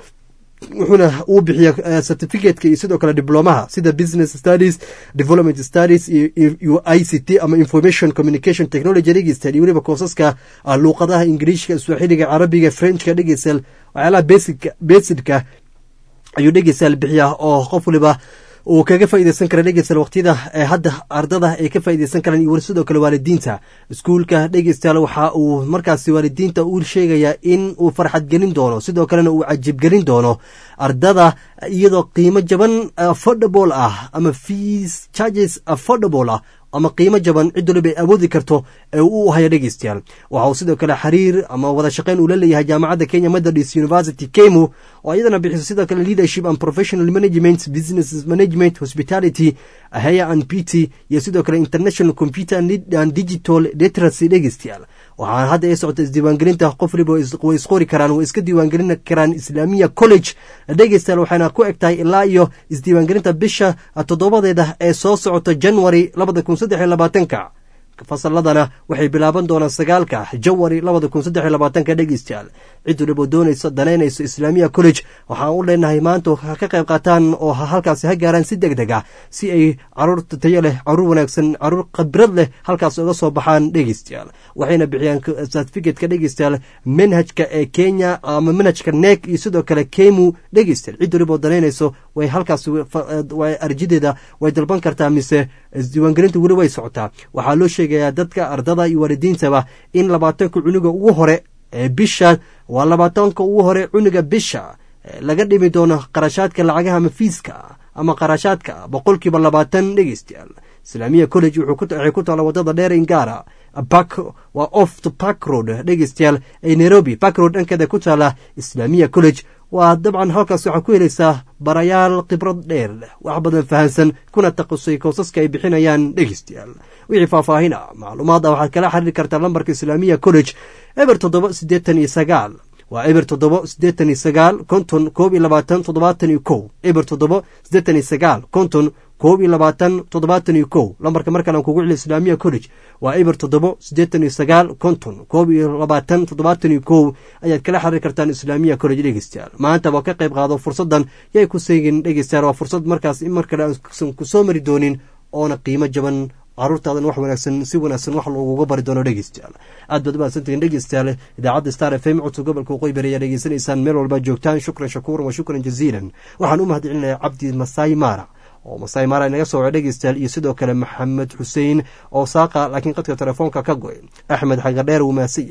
wuxuuna uu bixiya certificateka iyo sidoo kale diblomaha sida business studies development studies iyo i c t ama information communication technology dhegeystayaal iyo weliba koosaska luuqadaha ingiriishka swaaxiliga carabiga frenchka dhegeystayaal waxyaalaha basic basicka ayuu dhegeystayaal bixiyaa oo qof waliba uu kaga faa'iideysan kara dhegeystayaal waqtiyada ee hadda ardada ay ka faa'iideysan karaan iyo sidoo kale waalidiinta iskuulka dhegeystayaal waxa uu markaasi waalidiinta uu sheegayaa in uu farxad gelin doono sidoo kalena uu cajib gelin doono ardada iyadoo qiimo jaban affordable ah ama fees charges affordable ah ama qiimo jaban cid waliba ay awoodi karto ee uu hayo dhegeystayaal waxa uu sidoo kale xiriir ama wada shaqayn uu la leeyahay jaamacadda Kenya Methodist University Kemu oo iyadana bixiso sidoo kale leadership and professional management business management hospitality ahaya and P T iyo sidoo kale international computer and digital literacy dhegeystayaal waxaa hadda ay socota isdiiwaangelinta qof waliba way isqori karaan way iska diiwaangelin karaan islaamiya college dhegeystayaal waxaana ku egtahay ilaa iyo isdiiwaangelinta bisha toddobadeeda ee soo socota January labada kun saddex iyo labaatanka fasaladana waxay bilaaban doonaan sagaalka January labada kun saddex iyo labaatanka dhegeystayaal cid waliba doonayso danaynayso islaamiya college waxaan u leenahay maanta ka qayb qaataan oo halkaas ha gaaraan si degdeg ah si ay caruur tayo leh caruur wanaagsan caruur khibrad leh halkaas uga soo baxaan dhegeystayaal waxayna bixiyaan certificate-ka dhegeystayaal manhajka ee Kenya ama manhajka N E C iyo sidoo kale Kemu dhegeystayaal cid waliba danaynayso way halkaas way arjideeda way dalban kartaa mise isdiiwaangelintu wali way socotaa waxaa loo sheegayaa dadka ardada iyo waalidiintaba in labaatanka cunuga ugu hore ee bisha waa labaatanka ugu hore cunuga bisha laga dhimi doono qarashaadka lacagaha ama fiiska ama qarashaadka boqolkiiba labaatan dhegeystayaal islaamiya college waxay ku taala wadada dheer ingara park waa off to park road dhegeystayaal ee Nairobi park road dhankeeda ku taala islaamiya college waa dabcan halkaas waxaa ku helaysaa barayaal khibrad dheer wax badan fahansan kuna taqasay koosaska ay bixinayaan dhegeystayaal wixii faahfaahin ah macluumaad ah waxaad kala xiriiri kartaa lambarka islaamiya college eber toddoba siddeetan iyo sagaal waa eber toddoba siddeetan iyo sagaal konton koob iyo labaatan toddobaatan iyo kow eber toddoba siddeetan iyo sagaal konton koob iyo labaatan toddobaatan iyo kow lambarka markaan kugu celi islaamiya college waa eber toddoba siddeetan iyo sagaal konton koob iyo labaatan toddobaatan iyo kow ayaad kala xiriiri kartaan islaamiya college dhegeystayaal maanta waa ka qayb qaado fursadan yay ku seegin dhegeystayaal waa fursad markaas in mar kale aan ku soo mari doonin oona qiimo jaban caruurtaadan wax wanaagsan si wanaagsan wax looguga bari doono dhegeystayaal aad baad mahadsantihiin dhegeystayaal idaacadda star f m codka gobolka waqooyi bari ayaa dhegeysanaysaan meel walba joogtaan shukran shakuuran wa shukran jaziilan waxaan u mahad celinayaa cabdi masaai maara oo masaai maara inaga soo wacay dhegeystayaal iyo sidoo kale maxamed xuseen oo saaqa laakiin qadka telefoonka ka go'ay axmed xagadheer wuu mahadsan yahay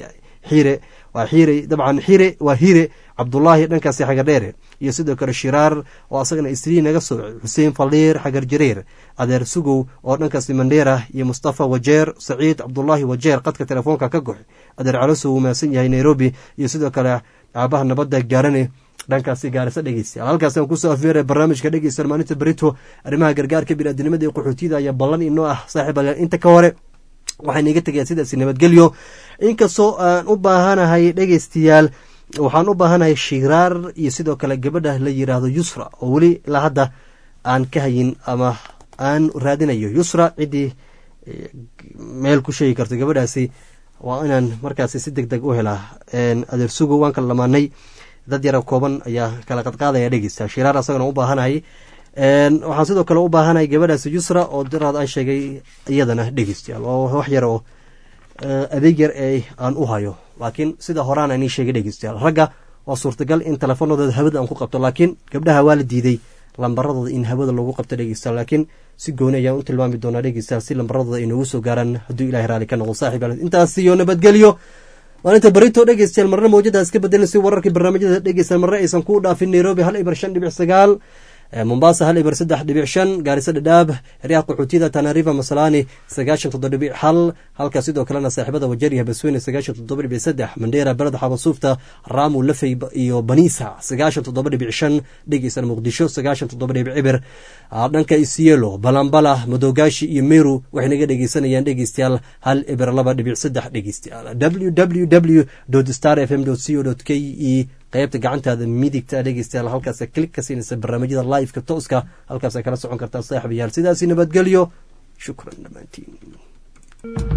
xire waa xire dabcan xire waa hire cabdullaahi dhankaasi xagar dheere iyo sidoo kale shiraar oo asagana isrii naga soo xuseen faliir xagar jareer adeer sugow oo dhankaasi mandheera iyo mustafa wajeer saciid cabdullaahi wajeer qadka telefoonka ka gox adeer calosow uu maasan yahay nairobi iyo sidoo kale aabaha nabadda gaarane dhankaasi gaarisa dhegeystayaal halkaasaan kusoo afmeeray barnaamijka dhegeystayaal maalinta berito arrimaha gargaarka biniaadinimada iyo qaxootiyada ayaa ballan inoo ah saaxiib ayaal inta ka hore waxayna iga tegayaan sidaasi nabadgelyo inkastoo aan u baahanahay dhegeystayaal waxaan u baahanahay shiraar iyo sidoo kale gabadha la yiraahdo yusra oo weli ilaa hadda aan ka hayin ama aan raadinayo yusra ciddii meel ku sheegi karto gabadhaasi waa inaan markaasi si deg deg u helaa adeer sugo waan kala dhamaanay dad yara kooban ayaa kala qadqaadaya dhegeysta shiraar asagana u baahanahay waxaan sidoo kale u baahanahay gabadhaasi yusra oo daraad aan sheegay iyadana dhegeystayaal oo wax yar oo adeeg yar ee aan u hayo laakiin sida horaan aan ii sheegay dhegeystayaal ragga waa suurtagal in telefoonadooda hawada aan ku qabto laakiin gabdhaha waa la diiday lambaradooda in hawada lagu qabto dhegeystayaal laakiin si gooni ayaan u tilmaami doonaa dhegeystayaal si lambaradooda ay noogu soo gaaraan hadduu ilahay raali ka noqdo saaxiib intaas iyo nabadgelyo maalinta barito dhegeystayaal marna mawjadaas ka bedelan si wararkii barnaamijyada dhegeystayaal marna aysan ku dhaafin nairobi hal ibar shan dhibic sagaal mombasa hal ibar saddex dhibic shan gaarisa dhadhaab xeryaha qaxootiyada tanariva masalani sagaashan toddoba dhibic hal halka sidoo kalena saaxiibada wajeriya basweyne sagaashan toddoba dhibic saddex mandheera beled xabasuufta raamu lafey iyo banisa sagaashan toddoba dhibic shan dhegeysan muqdisho sagaashan toddoba dhibic cibir dhanka isielo balambala madogaashi iyo meru waxay naga dhegeysanayaan dhegeystayaal hal ibar laba dhibic saddex dhegeystayaal w w w star f m co k e qaybta gacantaada midigta dhegeystayaal halkaas klik ka siinaysa barnaamijyada live-ka tooska halkaas kala socon kartaa saaxiibayaal sidaasi nabadgelyo shukran dhamaantiin